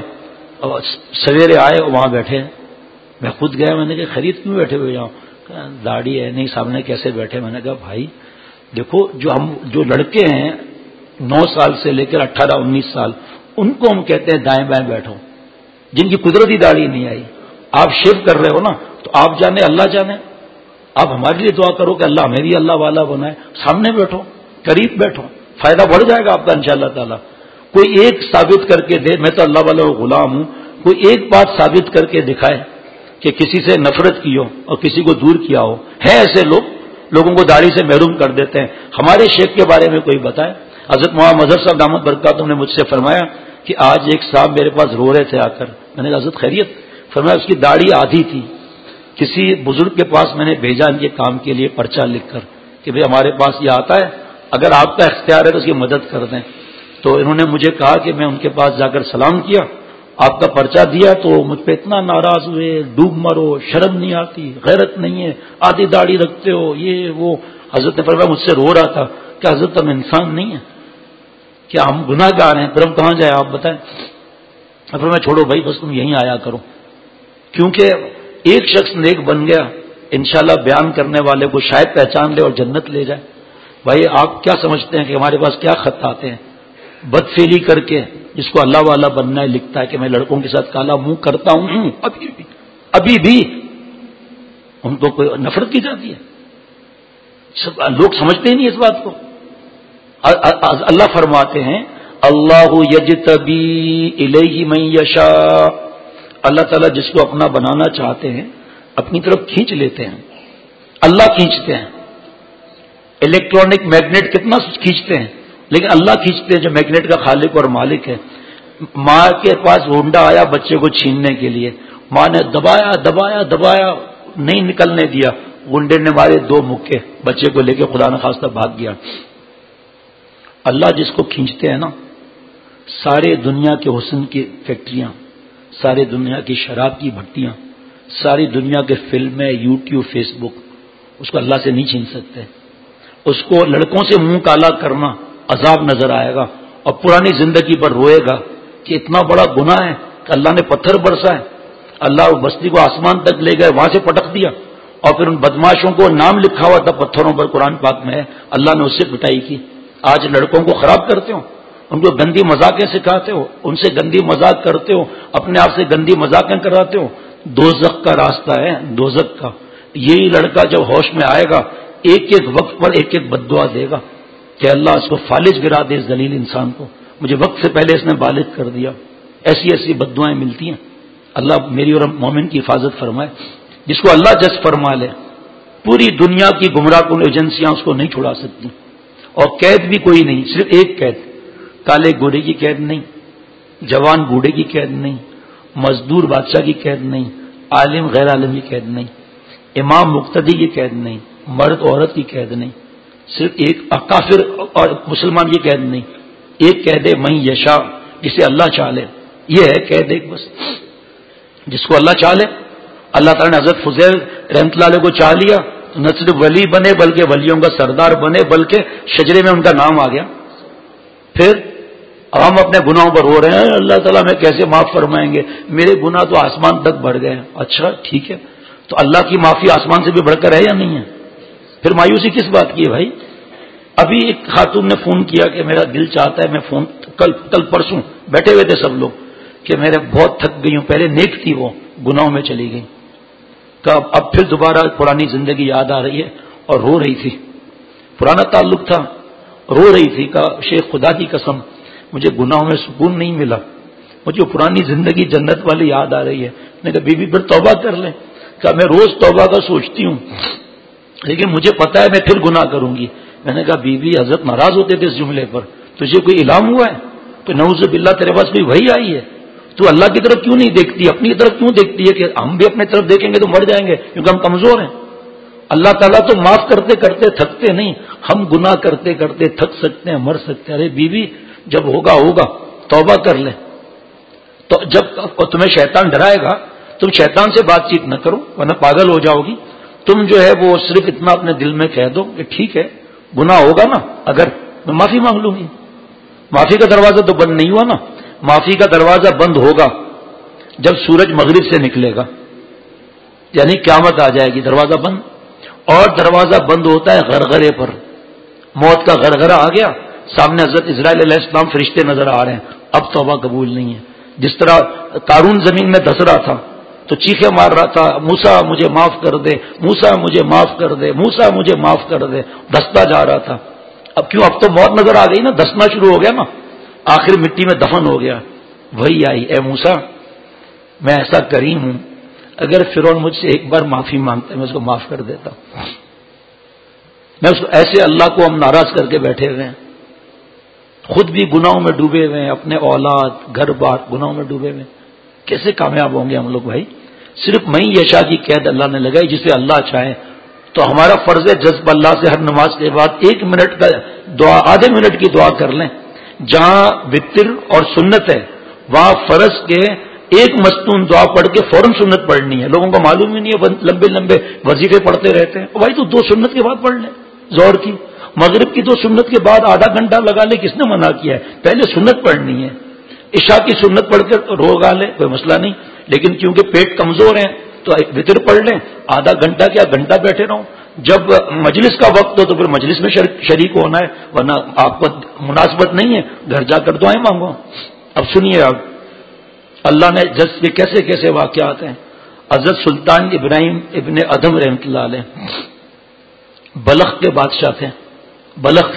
سویرے آئے وہاں بیٹھے, میں خود گیا, میں نے کہا خرید کیوں بیٹھے ہوئے یہاں, داڑھی ہے نہیں, سامنے کیسے بیٹھے. میں نے کہا بھائی دیکھو جو لڑکے ہیں 9 سال سے لے کر 18-19 سال, ان کو ہم کہتے ہیں دائیں بائیں بیٹھو, جن کی قدرتی داڑھی نہیں آئی. آپ شیو کر رہے ہو نا, تو آپ جانے اللہ جانے, آپ ہمارے لیے دعا کرو کہ اللہ ہمیں بھی اللہ والا بنائے. سامنے بیٹھو, قریب بیٹھو, فائدہ بڑھ جائے گا آپ کا انشاءاللہ تعالی. کوئی ایک ثابت کر کے دے, میں تو اللہ والا غلام ہوں, کوئی ایک بات ثابت کر کے دکھائے کہ کسی سے نفرت کی ہو اور کسی کو دور کیا ہو. ہے ایسے لوگ, لوگوں کو داڑھی سے محروم کر دیتے ہیں. ہمارے شیخ کے بارے میں کوئی بتائے. حضرت مولانا مظہر صاحب دامت برکاتہم نے مجھ سے فرمایا کہ آج ایک صاحب میرے پاس رو رہے تھے آ کر. میں نے کہا حضرت خیریت؟ فرمایا اس کی داڑھی آدھی تھی, کسی بزرگ کے پاس میں نے بھیجا ان کے کام کے لیے پرچہ لکھ کر کہ بھئی ہمارے پاس یہ آتا ہے, اگر آپ کا اختیار ہے تو اس کی مدد کر دیں. تو انہوں نے مجھے کہا کہ میں ان کے پاس جا کر سلام کیا, آپ کا پرچہ دیا, تو مجھ پہ اتنا ناراض ہوئے, ڈوب مرو, شرم نہیں آتی, غیرت نہیں ہے, آدھی داڑھی رکھتے ہو, یہ وہ. حضرت نے فرمایا, مجھ سے رو رہا تھا کہ حضرت ہم انسان نہیں ہیں کیا, ہم گناہ گار ہیں, پھر ہم کہاں جائیں آپ بتائیں. پھر میں چھوڑو بھائی, بس تم یہیں آیا کرو, کیونکہ ایک شخص نیک بن گیا انشاءاللہ بیان کرنے والے کو شاید پہچان لے اور جنت لے جائے. بھائی آپ کیا سمجھتے ہیں کہ ہمارے پاس کیا خط آتے ہیں بدفعلی کر کے, جس کو اللہ والا بننا ہے لکھتا ہے کہ میں لڑکوں کے ساتھ کالا منہ کرتا ہوں, ابھی بھی ان کو کوئی نفرت کی جاتی ہے. لوگ سمجھتے ہی نہیں اس بات کو. اللہ فرماتے ہیں اللہ یجتبی الیہ من یشاء, اللہ تعالیٰ جس کو اپنا بنانا چاہتے ہیں اپنی طرف کھینچ لیتے ہیں. اللہ کھینچتے ہیں, الیکٹرانک میگنیٹ کتنا کھینچتے ہیں, لیکن اللہ کھینچتے ہیں جو میگنیٹ کا خالق اور مالک ہے. ماں کے پاس ہونڈا آیا بچے کو چھیننے کے لیے, ماں نے دبایا دبایا دبایا, نہیں نکلنے دیا, ہونڈے نے مارے 2 مکے, بچے کو لے کے خدا نخواستہ بھاگ گیا. اللہ جس کو کھینچتے ہیں نا, سارے دنیا کے حسن کی فیکٹریاں, سارے دنیا کی شراب کی بھٹیاں, ساری دنیا کے فلمیں, یوٹیوب, فیس بک, اس کو اللہ سے نہیں چھین سکتے. اس کو لڑکوں سے منہ کالا کرنا عذاب نظر آئے گا اور پرانی زندگی پر روئے گا کہ اتنا بڑا گناہ ہے کہ اللہ نے پتھر برسا ہے. اللہ بستی کو آسمان تک لے گئے, وہاں سے پٹک دیا, اور پھر ان بدماشوں کو نام لکھا ہوا تھا پتھروں پر, قرآن پاک میں ہے, اللہ نے اس سے پٹائی کی. آج لڑکوں کو خراب کرتے ہو, ان کو گندی مذاقیں سکھاتے ہو, ان سے گندی مذاق کرتے ہو, اپنے آپ سے گندی مذاقیں کراتے ہو. دوزخ کا راستہ ہے, دوزخ کا. یہی لڑکا جب ہوش میں آئے گا ایک ایک وقت پر ایک ایک بددعا دے گا کہ اللہ اس کو فالج گرا دے, اس ذلیل انسان کو, مجھے وقت سے پہلے اس نے بالغ کر دیا. ایسی ایسی بددعائیں ملتی ہیں. اللہ میری اور مومن کی حفاظت فرمائے. جس کو اللہ جس فرما لے, پوری دنیا کی گمراہ کن ایجنسیاں اس کو نہیں چھڑا سکتی. اور قید بھی کوئی نہیں, صرف ایک قید, کالے گورے کی قید نہیں, جوان بوڑھے کی قید نہیں, مزدور بادشاہ کی قید نہیں, عالم غیر عالم کی قید نہیں, امام مقتدی کی قید نہیں, مرد عورت کی قید نہیں, صرف ایک کافر اور مسلمان کی قید نہیں. ایک قید ہے من یشاء, جسے اللہ چاہے. یہ ہے قید ایک بس, جس کو اللہ چاہے. اللہ تعالیٰ نے حضرت فضیل رحمۃ اللہ علیہ کو چاہ لیا تو نہ صرف ولی بنے بلکہ ولیوں کا سردار بنے, بلکہ شجرے میں ان کا نام آ گیا. پھر ہم اپنے گناہوں پر رو رہے ہیں, اللہ تعالیٰ ہمیں کیسے معاف فرمائیں گے, میرے گناہ تو آسمان تک بڑھ گئے. اچھا ٹھیک ہے, تو اللہ کی معافی آسمان سے بھی بڑھ کر ہے یا نہیں ہے؟ پھر مایوسی کس بات کی ہے بھائی؟ ابھی ایک خاتون نے فون کیا کہ میرا دل چاہتا ہے, میں فون کل پرسوں بیٹھے ہوئے تھے سب لوگ, کہ میرے بہت تھک گئی ہوں, پہلے نیک تھی وہ, گناہوں میں چلی گئی, کہ اب پھر دوبارہ پرانی زندگی یاد آ رہی ہے اور رو رہی تھی. پرانا تعلق تھا, رو رہی تھی. کہ شیخ خدا کی قسم مجھے گناہوں میں سکون نہیں ملا, مجھے پرانی زندگی جنت والی یاد آ رہی ہے. میں نے کہا بی بی پھر توبہ کر لیں. کہ میں روز توبہ کا سوچتی ہوں لیکن مجھے پتا ہے میں پھر گناہ کروں گی. میں نے کہا بی بی حضرت ناراض ہوتے تھے اس جملے پر, تجھے کوئی الہام ہوا ہے کہ نعوذ باللہ تیرے پاس کوئی وحی آئی ہے؟ تو اللہ کی طرف کیوں نہیں دیکھتی, اپنی طرف کیوں دیکھتی ہے کہ ہم بھی اپنی طرف دیکھیں گے تو مر جائیں گے کیونکہ ہم کمزور ہیں. اللہ تعالیٰ تو معاف کرتے کرتے تھکتے نہیں, ہم گناہ کرتے کرتے تھک سکتے ہیں, مر سکتے ہیں. ارے بیوی جب ہوگا توبہ کر لیں. تو جب تمہیں شیطان ڈرائے گا تم شیطان سے بات چیت نہ کرو ورنہ پاگل ہو جاؤ گی. تم جو ہے وہ صرف اتنا اپنے دل میں کہہ دو کہ ٹھیک ہے گناہ ہوگا نا, اگر میں معافی مانگ لوں گی. معافی کا دروازہ تو بند نہیں ہوا نا, معافی کا دروازہ بند ہوگا جب سورج مغرب سے نکلے گا, یعنی قیامت آ جائے گی, دروازہ بند. اور دروازہ بند ہوتا ہے غرغرے پر, موت کا غرغرہ آ گیا, سامنے حضرت اسرائیل علیہ السلام فرشتے نظر آ رہے ہیں, اب توبہ قبول نہیں ہے. جس طرح قارون زمین میں دس رہا تھا تو چیخے مار رہا تھا, موسیٰ مجھے معاف کر دے, موسیٰ مجھے معاف کر دے, موسیٰ مجھے معاف کر دے, دستا جا رہا تھا. اب کیوں, اب تو موت نظر آ گئی نا, دسنا شروع ہو گیا نا, آخر مٹی میں دفن ہو گیا. وہی آئی, اے موسیٰ میں ایسا کریم ہوں, اگر فرعون مجھ سے ایک بار معافی مانگتا ہے میں اس کو معاف کر دیتا. میں اس کو ایسے اللہ کو ہم ناراض کر کے بیٹھے ہوئے ہیں, خود بھی گناہوں میں ڈوبے ہوئے ہیں, اپنے اولاد گھر بار گناہوں میں ڈوبے ہوئے ہیں. کیسے کامیاب ہوں گے ہم لوگ بھائی؟ صرف میں یشا کی قید اللہ نے لگائی, جسے اللہ چاہے. تو ہمارا فرض ہے جذب اللہ سے ہر نماز کے بعد 1 منٹ کا دعا, آدھے منٹ کی دعا کر لیں. جہاں وتر اور سنت ہے وہاں فرض کے ایک مستون دعا پڑھ کے فوراً سنت پڑھنی ہے. لوگوں کو معلوم ہی نہیں ہے, لمبے لمبے وظیفے پڑھتے رہتے ہیں. بھائی تو 2 سنت کے بعد پڑھ لیں, ظہر کی, مغرب کی 2 سنت کے بعد آدھا گھنٹہ لگا لے, کس نے منع کیا ہے؟ پہلے سنت پڑھنی ہے. عشاء کی سنت پڑھ کر روگا لے, کوئی مسئلہ نہیں, لیکن کیونکہ پیٹ کمزور ہیں تو وتر پڑھ لیں, آدھا گھنٹہ کیا گھنٹہ بیٹھے رہو. جب مجلس کا وقت ہو تو پھر مجلس میں شریک ہونا ہے, ورنہ آپ کو مناسبت نہیں ہے, گھر جا کر دعائیں مانگو. اب سنیے, اب اللہ نے جس کے کیسے کیسے واقعات ہیں. حضرت سلطان ابراہیم ابن ادم رحمۃ اللہ علیہ بلخ کے بادشاہ تھے, بلخ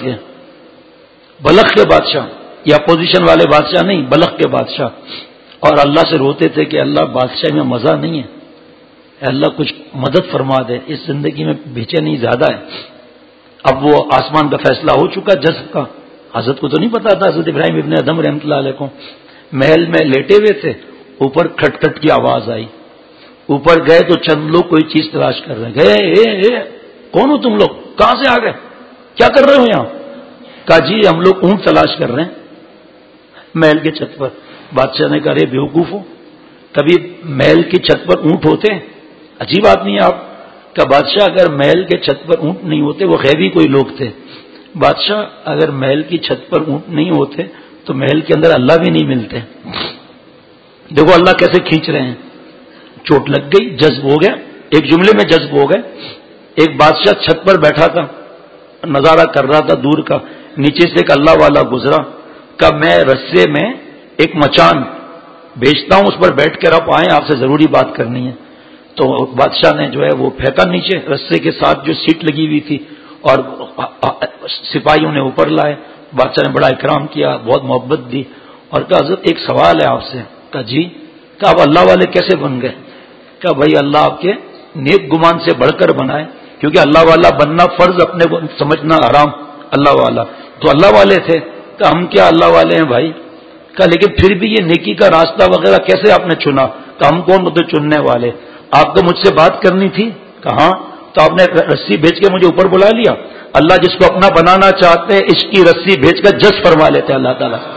کے بادشاہ, یا پوزیشن والے بادشاہ نہیں, بلخ کے بادشاہ. اور اللہ سے روتے تھے کہ اللہ بادشاہ میں مزہ نہیں ہے, اللہ کچھ مدد فرما دے, اس زندگی میں بے چینی زیادہ ہے. اب وہ آسمان کا فیصلہ ہو چکا جذب کا, حضرت کو تو نہیں پتا تھا. حضرت ابراہیم ابن ادم رحمۃ اللہ علیہ کو محل میں لیٹے ہوئے تھے, اوپر کھٹ کھٹ کی آواز آئی. اوپر گئے تو چند لوگ کوئی چیز تلاش کر رہے ہیں. گئے, کون ہو تم لوگ, کہاں سے آ گئے, کیا کر رہے ہو یہاں؟ کہا جی ہم لوگ اونٹ تلاش کر رہے ہیں محل کے چھت پر. بادشاہ نے کہا رے بیوقوف ہو, کبھی محل کی چھت پر اونٹ ہوتے ہیں؟ عجیب آدمی ہے آپ. کہ بادشاہ اگر محل کے چھت پر اونٹ نہیں ہوتے، وہ غیبی کوئی لوگ تھے، بادشاہ اگر محل کی چھت پر اونٹ نہیں ہوتے تو محل کے اندر اللہ بھی نہیں ملتے. دیکھو اللہ کیسے کھینچ رہے ہیں. چوٹ لگ گئی، جذب ہو گیا، ایک جملے میں جذب ہو گئے. ایک بادشاہ چھت پر بیٹھا تھا، نظارہ کر رہا تھا دور کا، نیچے سے ایک اللہ والا گزرا کہ میں رسے میں ایک مچان بیچتا ہوں، اس پر بیٹھ کر آپ آئیں، آپ سے ضروری بات کرنی ہے. تو بادشاہ نے جو ہے وہ پھینکا نیچے، رسے کے ساتھ جو سیٹ لگی ہوئی تھی، اور سپاہیوں نے اوپر لائے. بادشاہ نے بڑا اکرام کیا، بہت محبت دی، اور کہا حضرت ایک سوال ہے آپ سے. کہا جی. کہ آپ اللہ والے کیسے بن گئے؟ کہ بھائی اللہ آپ کے نیک گمان سے بڑھ کر بنائے، کیونکہ اللہ والا بننا فرض، اپنے کو سمجھنا حرام. اللہ والا تو اللہ والے تھے. کہ ہم کیا اللہ والے ہیں بھائی؟ کہ لیکن پھر بھی یہ نیکی کا راستہ وغیرہ کیسے آپ نے چنا؟ کہ ہم کون ہوتے چننے والے؟ آپ کو مجھ سے بات کرنی تھی. کہاں؟ تو آپ نے رسی بھیج کے مجھے اوپر بلا لیا. اللہ جس کو اپنا بنانا چاہتے ہیں اس کی رسی بھیج کر جذب فرما لیتے ہیں. اللہ تعالیٰ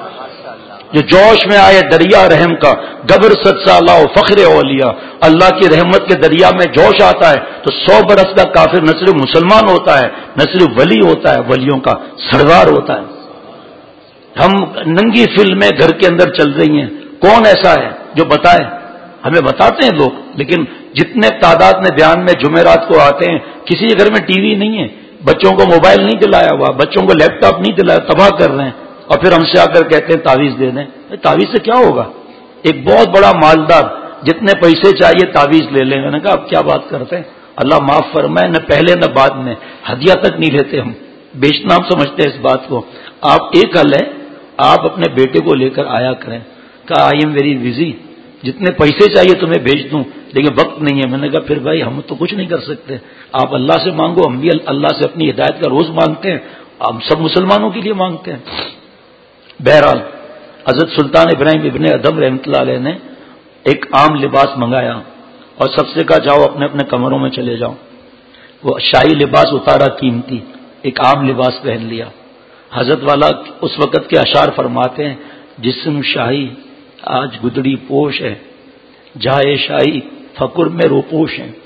جو جوش میں آئے دریا رحم کا، گبر سد سالہ فخر اولیاء. اللہ کی رحمت کے دریا میں جوش آتا ہے تو 100 برس کا کافر نہ صرف مسلمان ہوتا ہے، نہ صرف ولی ہوتا ہے، ولیوں کا سردار ہوتا ہے. ہم ننگی فلمیں گھر کے اندر چل رہی ہیں، کون ایسا ہے جو بتائے؟ ہمیں بتاتے ہیں لوگ، لیکن جتنے تعداد میں بیان میں جمعرات کو آتے ہیں، کسی کے گھر میں ٹی وی نہیں ہے، بچوں کو موبائل نہیں دلایا ہوا، بچوں کو لیپ ٹاپ نہیں دلایا، تباہ کر رہے ہیں. اور پھر ہم سے آ کر کہتے ہیں تعویذ دے دیں. تعویذ سے کیا ہوگا؟ ایک بہت بڑا مالدار جتنے پیسے چاہیے تعویذ لے لیں. میں نے کہا آپ کیا بات کرتے ہیں؟ اللہ معاف فرمائے، نہ پہلے نہ بعد میں، ہدیہ تک نہیں لیتے ہم، بیچنا ہم سمجھتے ہیں اس بات کو. آپ ایک حل ہے، آپ اپنے بیٹے کو لے کر آیا کریں. کہا آئی ایم ویری بزی، جتنے پیسے چاہیے تمہیں بھیج دوں لیکن وقت نہیں ہے. میں نے کہا پھر بھائی ہم تو کچھ نہیں کر سکتے، آپ اللہ سے مانگو، ہم بھی اللہ سے اپنی ہدایت کا روز مانگتے ہیں، ہم سب مسلمانوں کے لیے مانگتے ہیں. بہرحال حضرت سلطان ابراہیم ابن ادم رحمۃ اللہ علیہ نے ایک عام لباس منگایا اور سب سے کہا جاؤ اپنے اپنے کمروں میں چلے جاؤ. وہ شاہی لباس اتارا قیمتی، ایک عام لباس پہن لیا. حضرت والا اس وقت کے اشعار فرماتے ہیں، جسم شاہی آج گدڑی پوش ہے، جائے شاہی فقر میں روپوش ہیں.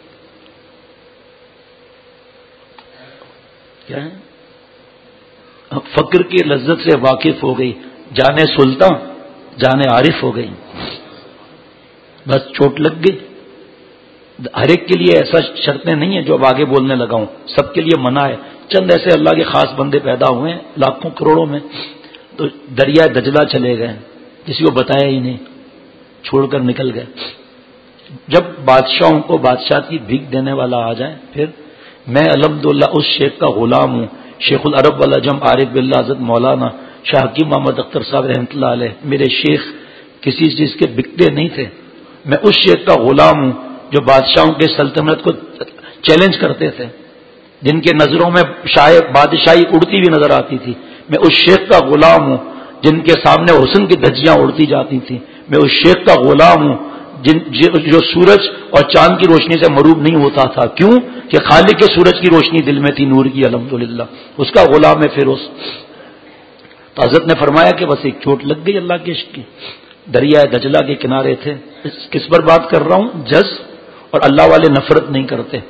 کیا ہے؟ فقر کی لذت سے واقف ہو گئی، جانے سلطان جانے عارف ہو گئی. بس چوٹ لگ گئی. ہر ایک کے لیے ایسا شرطیں نہیں ہیں جو اب آگے بولنے لگا ہوں، سب کے لیے منع ہے. چند ایسے اللہ کے خاص بندے پیدا ہوئے ہیں لاکھوں کروڑوں میں، تو دریائے دجلہ چلے گئے، کسی کو بتایا ہی نہیں، چھوڑ کر نکل گئے. جب بادشاہوں کو بادشاہ کی بھیک دینے والا آ جائے، پھر میں الحمدللہ اس شیخ کا غلام ہوں، شیخ العرب والعجم عارف باللہ حضرت مولانا شاہ حکیم محمد اختر صاحب رحمۃ اللہ علیہ. میرے شیخ کسی چیز کے بکتے نہیں تھے. میں اس شیخ کا غلام ہوں جو بادشاہوں کے سلطنت کو چیلنج کرتے تھے، جن کے نظروں میں بادشاہی اڑتی ہوئی نظر آتی تھی. میں اس شیخ کا غلام ہوں جن کے سامنے حسن کی دھجیاں اڑتی جاتی تھیں. میں اس شیخ کا غلام ہوں جو سورج اور چاند کی روشنی سے مروب نہیں ہوتا تھا. کیوں؟ کہ خالق کے سورج کی روشنی دل میں تھی، نور کی، الحمدللہ. اس کا غلام ہے فیروز. تو حضرت نے فرمایا کہ بس ایک چوٹ لگ گئی اللہ کے عشق کی. دریائے دجلہ کے کنارے تھے. کس پر بات کر رہا ہوں؟ جز. اور اللہ والے نفرت نہیں کرتے.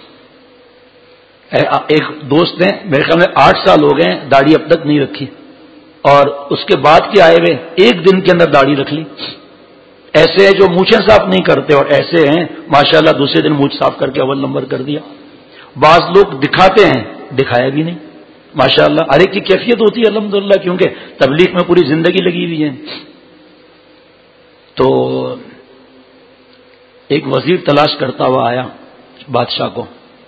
ایک دوست نے میرے خیال میں 8 سال ہو گئے داڑھی اب تک نہیں رکھی، اور اس کے بعد کے آئے ہوئے ایک دن کے اندر داڑھی رکھ لی. ایسے ہیں جو مونچھیں صاف نہیں کرتے، اور ایسے ہیں ماشاءاللہ دوسرے دن مونچھ صاف کر کے اول نمبر کر دیا. بعض لوگ دکھاتے ہیں، دکھایا بھی نہیں. ماشاءاللہ ہر ایک کی کیفیت ہوتی ہے الحمدللہ، کیونکہ تبلیغ میں پوری زندگی لگی ہوئی ہے. تو ایک وزیر تلاش کرتا ہوا آیا بادشاہ کو.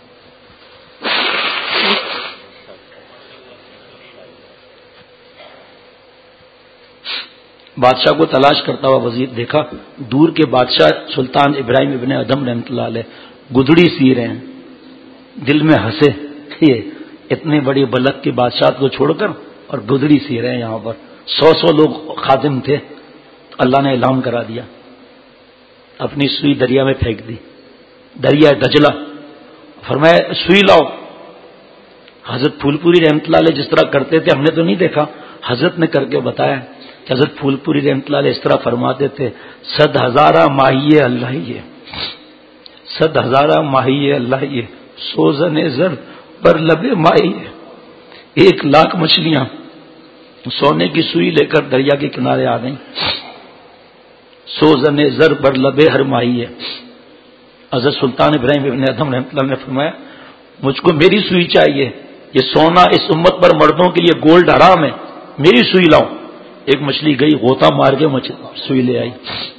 بادشاہ کو تلاش کرتا ہوا وزیر دیکھا، دور کے بادشاہ سلطان ابراہیم ابن ادم رحمۃ اللہ علیہ گدڑی سی رہے ہیں. دل میں ہنسے، یہ اتنی بڑی بلک کی بادشاہت کو چھوڑ کر اور گدڑی سی رہے ہیں. یہاں پر 100 لوگ خادم تھے. اللہ نے اعلان کرا دیا، اپنی سوئی دریا میں پھینک دی، دریا دجلہ. فرمایا سوئی لاؤ. حضرت پھول پوری رحمۃ اللہ علیہ جس طرح کرتے تھے ہم نے تو نہیں دیکھا، حضرت نے کر کے بتایا کہ حضرت پھول پوری رحمۃ اللہ علیہ اس طرح فرماتے تھے، 100,000 ماہیے اللہ ہی ہے، صد ہزارہ ماہی اللہ یہ سوزن زر پر لبے ماہی ہے. 1,00,000 مچھلیاں سونے کی سوئی لے کر دریا کے کنارے آ گئیں. سوزن زر بر لبے ہر ماہی ہے. حضرت سلطان ابراہیم ابن ادھم رحمۃ اللہ نے فرمایا مجھ کو میری سوئی چاہیے. یہ سونا اس امت پر مردوں کے لیے گولڈ حرام ہے, میری سوئی لاؤ. ایک مچھلی گئی, غوطہ مار کے سوئی لے آئی.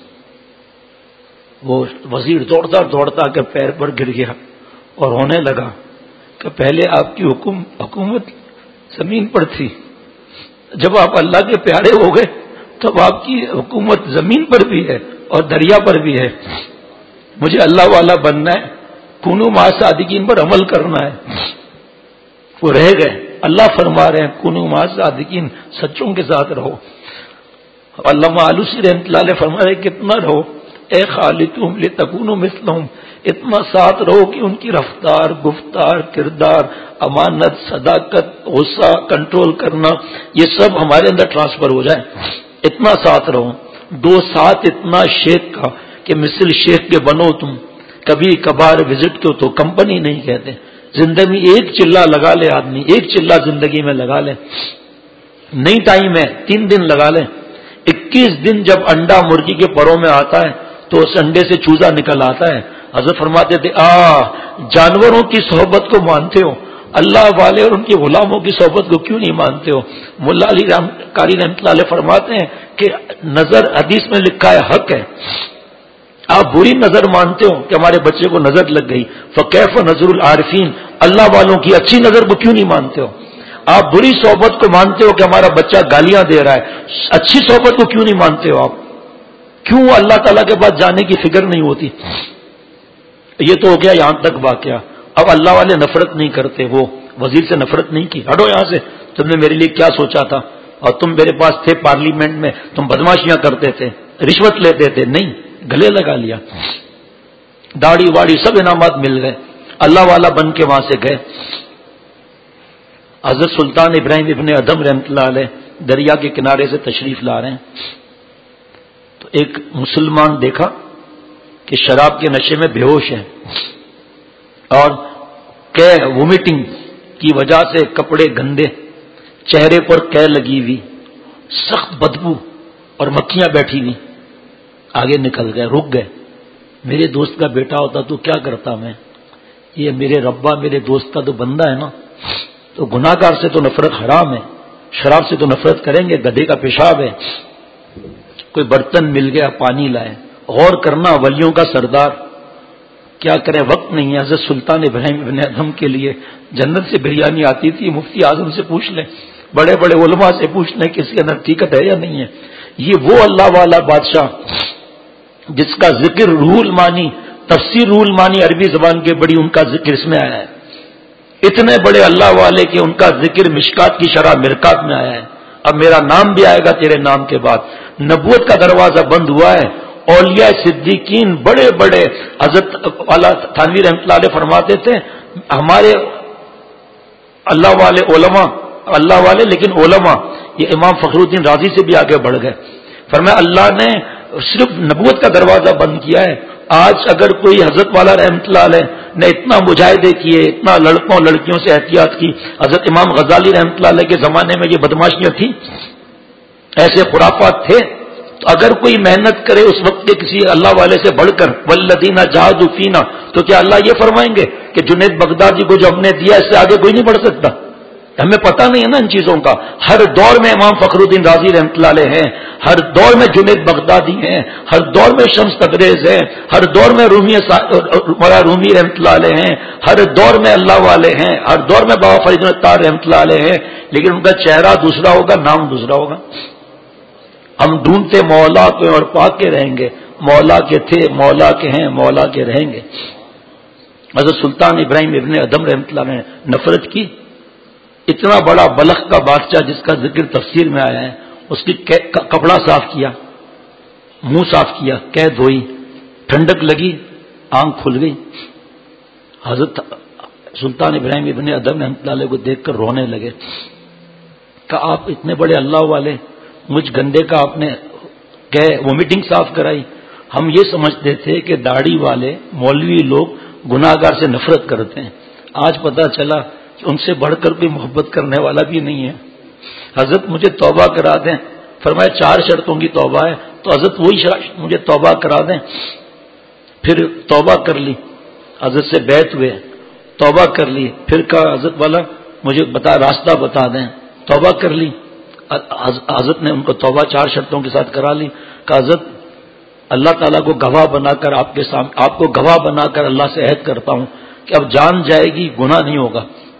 وہ وزیر دوڑتا دوڑتا کے پیر پر گر گیا اور رونے لگا کہ پہلے آپ کی حکومت زمین پر تھی, جب آپ اللہ کے پیارے ہو گئے تب آپ کی حکومت زمین پر بھی ہے اور دریا پر بھی ہے. مجھے اللہ والا بننا ہے, کونو مع صادقین پر عمل کرنا ہے. وہ رہ گئے. اللہ فرما رہے ہیں کونو مع صادقین, سچوں کے ساتھ رہو. علامہ آلوسی رحمۃ اللہ علیہ فرما رہے کتنا رہو, اے خالتہم لتکونوا مثلہم, اتنا ساتھ رہو کہ ان کی رفتار, گفتار, کردار, امانت, صداقت, غصہ کنٹرول کرنا, یہ سب ہمارے اندر ٹرانسفر ہو جائے. اتنا ساتھ رہو. 2 ساتھ اتنا شیخ کا کہ مثل شیخ کے بنو تم, کبھی کبھار وزٹ کو تو کمپنی نہیں کہتے. زندگی میں ایک چلہ لگا لے آدمی, ایک چلہ زندگی میں لگا لے. نہیں ٹائم ہے 3 دن لگا لے. 21 دن جب انڈا مرغی کے پروں میں آتا ہے تو اس انڈے سے چوزا نکل آتا ہے. حضرت فرماتے تھے جانوروں کی صحبت کو مانتے ہو, اللہ والے اور ان کے غلاموں کی صحبت کو کیوں نہیں مانتے ہو؟ ملا علی قاری رحمۃ اللہ علیہ فرماتے ہیں کہ نظر حدیث میں لکھا ہے حق ہے. آپ بری نظر مانتے ہو کہ ہمارے بچے کو نظر لگ گئی, فکیف نظر العارفین, اللہ والوں کی اچھی نظر کو کیوں نہیں مانتے ہو؟ آپ بری صحبت کو مانتے ہو کہ ہمارا بچہ گالیاں دے رہا ہے, اچھی صحبت کو کیوں نہیں مانتے ہو؟ آپ کیوں اللہ تعالیٰ کے پاس جانے کی فکر نہیں ہوتی؟ یہ تو ہو گیا یہاں تک واقعہ. اب اللہ والے نفرت نہیں کرتے, وہ وزیر سے نفرت نہیں کی, ہٹو یہاں سے, تم نے میرے لیے کیا سوچا تھا, اور تم میرے پاس تھے پارلیمنٹ میں, تم بدماشیاں کرتے تھے, رشوت لیتے تھے, نہیں, گلے لگا لیا, داڑھی واڑی سب انعامات مل گئے, اللہ والا بن کے وہاں سے گئے. حضرت سلطان ابراہیم ابن ادھم رحمۃ اللہ علیہ دریا کے کنارے سے تشریف لا رہے ہیں تو ایک مسلمان دیکھا کہ شراب کے نشے میں بے ہوش ہے اور وومیٹنگ کی وجہ سے کپڑے گندے, چہرے پر قے لگی ہوئی, سخت بدبو اور مکھیاں بیٹھی ہوئی. آگے نکل گئے, رک گئے. میرے دوست کا بیٹا ہوتا تو کیا کرتا میں, یہ میرے ربا میرے دوست کا تو بندہ ہے نا, تو گناہ گار سے تو نفرت حرام ہے, شراب سے تو نفرت کریں گے, گدھے کا پیشاب ہے. کوئی برتن مل گیا, پانی لائے. غور کرنا, ولیوں کا سردار, کیا کریں وقت نہیں ہے. حضرت سلطان ابراہیم ابن ادھم کے لیے جنت سے بریانی آتی تھی, مفتی اعظم سے پوچھ لیں, بڑے بڑے علماء سے پوچھ لیں کسی کے اندر حقیقت ہے یا نہیں ہے. یہ وہ اللہ والا بادشاہ جس کا ذکر روح المانی, تفسیر روح المانی عربی زبان کے بڑی, ان کا ذکر اس میں آیا ہے. اتنے بڑے اللہ والے کہ ان کا ذکر مشکات کی شرح مرکات میں آیا ہے. اب میرا نام بھی آئے گا تیرے نام کے بعد. نبوت کا دروازہ بند ہوا ہے. اولیاء صدیقین بڑے بڑے, حضرت والا تھانوی رحمۃ اللہ علیہ فرماتے تھے ہمارے اللہ والے علماء, اللہ والے لیکن علماء, یہ امام فخر الدین رازی سے بھی آگے بڑھ گئے. فرمایا اللہ نے صرف نبوت کا دروازہ بند کیا ہے. آج اگر کوئی حضرت والا رحمۃ اللہ علیہ نے اتنا مجاہدے کیے, اتنا لڑکوں لڑکیوں سے احتیاط کی, حضرت امام غزالی رحمۃ اللہ علیہ کے زمانے میں یہ بدماشیاں تھیں, ایسے خرافات تھے, تو اگر کوئی محنت کرے اس وقت کے کسی اللہ والے سے بڑھ کر, والذین جاہدوا فینا, تو کیا اللہ یہ فرمائیں گے کہ جنید بغدادی کو جو ہم نے دیا اس سے آگے کوئی نہیں بڑھ سکتا؟ ہمیں پتہ نہیں ہے نا ان چیزوں کا. ہر دور میں امام فخر الدین رازی رحمۃ اللہ علیہ ہیں, ہر دور میں جنید بغدادی ہیں, ہر دور میں شمس تبریز ہیں, ہر دور میں رومی رحمۃ اللہ علیہ ہیں, ہر دور میں اللہ والے ہیں, ہر دور میں بابا فرید الطاہر رحمۃ اللہ علیہ ہیں, لیکن ان کا چہرہ دوسرا ہوگا, نام دوسرا ہوگا. ہم ڈھونڈتے مولا کو اور پا کے رہیں گے, مولا کے تھے, مولا کے ہیں, مولا کے رہیں گے. حضرت سلطان ابراہیم ابن ادھم رحمۃ اللہ نے نفرت کی. اتنا بڑا بلخ کا بادشاہ جس کا ذکر تفسیر میں آیا ہے, اس کی کپڑا صاف کیا, منہ صاف کیا, قے دھوئی, ٹھنڈک لگی, آنکھ کھل گئی. حضرت سلطان ابراہیم ابن ادھم رحمۃ اللہ علیہ کو دیکھ کر رونے لگے کہ آپ اتنے بڑے اللہ والے, مجھ گندے کا آپ نے وومیٹنگ صاف کرائی, ہم یہ سمجھتے تھے کہ داڑھی والے مولوی لوگ گناہگار سے نفرت کرتے ہیں. آج پتہ چلا کہ ان سے بڑھ کر کوئی محبت کرنے والا بھی نہیں ہے. حضرت مجھے توبہ کرا دیں، فرمایا 4 شرطوں کی توبہ ہے، تو حضرت وہی مجھے توبہ کرا دیں. پھر توبہ کر لی، حضرت سے بیعت ہوئے، توبہ کر لی. پھر کہا حضرت والا مجھے راستہ بتا دیں، توبہ کر لی. حضرت نے ان کو توبہ 4 شرطوں کے ساتھ کرا لی. کہا حضرت اللہ تعالیٰ کو گواہ بنا کر آپ کو گواہ بنا کر اللہ سے عہد کرتا ہوں کہ اب جان جائے گی گناہ نہیں ہوگا.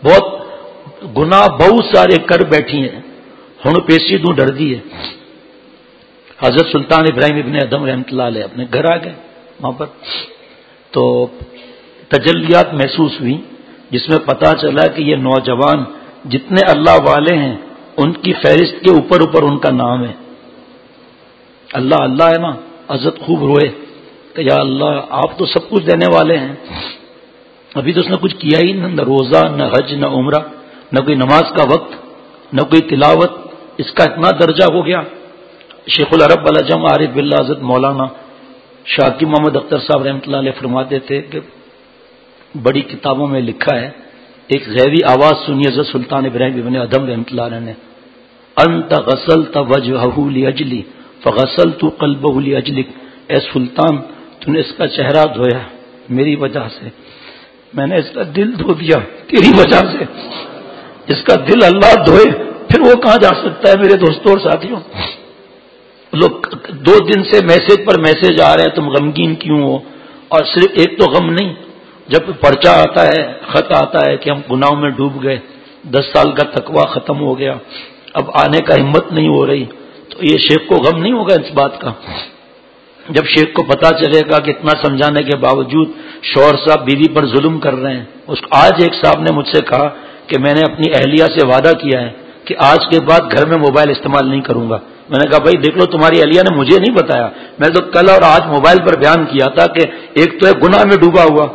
بہت سارے کر بیٹھی ہیں، ہن پیسی دوں ڈر دی ہے. حضرت سلطان ابراہیم ابن ادم رحمۃ اللہ علیہ اپنے گھر آ گئے. وہاں پر تو تجلیات محسوس ہوئی جس میں پتا چلا کہ یہ نوجوان جتنے اللہ والے ہیں ان کی فہرست کے اوپر ان کا نام ہے. اللہ اللہ ہے نا. حضرت خوب روئے کہ یا اللہ آپ تو سب کچھ دینے والے ہیں، ابھی تو اس نے کچھ کیا ہی نہ روزہ نہ حج نہ عمرہ نہ کوئی نماز کا وقت نہ کوئی تلاوت، اس کا اتنا درجہ ہو گیا. شیخ العرب العجم عارف باللہ حضرت مولانا شاکی محمد اختر صاحب رحمۃ اللہ علیہ فرماتے تھے کہ بڑی کتابوں میں لکھا ہے، ایک غیبی آواز سنی حضرت سلطان ابراہیم ابن ادم رحمۃ اللہ علیہ نے، انت غسلت وجهه لاجلی فغسلت قلبه لاجلک. اے سلطان تو نے اس کا چہرہ دھویا میری وجہ سے، میں نے اس کا دل دھو دیا تیری وجہ سے. اس کا دل اللہ دھوئے پھر وہ کہاں جا سکتا ہے. میرے دوستوں اور ساتھیوں، لوگ 2 دن سے میسج پر میسج آ رہے ہیں تم غمگین کیوں ہو. اور صرف ایک تو غم نہیں، جب پرچہ آتا ہے خط آتا ہے کہ ہم گناہوں میں ڈوب گئے، 10 سال کا تقویٰ ختم ہو گیا، اب آنے کا ہمت نہیں ہو رہی، تو یہ شیخ کو غم نہیں ہوگا اس بات کا. جب شیخ کو پتا چلے گا کہ اتنا سمجھانے کے باوجود شوہر صاحب بیوی پر ظلم کر رہے ہیں. آج ایک صاحب نے مجھ سے کہا کہ میں نے اپنی اہلیہ سے وعدہ کیا ہے کہ آج کے بعد گھر میں موبائل استعمال نہیں کروں گا. میں نے کہا بھائی دیکھ لو تمہاری اہلیہ نے مجھے نہیں بتایا، میں تو کل اور آج موبائل پر بیان کیا تھا کہ ایک تو ہے گناہ میں ڈوبا ہوا،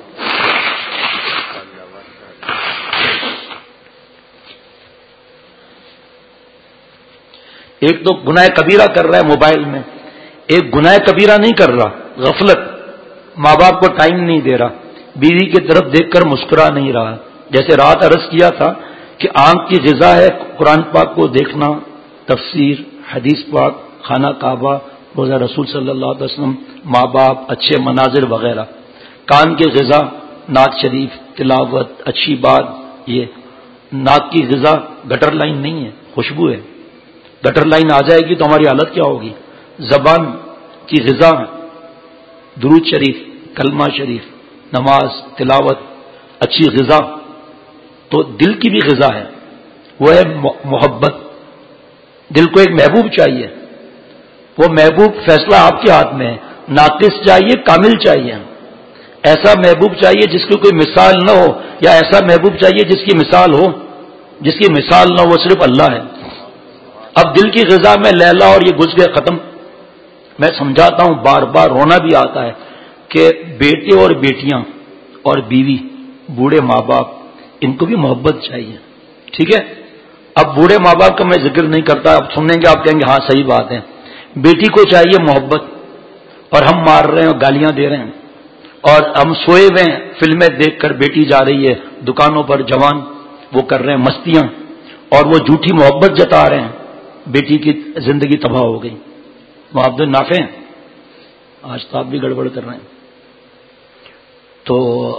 ایک تو گناہ کبیرہ کر رہا ہے موبائل میں، ایک گناہ کبیرہ نہیں کر رہا، غفلت، ماں باپ کو ٹائم نہیں دے رہا، بیوی کی طرف دیکھ کر مسکرا نہیں رہا. جیسے رات عرض کیا تھا کہ آنکھ کی غذا ہے قرآن پاک کو دیکھنا، تفسیر، حدیث پاک، خانہ کعبہ، روزہ رسول صلی اللہ علیہ وسلم، ماں باپ، اچھے مناظر وغیرہ. کان کی غذا نعت شریف، تلاوت، اچھی بات. یہ ناک کی غذا گٹر لائن نہیں ہے، خوشبو ہے. گٹر لائن آ جائے گی تو ہماری حالت کیا ہوگی. زبان کی غذا درود شریف، کلمہ شریف، نماز، تلاوت، اچھی غذا. تو دل کی بھی غذا ہے، وہ ہے محبت. دل کو ایک محبوب چاہیے، وہ محبوب فیصلہ آپ کے ہاتھ میں ہے. ناقص چاہیے، کامل چاہیے. ایسا محبوب چاہیے جس کی کوئی مثال نہ ہو، یا ایسا محبوب چاہیے جس کی مثال ہو. جس کی مثال نہ ہو وہ صرف اللہ ہے. اب دل کی غذا میں لیلا اور یہ گھس گئے ختم. میں سمجھاتا ہوں، بار بار رونا بھی آتا ہے کہ بیٹے اور بیٹیاں اور بیوی، بوڑھے ماں باپ، ان کو بھی محبت چاہیے. ٹھیک ہے، اب بوڑھے ماں باپ کا میں ذکر نہیں کرتا، اب سنیں گے آپ کہیں گے ہاں صحیح بات ہے. بیٹی کو چاہیے محبت، اور ہم مار رہے ہیں اور گالیاں دے رہے ہیں، اور ہم سوئے ہوئے ہیں فلمیں دیکھ کر، بیٹی جا رہی ہے دکانوں پر، جوان وہ کر رہے ہیں مستیاں، اور وہ جھوٹی محبت جتا رہے ہیں. بیٹی کی زندگی تباہ ہو گئی. محبت نافع ہیں، آج تو آپ بھی گڑبڑ کر رہے ہیں. تو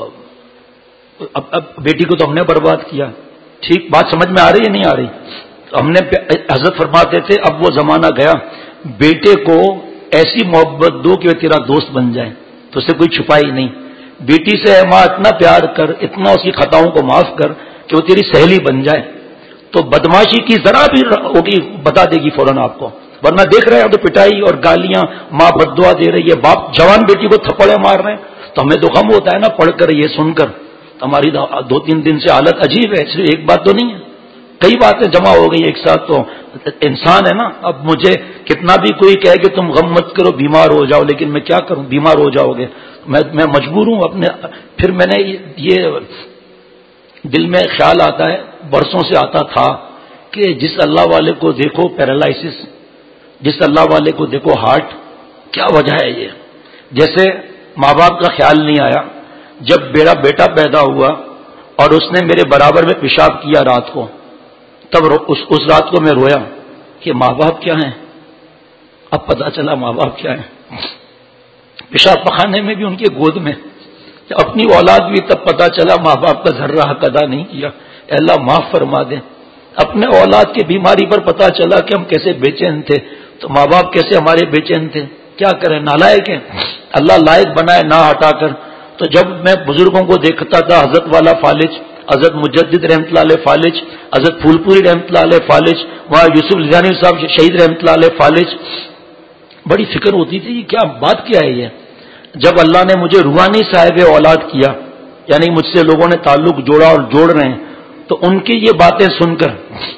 اب بیٹی کو تو ہم نے برباد کیا. ٹھیک بات سمجھ میں آ رہی ہے نہیں آ رہی؟ ہم نے حضرت فرماتے تھے اب وہ زمانہ گیا، بیٹے کو ایسی محبت دو کہ وہ تیرا دوست بن جائے، تو اسے کوئی چھپائی نہیں. بیٹی سے ماں اتنا پیار کر، اتنا اس کی خطاؤں کو معاف کر کہ وہ تیری سہیلی بن جائے. تو بدماشی کی ذرا بھی ہوگی بتا دے گی فوراً آپ کو، ورنہ دیکھ رہے ہیں تو پٹائی اور گالیاں، ماں بددعا دے رہی ہے، باپ جوان بیٹی کو تھپڑے مار رہے ہیں. تو ہمیں تو غم ہوتا ہے نا پڑھ کر یہ سن کر. ہماری 2-3 دن سے حالت عجیب ہے، صرف ایک بات تو نہیں ہے، کئی باتیں جمع ہو گئی ایک ساتھ. تو انسان ہے نا، اب مجھے کتنا بھی کوئی کہے کہ تم غم مت کرو بیمار ہو جاؤ، لیکن میں کیا کروں، بیمار ہو جاؤ گے، میں مجبور ہوں اپنے. پھر میں نے یہ دل میں خیال آتا ہے، برسوں سے آتا تھا کہ جس اللہ والے کو دیکھو پیرالائسس، جس اللہ والے کو دیکھو ہارٹ، کیا وجہ ہے یہ؟ جیسے ماں باپ کا خیال نہیں آیا جب میرا بیٹا پیدا ہوا اور اس نے میرے برابر میں پیشاب کیا رات کو، تب اس رات کو میں رویا کہ ماں باپ کیا ہیں. اب پتا چلا ماں باپ کیا ہیں. پیشاب پخانے میں بھی ان کے گود میں، اپنی اولاد بھی تب پتا چلا ماں باپ کا ذرہ حق ادا نہیں کیا. اے اللہ معاف فرما دیں. اپنے اولاد کی بیماری پر پتا چلا کہ ہم کیسے بے چین تھے، تو ماں باپ کیسے ہمارے بے چین تھے. کیا کریں، نالائق ہیں. اللہ لائق بنائے نہ ہٹا کر. تو جب میں بزرگوں کو دیکھتا تھا، حضرت والا فالج، حضرت مجدد رحمۃ اللہ علیہ فالج، حضرت پھول پوری رحمۃ اللہ علیہ فالج، وہاں یوسف لدھیانوی صاحب شہید رحمۃ اللہ علیہ فالج، بڑی فکر ہوتی تھی کیا بات کیا ہے یہ. جب اللہ نے مجھے روحانی صاحب اولاد کیا، یعنی مجھ سے لوگوں نے تعلق جوڑا اور جوڑ رہے ہیں، تو ان کی یہ باتیں سن کر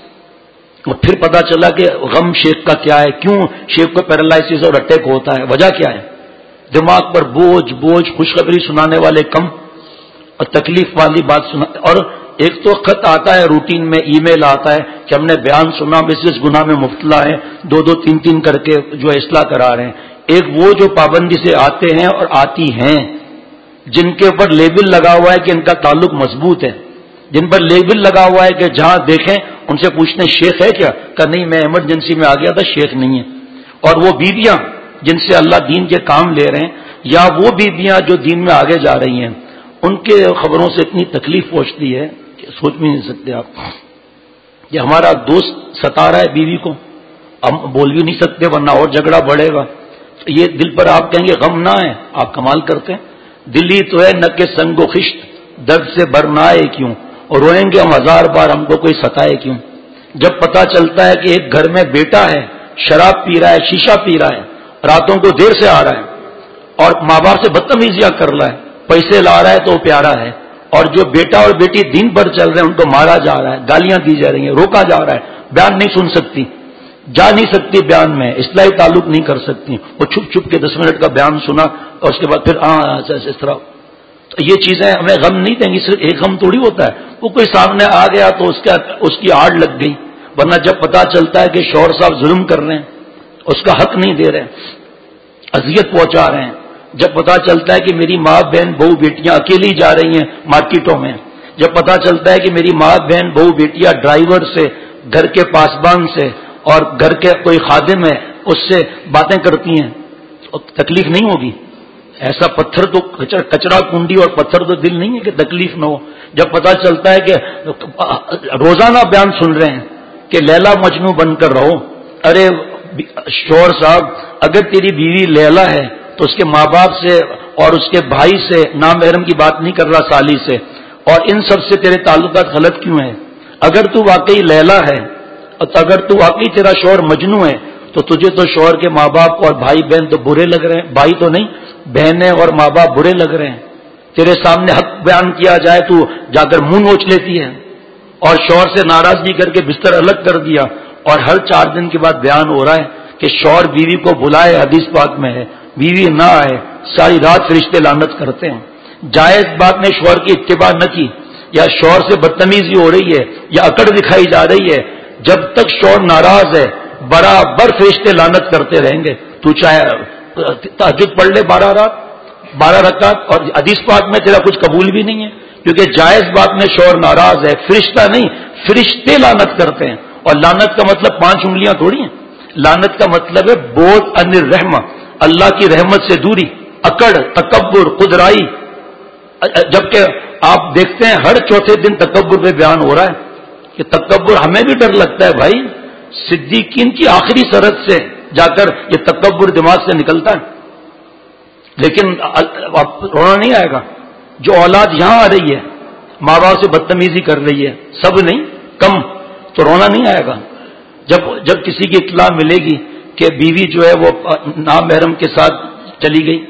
پھر پتا چلا کہ غم شیخ کا کیا ہے، کیوں شیخ کو پیرالائسس اور اٹیک ہوتا ہے، وجہ کیا ہے. دماغ پر بوجھ، خوشخبری سنانے والے کم اور تکلیف والی بات سنا. اور ایک تو خط آتا ہے روٹین میں، ای میل آتا ہے کہ ہم نے بیان سنا، اس گناہ میں مبتلا ہے، 2-3 کر کے جو اصلاح کرا رہے ہیں. ایک وہ جو پابندی سے آتے ہیں اور آتی ہیں، جن کے اوپر لیبل لگا ہوا ہے کہ ان کا تعلق مضبوط ہے، جن پر لیبل لگا ہوا ہے کہ جہاں دیکھیں ان سے پوچھتے ہیں شیخ ہے کیا، کہ نہیں میں ایمرجنسی میں آ گیا تھا، شیخ نہیں ہے. اور وہ بیویاں جن سے اللہ دین کے کام لے رہے ہیں، یا وہ بیویاں جو دین میں آگے جا رہی ہیں، ان کے خبروں سے اتنی تکلیف پہنچتی ہے کہ سوچ بھی نہیں سکتے آپ. کہ ہمارا دوست ستا رہا ہے بیوی کو، ہم بول بھی نہیں سکتے ورنہ اور جھگڑا بڑھے گا. یہ دل پر آپ کہیں گے غم نہ ہے، آپ کمال کرتے ہیں. دلی تو ہے نہ کہ سنگ و خشت، درد سے برنائے کیوں، اور روئیں گے ہم 1000 بار ہم کو کوئی ستائے کیوں. جب پتا چلتا ہے کہ ایک گھر میں بیٹا ہے، شراب پی رہا ہے، شیشہ پی رہا ہے، راتوں کو دیر سے آ رہا ہے اور ماں باپ سے بدتمیزیاں کر رہا ہے، پیسے لا رہا ہے تو وہ پیارا ہے، اور جو بیٹا اور بیٹی دین پر چل رہے ہیں ان کو مارا جا رہا ہے، گالیاں دی جا رہی ہیں، روکا جا رہا ہے، بیان نہیں سن سکتی، جا نہیں سکتی بیان میں، اصلاحی تعلق نہیں کر سکتی. وہ چھپ کے 10 منٹ کا بیان سنا اور اس کے بعد پھر اس طرح. تو یہ چیزیں ہمیں غم نہیں دیں گی. صرف ایک غم تھوڑی ہوتا ہے، وہ کوئی سامنے آ گیا تو اس کی آڑ لگ گئی. ورنہ جب پتا چلتا ہے کہ شوہر صاحب ظلم کر رہے ہیں، اس کا حق نہیں دے رہے ہیں، اذیت پہنچا رہے ہیں، جب پتا چلتا ہے کہ میری ماں بہن بہو بیٹیاں اکیلی جا رہی ہیں مارکیٹوں میں، جب پتا چلتا ہے کہ میری ماں بہن بہو بیٹیاں ڈرائیور سے، گھر کے پاسبان سے اور گھر کے کوئی خادم ہے اس سے باتیں کرتی ہیں، تو تکلیف نہیں ہوگی. ایسا پتھر تو کچرا کنڈی اور پتھر تو دل نہیں ہے کہ تکلیف نہ ہو. جب پتا چلتا ہے کہ روزانہ بیان سن رہے ہیں کہ لیلا مجنو بن کر رہو. ارے شوہر صاحب، اگر تیری بیوی لیلا ہے تو اس کے ماں باپ سے اور اس کے بھائی سے نام محرم کی بات نہیں کر رہا، سالی سے، اور ان سب سے تیرے تعلقات غلط کیوں ہیں؟ اگر تو واقعی لیلا ہے، اگر تو واقعی تیرا شوہر مجنو ہے، تو تجھے تو شوہر کے ماں باپ اور بھائی بہن تو برے لگ رہے ہیں، بھائی تو نہیں، بہنیں اور ماں باپ برے لگ رہے ہیں. تیرے سامنے حق بیان کیا جائے تو جا کر منہ نوچ لیتی ہے، اور شوہر سے ناراضگی کر کے بستر الگ کر دیا، اور ہر 4 دن کے بعد بیان ہو رہا ہے کہ شوہر بیوی کو بلائے، حدیث پاک میں ہے، بیوی نہ آئے، ساری رات فرشتے لعنت کرتے ہیں. جائز بات میں شوہر کی اتباع نہ کی، یا شوہر سے بدتمیزی ہو رہی ہے یا اکڑ دکھائی جا رہی ہے، جب تک شوہر ناراض ہے برابر فرشتے لعنت کرتے رہیں گے. تو چاہے تہجد پڑھ لے 12 رکعت، اور حدیث پاک میں تیرا کچھ قبول بھی نہیں ہے، کیونکہ جائز بات میں شوہر ناراض ہے، فرشتہ نہیں، فرشتے لعنت کرتے ہیں. اور لعنت کا مطلب 5 انگلیاں تھوڑی ہیں، لعنت کا مطلب ہے بعد عن الرحمہ، اللہ کی رحمت سے دوری، اکڑ، تکبر، خودرائی. جبکہ آپ دیکھتے ہیں ہر چوتھے دن تکبر پہ بیان ہو رہا ہے کہ تکبر، ہمیں بھی ڈر لگتا ہے بھائی، صدیقین کی آخری سرحد سے جا کر یہ تکبر دماغ سے نکلتا ہے. لیکن رونا نہیں آئے گا. جو اولاد یہاں آ رہی ہے، ماں باپ سے بدتمیزی کر رہی ہے، سب نہیں کم، تو رونا نہیں آئے گا. جب کسی کی اطلاع ملے گی کہ بیوی جو ہے وہ نام محرم کے ساتھ چلی گئی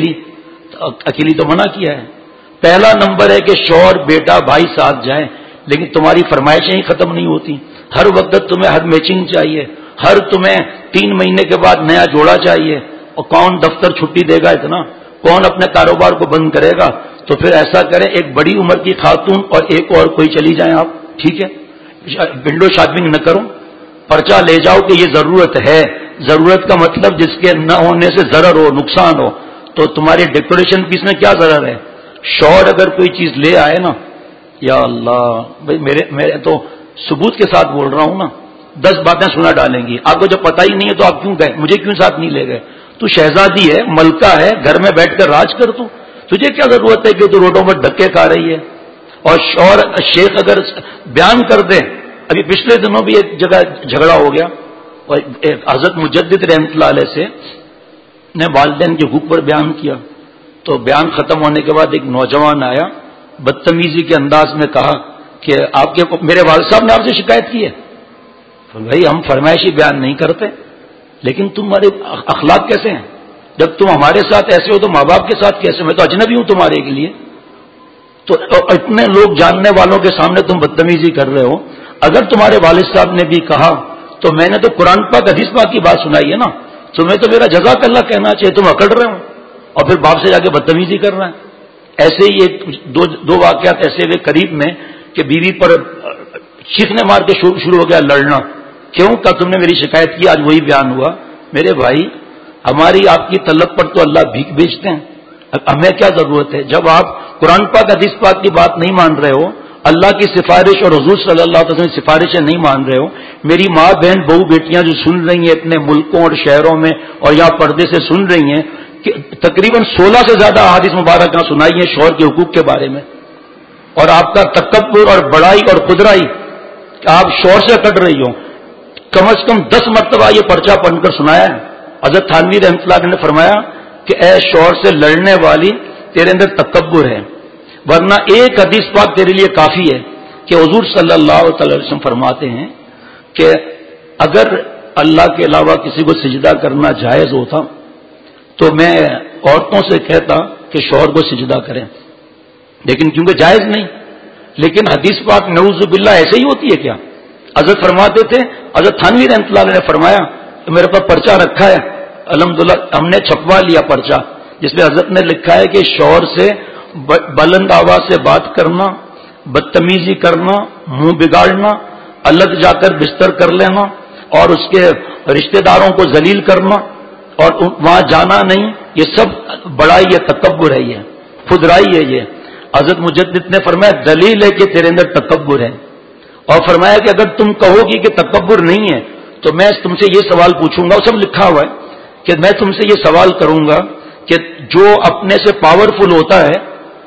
اکیلی تو منع کیا ہے. پہلا نمبر ہے کہ شوہر، بیٹا، بھائی ساتھ جائیں، لیکن تمہاری فرمائشیں ہی ختم نہیں ہوتی. ہر وقت تمہیں ہر میچنگ چاہیے، ہر تمہیں 3 مہینے کے بعد نیا جوڑا چاہیے. اور کون دفتر چھٹی دے گا اتنا؟ کون اپنے کاروبار کو بند کرے گا؟ تو پھر ایسا کریں، ایک بڑی عمر کی خاتون اور ایک اور کوئی چلی جائیں آپ، ٹھیک ہے، ونڈو شاپنگ نہ کرو، پرچہ لے جاؤ کہ یہ ضرورت ہے. ضرورت کا مطلب جس کے نہ ہونے سے ضرر ہو، نقصان ہو. تو تمہاری ڈیکوریشن پیس میں کیا ضرر ہے؟ شوہر اگر کوئی چیز لے آئے نا، یا اللہ بھائی میرے تو ثبوت کے ساتھ بول رہا ہوں نا، 10 باتیں سنا ڈالیں گی. آپ کو جب پتہ ہی نہیں ہے تو آپ کیوں گئے؟ مجھے کیوں ساتھ نہیں لے گئے؟ تو شہزادی ہے، ملکہ ہے، گھر میں بیٹھ کر راج کر تو تجھے کیا ضرورت ہے کہ تو روڈوں پر دھکے کھا رہی ہے؟ اور شوہر شیخ اگر بیان کر دے، ابھی پچھلے دنوں بھی ایک جگہ جھگڑا ہو گیا، اور ایک حضرت مجدد رحمۃ اللہ علیہ سے نے والدین کے حقوق پر بیان کیا. تو بیان ختم ہونے کے بعد ایک نوجوان آیا، بدتمیزی کے انداز میں کہا کہ آپ کے میرے والد صاحب نے آپ سے شکایت کی ہے. بھائی ہم فرمائشی بیان نہیں کرتے، لیکن تمہارے اخلاق کیسے ہیں؟ جب تم ہمارے ساتھ ایسے ہو تو ماں باپ کے ساتھ کیسے؟ میں تو اجنبی ہوں تمہارے کے لیے. تو اتنے لوگ جاننے والوں کے سامنے تم بدتمیزی کر رہے ہو. اگر تمہارے والد صاحب نے بھی کہا تو میں نے تو قرآن پاک حدیث پاک کی بات سنائی ہے نا، تمہیں تو میرا جزاک اللہ کہنا چاہیے. تم اکڑ رہے ہو اور پھر باپ سے جا کے بدتمیزی کر رہے ہیں. ایسے ہی ایک دو واقعات ایسے ہوئے قریب میں کہ بیوی پر چیخنے مار کے شروع ہو گیا لڑنا. کیوں کہ تم نے میری شکایت کی؟ آج وہی بیان ہوا. میرے بھائی ہماری آپ کی طلب پر تو اللہ بھیک بیچتے ہیں، ہمیں کیا ضرورت ہے؟ جب آپ قرآن پاک حدیث پاک کی بات نہیں مان رہے ہو، اللہ کی سفارش اور حضور صلی اللہ علیہ وسلم کی سفارشیں نہیں مان رہے ہو، میری ماں بہن بہو بیٹیاں جو سن رہی ہیں اپنے ملکوں اور شہروں میں اور یہاں پردے سے سن رہی ہیں کہ تقریباً 16 سے زیادہ احادیث مبارکہ سنائی ہیں شوہر کے حقوق کے بارے میں، اور آپ کا تکبر اور بڑائی اور خودرائی کہ آپ شوہر سے کٹ رہی ہو. کم از کم 10 مرتبہ یہ پرچہ پڑھ کر سنایا ہے. حضرت تھانوی رحمۃ اللہ علیہ نے فرمایا کہ اے شوہر سے لڑنے والی، تیرے اندر تکبر ہے، ورنہ ایک حدیث پاک تیرے لیے کافی ہے کہ حضور صلی اللہ علیہ وسلم فرماتے ہیں کہ اگر اللہ کے علاوہ کسی کو سجدہ کرنا جائز ہوتا تو میں عورتوں سے کہتا کہ شوہر کو سجدہ کریں، لیکن کیونکہ جائز نہیں. لیکن حدیث پاک نعوذ باللہ ایسے ہی ہوتی ہے کیا؟ حضرت فرماتے تھے، حضرت تھانوی رحمۃ اللہ علیہ نے فرمایا کہ میرے پاس پرچہ رکھا ہے، الحمدللہ ہم نے چھپوا لیا پرچہ، جس میں حضرت نے لکھا ہے کہ شوہر سے بلند آواز سے بات کرنا، بدتمیزی کرنا، منہ بگاڑنا، الگ جا کر بستر کر لینا اور اس کے رشتہ داروں کو ذلیل کرنا اور وہاں جانا نہیں، یہ سب بڑائی ہے، تکبر ہے، یہ خودرائی ہے. یہ حضرت مجدد نے فرمایا دلیل ہے کہ تیرے اندر تکبر ہے. اور فرمایا کہ اگر تم کہو گی کہ تکبر نہیں ہے تو میں تم سے یہ سوال پوچھوں گا، سب لکھا ہوا ہے کہ میں تم سے یہ سوال کروں گا کہ جو اپنے سے پاورفل ہوتا ہے،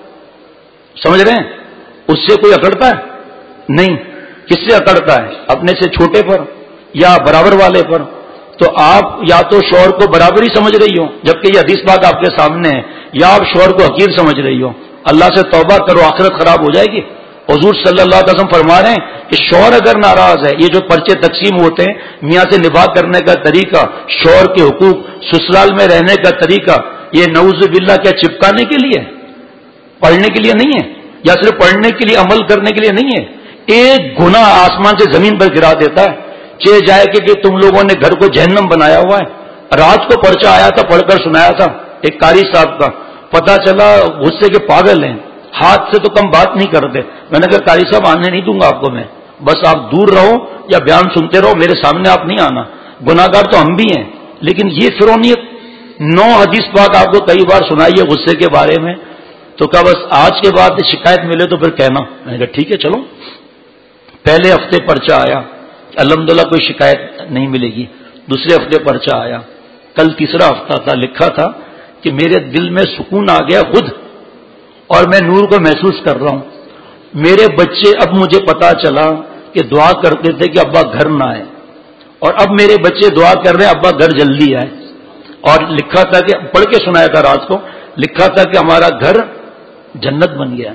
سمجھ رہے ہیں، اس سے کوئی اکڑتا ہے؟ نہیں. کس سے اکڑتا ہے؟ اپنے سے چھوٹے پر یا برابر والے پر. تو آپ یا تو شوہر کو برابر ہی سمجھ رہی ہو جبکہ یہ حدیث بات آپ کے سامنے ہے، یا آپ شوہر کو حقیر سمجھ رہی ہو. اللہ سے توبہ کرو، آخرت خراب ہو جائے گی. حضور صلی اللہ علیہ وسلم فرما رہے ہیں کہ شوہر اگر ناراض ہے، یہ جو پرچے تقسیم ہوتے ہیں، میاں سے نباہ کرنے کا طریقہ، شوہر کے حقوق، سسرال میں رہنے کا طریقہ، یہ نعوذ باللہ کیا چپکانے کے لیے، پڑھنے کے لیے نہیں ہے، یا صرف پڑھنے کے لیے، عمل کرنے کے لیے نہیں ہے. ایک گناہ آسمان سے زمین پر گرا دیتا ہے. چہ جائے کہ تم لوگوں نے گھر کو جہنم بنایا ہوا ہے. رات کو پرچہ آیا تھا، پڑھ کر سنایا تھا ایک قاری صاحب کا، پتا چلا غصے کے پاگل ہیں، ہاتھ سے تو کم بات نہیں کرتے. میں نے کہا قاری صاحب آنے نہیں دوں گا آپ کو میں، بس آپ دور رہو یا بیان سنتے رہو، میرے سامنے آپ نہیں آنا. گناہگار تو ہم بھی ہیں، لیکن یہ فرونیت 9 حدیث پاک آپ کو کئی بار سنائی ہے غصے کے بارے میں. تو کہا بس آج کے بعد شکایت ملے تو پھر کہنا. میں نے کہا ٹھیک ہے چلو. پہلے ہفتے پرچہ آیا، الحمدللہ کوئی شکایت نہیں ملے گی. دوسرے ہفتے پرچہ آیا، کل تیسرا ہفتہ تھا، لکھا تھا کہ میرے دل میں سکون آ گیا خود، اور میں نور کو محسوس کر رہا ہوں. میرے بچے اب مجھے پتا چلا کہ دعا کرتے تھے کہ ابا گھر نہ آئے، اور اب میرے بچے دعا کر رہے ہیں ابا گھر جلدی آئے. اور لکھا تھا کہ پڑھ کے سنایا تھا رات کو، لکھا تھا کہ ہمارا گھر جنت بن گیا.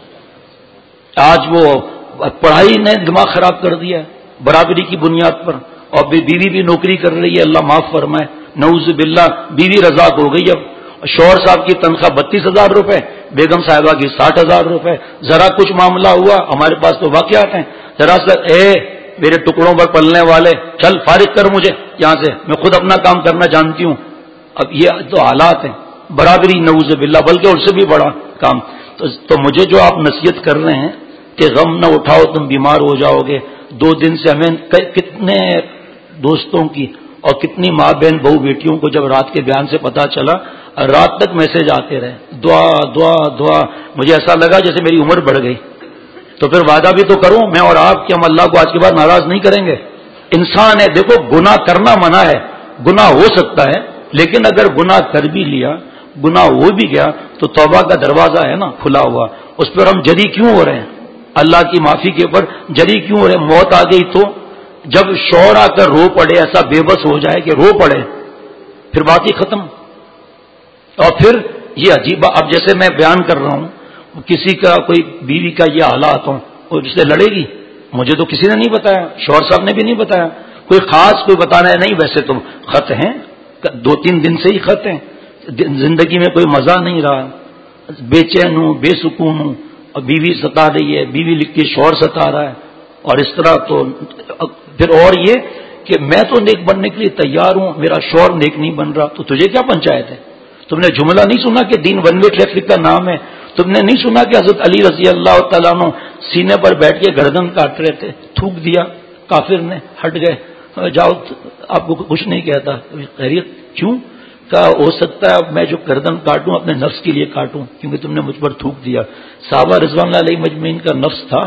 آج وہ پڑھائی نے دماغ خراب کر دیا ہے برابری کی بنیاد پر، اور بیوی بھی نوکری کر رہی ہے، اللہ معاف فرمائے، نعوذ باللہ بیوی رزاق ہو گئی. اب شوہر صاحب کی تنخواہ 32,000 روپے، بیگم صاحبہ کی 60,000 روپے. ذرا کچھ معاملہ ہوا، ہمارے پاس تو واقعات ہیں، ذرا سا میرے ٹکڑوں پر پلنے والے چل فارغ کر مجھے یہاں سے، میں خود اپنا کام کرنا جانتی ہوں. اب یہ تو حالات ہیں، برابری نعوذ باللہ، بلکہ اس سے بھی بڑا کام. تو مجھے جو آپ نصیحت کر رہے ہیں کہ غم نہ اٹھاؤ تم بیمار ہو جاؤ گے، 2 دن سے ہمیں کتنے دوستوں کی اور کتنی ماں بہن بہو بیٹیوں کو جب رات کے بیان سے پتا چلا، رات تک میسج آتے رہے، دعا دعا دعا. مجھے ایسا لگا جیسے میری عمر بڑھ گئی. تو پھر وعدہ بھی تو کروں میں اور آپ کہ ہم اللہ کو آج کے بعد ناراض نہیں کریں گے. انسان ہے، دیکھو گناہ کرنا منع ہے، گناہ ہو سکتا ہے، لیکن اگر گناہ کر بھی لیا، گناہ ہو بھی گیا تو توبہ کا دروازہ ہے نا کھلا ہوا، اس پر ہم جری کیوں ہو رہے ہیں؟ اللہ کی معافی کے اوپر جری کیوں ہو رہے ہیں؟ موت آ گئی تو جب شور آ کر رو پڑے، ایسا بے بس ہو جائے کہ رو پڑے، پھر بات ہی ختم. اور پھر یہ عجیب، اب جیسے میں بیان کر رہا ہوں، کسی کا کوئی بیوی کا یہ حالات ہوں اور اس سے لڑے گی، مجھے تو کسی نے نہیں بتایا، شوہر صاحب نے بھی نہیں بتایا، کوئی خاص کوئی بتانا ہے نہیں. ویسے تو خط ہیں، 2-3 دن سے ہی خط ہیں، زندگی میں کوئی مزہ نہیں رہا، بے چین ہوں، بے سکون ہوں، اور بیوی ستا رہی ہے، بیوی لکھ کے شوہر ستا رہا ہے، اور اس طرح. تو پھر اور یہ کہ میں تو نیک بننے کے لیے تیار ہوں، میرا شوہر نیک نہیں بن رہا، تو تجھے کیا پنچایت ہے؟ تم نے جملہ نہیں سنا کہ دین ون وے ٹریفک کا نام ہے؟ تم نے نہیں سنا کہ حضرت علی رضی اللہ تعالیٰ عنہ سینے پر بیٹھ کے گردن کاٹ رہے تھے، تھوک دیا کافر نے، ہٹ گئے، جاؤ آپ کو کچھ نہیں کہتا. خیریت کیوں؟ کہا ہو سکتا ہے اب میں جو گردن کاٹوں اپنے نفس کے لیے کاٹوں، کیونکہ تم نے مجھ پر تھوک دیا. صحابہ رضوان اللہ علیہ مجمعین کا نفس تھا،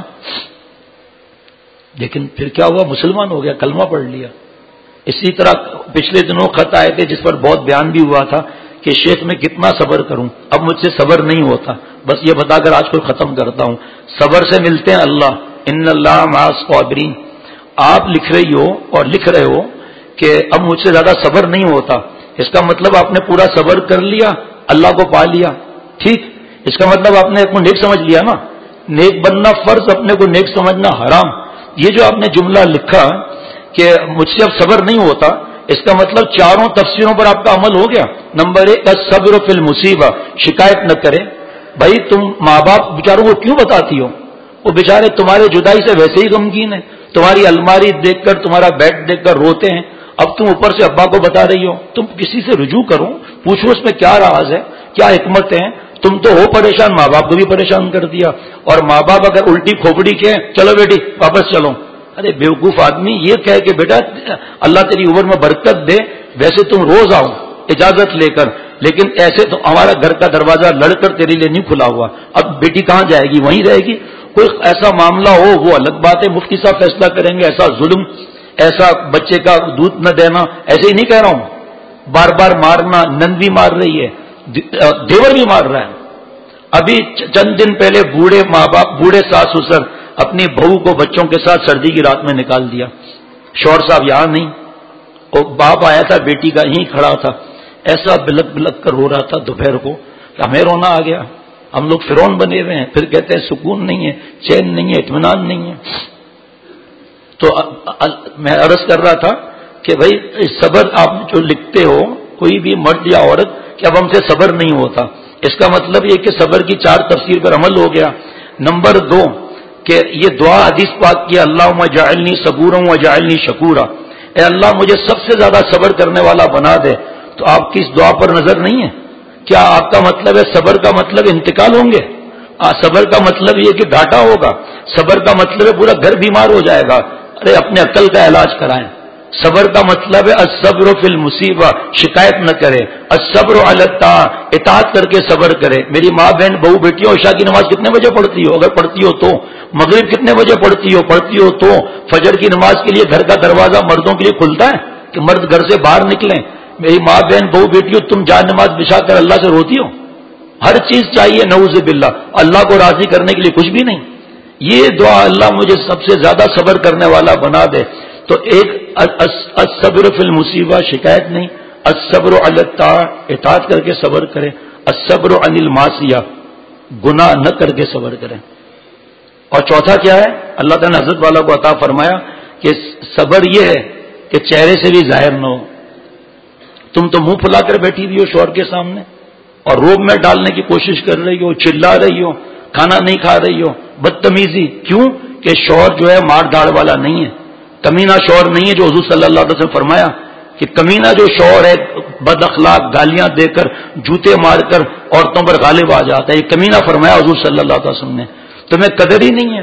لیکن پھر کیا ہوا؟ مسلمان ہو گیا، کلمہ پڑھ لیا. اسی طرح پچھلے دنوں خط آئے تھے جس پر بہت بیان بھی ہوا تھا کہ شیخ میں کتنا صبر کروں، اب مجھ سے صبر نہیں ہوتا. بس یہ بتا کر آج کو ختم کرتا ہوں. صبر سے ملتے ہیں اللہ، ان اللہ مع الصابرین. آپ لکھ رہی ہو اور لکھ رہے ہو کہ اب مجھ سے زیادہ صبر نہیں ہوتا، اس کا مطلب آپ نے پورا صبر کر لیا، اللہ کو پا لیا. ٹھیک، اس کا مطلب آپ نے اپنے کو نیک سمجھ لیا نا. نیک بننا فرض، اپنے کو نیک سمجھنا حرام. یہ جو آپ نے جملہ لکھا کہ مجھ سے اب صبر نہیں ہوتا، اس کا مطلب 4 تفسیروں پر آپ کا عمل ہو گیا. نمبر 1، الصبر فی المصیبہ، شکایت نہ کرے. بھائی تم ماں باپ بیچاروں کو کیوں بتاتی ہو؟ وہ بیچارے تمہارے جدائی سے ویسے ہی غمگین ہیں، تمہاری الماری دیکھ کر، تمہارا بیڈ دیکھ کر روتے ہیں. اب تم اوپر سے ابا کو بتا رہی ہو. تم کسی سے رجوع کرو، پوچھو اس میں کیا راز ہے، کیا حکمت ہے. تم تو ہو پریشان، ماں باپ کو بھی پریشان کر دیا. اور ماں باپ اگر الٹی کھوپڑی کے چلو بیٹی واپس چلو، ارے بیوقوف آدمی، یہ کہہ کہ بیٹا اللہ تیری عمر میں برکت دے، ویسے تم روز آؤ اجازت لے کر، لیکن ایسے تو ہمارا گھر کا دروازہ لڑ کر تیرے لیے نہیں کھلا ہوا. اب بیٹی کہاں جائے گی؟ وہیں رہے گی. کوئی ایسا معاملہ ہو وہ الگ بات ہے، مفتی صاحب فیصلہ کریں گے. ایسا ظلم، ایسا بچے کا دودھ نہ دینا، ایسے ہی نہیں کہہ رہا ہوں. بار بار مارنا، نند بھی مار رہی ہے، دیور بھی مار رہا ہے. ابھی چند دن پہلے بوڑھے ماں باپ، بوڑھے ساس سسر اپنی بہو کو بچوں کے ساتھ سردی کی رات میں نکال دیا. شوہر صاحب یہاں نہیں، اور باپ آیا تھا بیٹی کا یہیں کھڑا تھا، ایسا بلک بلک کر رو رہا تھا دوپہر کو، ہمیں رونا آ گیا. ہم لوگ فرعون بنے ہوئے ہیں، پھر کہتے ہیں سکون نہیں ہے، چین نہیں ہے، اطمینان نہیں ہے. تو میں عرض کر رہا تھا کہ بھائی صبر آپ جو لکھتے ہو، کوئی بھی مرد یا عورت، کہ اب ہم سے صبر نہیں ہوتا، اس کا مطلب یہ کہ صبر کی 4 تفسیر پر عمل ہو گیا. نمبر 2 کہ یہ دعا حدیث پاک کی، اللہم اجعلنی صبورا واجعلنی شکورا، اے اللہ مجھے سب سے زیادہ صبر کرنے والا بنا دے. تو آپ کی اس دعا پر نظر نہیں ہے؟ کیا آپ کا مطلب ہے صبر کا مطلب انتقال ہوں گے؟ صبر کا مطلب یہ کہ گھاٹا ہوگا. صبر کا مطلب ہے پورا گھر بیمار ہو جائے گا. ارے اپنے عقل کا علاج کرائیں. صبر کا مطلب ہے الصبر فی المصیبہ، شکایت نہ کرے. الصبر علی الطاعہ، اطاعت کر کے صبر کرے. میری ماں بہن بہو بیٹیوں، عشاء کی نماز کتنے بجے پڑھتی ہو؟ اگر پڑھتی ہو تو. مغرب کتنے بجے پڑھتی ہو؟ پڑھتی ہو تو. فجر کی نماز کے لیے گھر کا دروازہ مردوں کے لیے کھلتا ہے کہ مرد گھر سے باہر نکلیں؟ میری ماں بہن بہو بیٹیوں، تم جان نماز بچھا کر اللہ سے روتی ہو؟ ہر چیز چاہیے نعوذ باللہ، اللہ کو راضی کرنے کے لیے کچھ بھی نہیں. یہ دعا، اللہ مجھے سب سے زیادہ صبر کرنے والا بنا دے. تو ایک الصبر فی المصیبہ، شکایت نہیں. الصبر علی الطاعہ، اطاعت کر کے صبر کرے. الصبر عن المعصیہ، گناہ نہ کر کے صبر کریں. اور چوتھا کیا ہے؟ اللہ تعالیٰ نے حضرت والا کو عطا فرمایا کہ صبر یہ ہے کہ چہرے سے بھی ظاہر نہ ہو. تم تو منہ پھلا کر بیٹھی ہوئی ہو شوہر کے سامنے اور روب میں ڈالنے کی کوشش کر رہی ہو، چلا رہی ہو، کھانا نہیں کھا رہی ہو، بدتمیزی. کیوں؟ کہ شوہر جو ہے مار داڑ والا نہیں ہے، کمینہ شوہر نہیں ہے. جو حضور صلی اللہ علیہ وسلم نے فرمایا کہ کمینہ جو شوہر ہے، بد اخلاق، گالیاں دے کر، جوتے مار کر عورتوں پر غالب آ جاتا ہے، یہ کمینہ فرمایا حضور صلی اللہ علیہ وسلم نے. تمہیں قدر ہی نہیں ہے.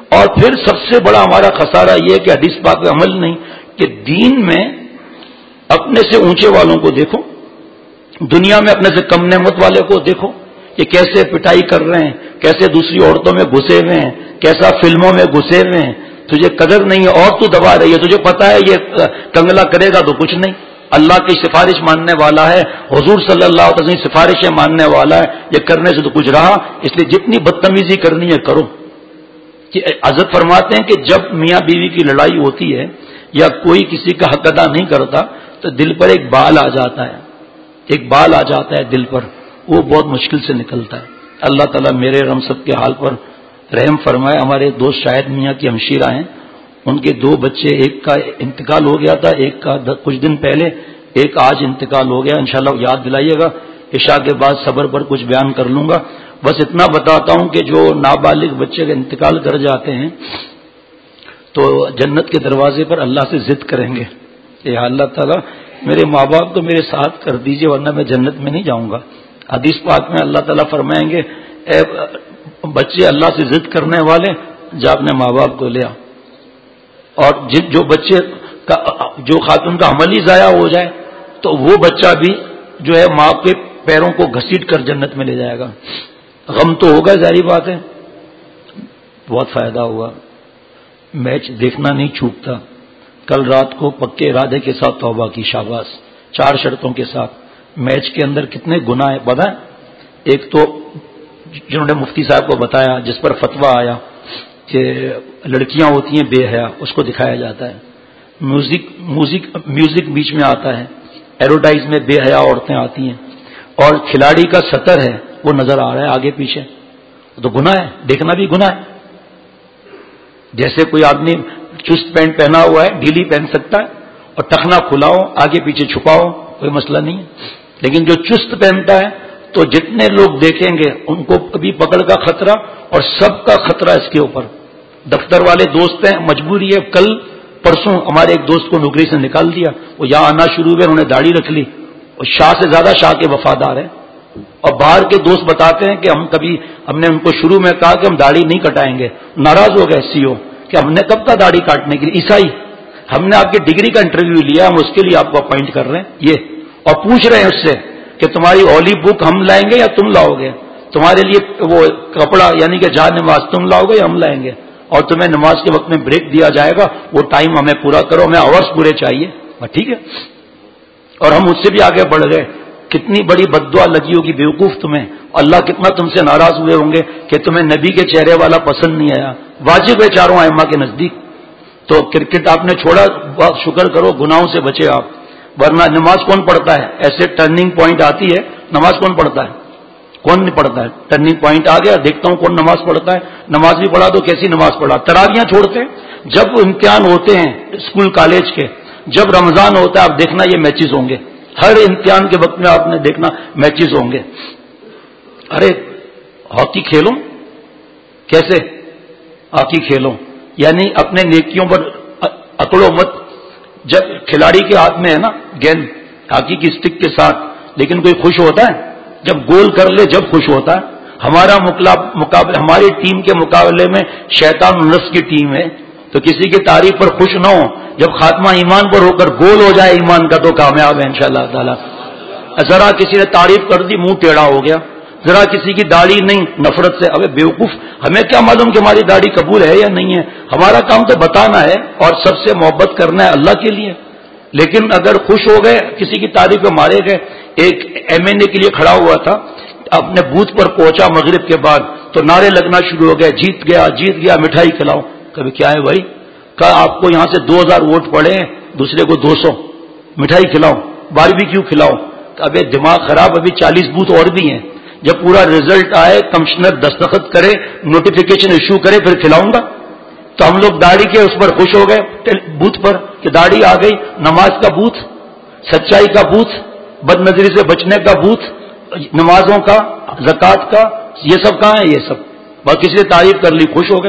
اور پھر سب سے بڑا ہمارا خسارہ یہ ہے کہ حدیث پاک پہ عمل نہیں، کہ دین میں اپنے سے اونچے والوں کو دیکھو، دنیا میں اپنے سے کم نعمت والے کو دیکھو کہ کیسے پٹائی کر رہے ہیں، کیسے دوسری عورتوں میں گھسے ہوئے ہیں، کیسا فلموں میں گھسے ہوئے ہیں، تجھے قدر نہیں ہے اور تو دبا رہی ہے، تجھے پتا ہے یہ کنگلا کرے گا تو کچھ نہیں، اللہ کی سفارش ماننے والا ہے، حضور صلی اللہ علیہ وسلم سفارشیں ماننے والا ہے، یہ کرنے سے تو کچھ رہا، اس لیے جتنی بدتمیزی کرنی ہے کرو۔ کہ حضرت فرماتے ہیں کہ جب میاں بیوی کی لڑائی ہوتی ہے یا کوئی کسی کا حق ادا نہیں کرتا تو دل پر ایک بال آ جاتا ہے، ایک بال آ جاتا ہے دل پر، وہ بہت مشکل سے نکلتا ہے۔ اللہ تعالیٰ میرے اور ہم سب کے حال پر رحم فرمائے۔ ہمارے دوست شاہد میاں کی ہمشیرہ ہیں، ان کے 2 بچے، ایک کا انتقال ہو گیا تھا، ایک کا کچھ دن پہلے، ایک آج انتقال ہو گیا۔ انشاءاللہ یاد دلائیے گا، عشاء کے بعد صبر پر کچھ بیان کر لوں گا۔ بس اتنا بتاتا ہوں کہ جو نابالغ بچے کا انتقال کر جاتے ہیں تو جنت کے دروازے پر اللہ سے ضد کریں گے کہ اللہ تعالیٰ میرے ماں باپ کو میرے ساتھ کر دیجئے ورنہ میں جنت میں نہیں جاؤں گا۔ حدیث پاک میں اللہ تعالیٰ فرمائیں گے اے بچے اللہ سے ضد کرنے والے، جا اپنے ماں باپ کو لے آ۔ اور جو بچے کا جو خاتون کا عمل ہی ضائع ہو جائے تو وہ بچہ بھی جو ہے ماں کے پیروں کو گھسیٹ کر جنت میں لے جائے گا۔ غم تو ہوگا، ظاہری بات ہے۔ بہت فائدہ ہوا، میچ دیکھنا نہیں چھوٹتا۔ کل رات کو پکے ارادے کے ساتھ توبہ کی، شاباش، 4 شرطوں کے ساتھ۔ میچ کے اندر کتنے گناہ ہیں پتہ ہے؟ ایک تو جنہوں نے مفتی صاحب کو بتایا، جس پر فتویٰ آیا کہ لڑکیاں ہوتی ہیں بے حیا، اس کو دکھایا جاتا ہے۔ میوزک بیچ میں آتا ہے، ایڈورٹائز میں بے حیا عورتیں آتی ہیں، اور کھلاڑی کا سطر ہے وہ نظر آ رہا ہے آگے پیچھے، تو گناہ ہے، دیکھنا بھی گناہ ہے۔ جیسے کوئی آدمی چست پینٹ پہنا ہوا ہے، ڈھیلی پہن سکتا ہے، اور ٹخنا کھلاؤ آگے پیچھے چھپاؤ، کوئی مسئلہ نہیں ہے۔ لیکن جو چست پہنتا ہے تو جتنے لوگ دیکھیں گے ان کو کبھی پکڑ کا خطرہ اور سب کا خطرہ اس کے اوپر۔ دفتر والے دوست ہیں، مجبوری ہے، کل پرسوں ہمارے ایک دوست کو نوکری سے نکال دیا، وہ یہاں آنا شروع ہوئے، انہوں نے داڑھی رکھ لی، اور شاہ سے زیادہ شاہ کے وفادار ہیں۔ اور باہر کے دوست بتاتے ہیں کہ ہم نے ان کو شروع میں کہا کہ ہم داڑھی نہیں کٹائیں گے، ناراض ہو گئے سی او کہ ہم نے کب کا داڑھی کاٹنے کے لیے، عیسائی ہم نے آپ کی ڈگری کا انٹرویو لیا، ہم اس کے لیے آپ کو اپوائنٹ کر رہے ہیں یہ، اور پوچھ رہے ہیں اس سے کہ تمہاری اولی بک ہم لائیں گے یا تم لاؤ گے، تمہارے لیے وہ کپڑا یعنی کہ جا نماز تم لاؤ گے یا ہم لائیں گے، اور تمہیں نماز کے وقت میں بریک دیا جائے گا، وہ ٹائم ہمیں پورا کرو، ہمیں آورس پورے چاہیے، ٹھیک ہے۔ اور ہم اس سے بھی آگے بڑھ گئے، کتنی بڑی بددعا لگی ہوگی بیوقوف تمہیں، اللہ کتنا تم سے ناراض ہوئے ہوں گے کہ تمہیں نبی کے چہرے والا پسند نہیں آیا۔ واجب ہے 4 ائمہ کے نزدیک، تو کرکٹ آپ نے چھوڑا، بہت شکر کرو، گناہوں سے بچے آپ، ورنہ نماز کون پڑھتا ہے؟ ایسے ٹرننگ پوائنٹ آتی ہے، نماز کون پڑھتا ہے؟ کون نہیں پڑھتا ہے؟ ٹرننگ پوائنٹ آ گیا، دیکھتا ہوں کون نماز پڑھتا ہے، نماز بھی پڑھا تو کیسی نماز پڑھا، تراویحاں چھوڑتے ہیں۔ جب امتحان ہوتے ہیں اسکول کالج کے، جب رمضان ہوتا ہے، آپ دیکھنا یہ میچز ہوں گے، ہر امتحان کے وقت میں آپ نے دیکھنا میچز ہوں گے۔ ارے ہاکی کھیلو، کیسے ہاکی کھیلو؟ یعنی اپنے نیکیوں پر اکڑو مت۔ جب کھلاڑی کے ہاتھ میں ہے نا گیند ہاکی کی اسٹک کے ساتھ، لیکن کوئی خوش ہوتا ہے؟ جب گول کر لے جب خوش ہوتا ہے۔ ہمارا مقابلہ ہماری ٹیم کے مقابلے میں شیطان النفس کی ٹیم ہے، تو کسی کی تعریف پر خوش نہ ہو، جب خاتمہ ایمان پر ہو کر گول ہو جائے ایمان کا تو کامیاب ہے انشاءاللہ تعالی۔ ذرا کسی نے تعریف کر دی منہ ٹیڑھا ہو گیا، ذرا کسی کی داڑھی نہیں نفرت سے، ابے بیوقوف، ہمیں کیا معلوم کہ ہماری داڑھی قبول ہے یا نہیں ہے؟ ہمارا کام تو بتانا ہے اور سب سے محبت کرنا ہے اللہ کے لیے۔ لیکن اگر خوش ہو گئے، کسی کی تعریف پہ مارے گئے، ایک MNA کے لیے کھڑا ہوا تھا، اپنے بوتھ پر پہنچا مغرب کے بعد تو نعرے لگنا شروع ہو گئے، جیت گیا مٹھائی کھلاؤ۔ کبھی کیا ہے بھائی؟ کہا آپ کو یہاں سے 2000 ووٹ پڑے ہیں، دوسرے کو 200، مٹھائی کھلاؤ، باربیکیو کھلاؤ۔ ابے دماغ خراب، ابھی 40 بوتھ اور بھی ہیں، جب پورا رزلٹ آئے، کمشنر دستخط کرے، نوٹیفیکیشن ایشو کرے، پھر کھلاؤں گا۔ تو ہم لوگ داڑھی کے اس پر خوش ہو گئے، بوتھ پر کہ داڑھی آ گئی، نماز کا بوتھ، سچائی کا بوتھ، بد نظری سے بچنے کا بوتھ، نمازوں کا، زکوٰۃ کا، یہ سب کہاں ہے؟ یہ سب بس کسی نے تعریف کر لی، خوش ہو گئے۔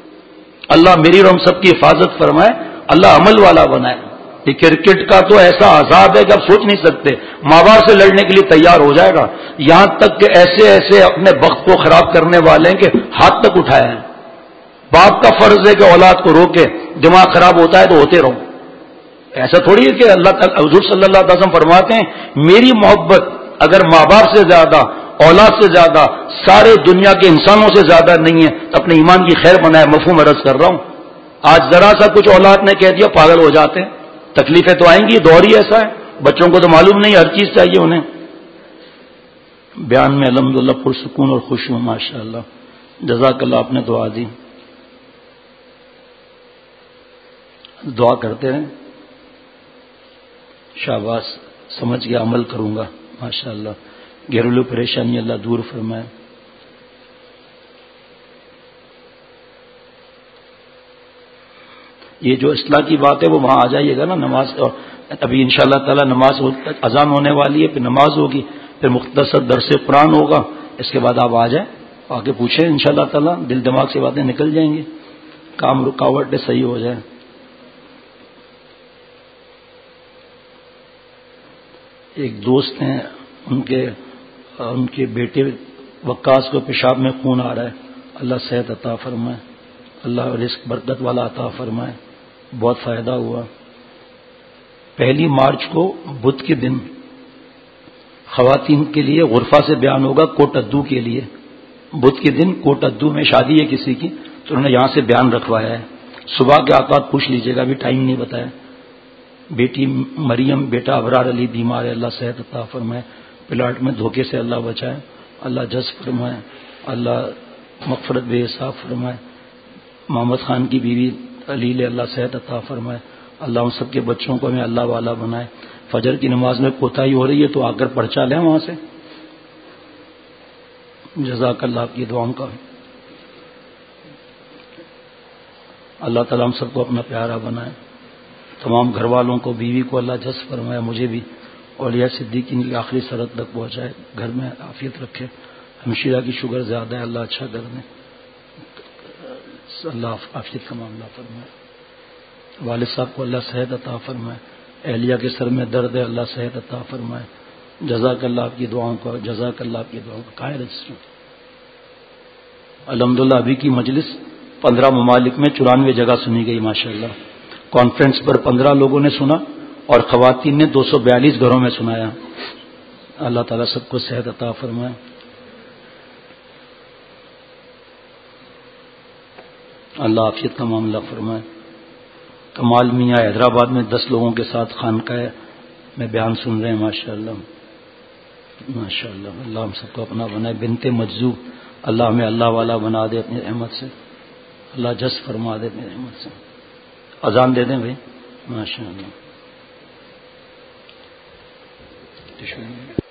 اللہ میری اور ہم سب کی حفاظت فرمائے، اللہ عمل والا بنائے۔ یہ کرکٹ کا تو ایسا عذاب ہے کہ آپ سوچ نہیں سکتے، ماں باپ سے لڑنے کے لیے تیار ہو جائے گا، یہاں تک کہ ایسے اپنے وقت کو خراب کرنے والے ہیں کہ ہاتھ تک اٹھائے ہیں۔ باپ کا فرض ہے کہ اولاد کو روکے، دماغ خراب ہوتا ہے تو ہوتے رہو. ایسا تھوڑی ہے کہ اللہ تعالیٰ حضور صلی اللہ علیہ وسلم فرماتے ہیں میری محبت اگر ماں باپ سے زیادہ، اولاد سے زیادہ، سارے دنیا کے انسانوں سے زیادہ نہیں ہے تو اپنے ایمان کی خیر بنائے. مفہوم عرض کر رہا ہوں. آج ذرا سا کچھ اولاد نے کہہ دیا پاگل ہو جاتے ہیں. تکلیفیں تو آئیں گی، دور ہی ایسا ہے. بچوں کو تو معلوم نہیں، ہر چیز چاہیے انہیں. بیان میں الحمدللہ پرسکون اور خوش ہوں ماشاء اللہ. جزاک اللہ. آپ نے دعا دی، دعا کرتے رہیں. شاباش، سمجھ کے عمل کروں گا ماشاء اللہ. گھریلو پریشانی اللہ دور فرمائے. یہ جو اصلاح کی بات ہے وہ وہاں آ جائیے گا نا نماز. ابھی ان شاء اللہ تعالی نماز اذان ہونے والی ہے، پھر نماز ہوگی، پھر مختصر درس قرآن ہوگا. اس کے بعد آپ آ جائیں، آ کے پوچھیں ان شاء اللہ تعالی. دل دماغ سے باتیں نکل جائیں گی، کام رکاوٹیں صحیح ہو جائیں. ایک دوست ہیں، ان کے بیٹے وقاص کو پیشاب میں خون آ رہا ہے. اللہ صحت عطا فرمائے، اللہ رزق برکت والا عطا فرمائے. بہت فائدہ ہوا. 1 مارچ کو بدھ کے دن خواتین کے لیے غرفہ سے بیان ہوگا کوٹدو کے لیے. بدھ کے دن کوٹدو میں شادی ہے کسی کی، تو انہوں نے یہاں سے بیان رکھوایا ہے. صبح کے اوقات پوچھ لیجیے گا، ابھی ٹائم نہیں بتایا. بیٹی مریم، بیٹا ابرار علی بیمار ہے، اللہ صحت عطا فرمائے. پلاٹ میں دھوکے سے اللہ بچائے، اللہ جذب فرمائے، اللہ مغفرت بے حساب فرمائے. محمد خان کی بیوی علیل، اللہ صحت عطا فرمائے. اللہ ان سب کے بچوں کو ہمیں اللہ والا بنائے. فجر کی نماز میں کوتاہی ہو رہی ہے تو آ کر پرچہ لیں وہاں سے. جزاک اللہ آپ کی دعاؤں کا. اللہ تعالیٰ ہم سب کو اپنا پیارا بنائے. تمام گھر والوں کو، بیوی کو اللہ جذب فرمائے، مجھے بھی اولیاء صدیقین کی آخری سرحد تک پہنچائے. گھر میں عافیت رکھے. ہمشیرہ کی شوگر زیادہ ہے، اللہ اچھا کر دیں. اللہ عافیت کا معاملہ فرمائے. والد صاحب کو اللہ صحت عطا فرمائے. اہلیہ کے سر میں درد ہے، اللہ صحت عطا فرمائے. جزاک اللہ آپ کی دعاؤں کا. جزاک اللہ آپ کی دعاؤں کا. کہاں ہے رجسٹر؟ الحمدللہ ابھی کی مجلس 15 ممالک میں 94 جگہ سنی گئی ماشاءاللہ. کانفرنس پر 15 لوگوں نے سنا اور خواتین نے 242 گھروں میں سنایا. اللہ تعالیٰ سب کو صحت عطا فرمائے. اللہ عافیت کا معاملہ فرمائے. کمال میاں حیدرآباد میں 10 لوگوں کے ساتھ خانقاہ میں بیان سن رہے ہیں ماشاءاللہ. ماشاءاللہ. اللہ ہم سب کو اپنا بنائے. بنت مجذوب، اللہ ہمیں اللہ والا بنا دے اپنی رحمت سے. اللہ جس فرما دے اپنی رحمت سے. اذان دے دیں بھائی. ماشاءاللہ.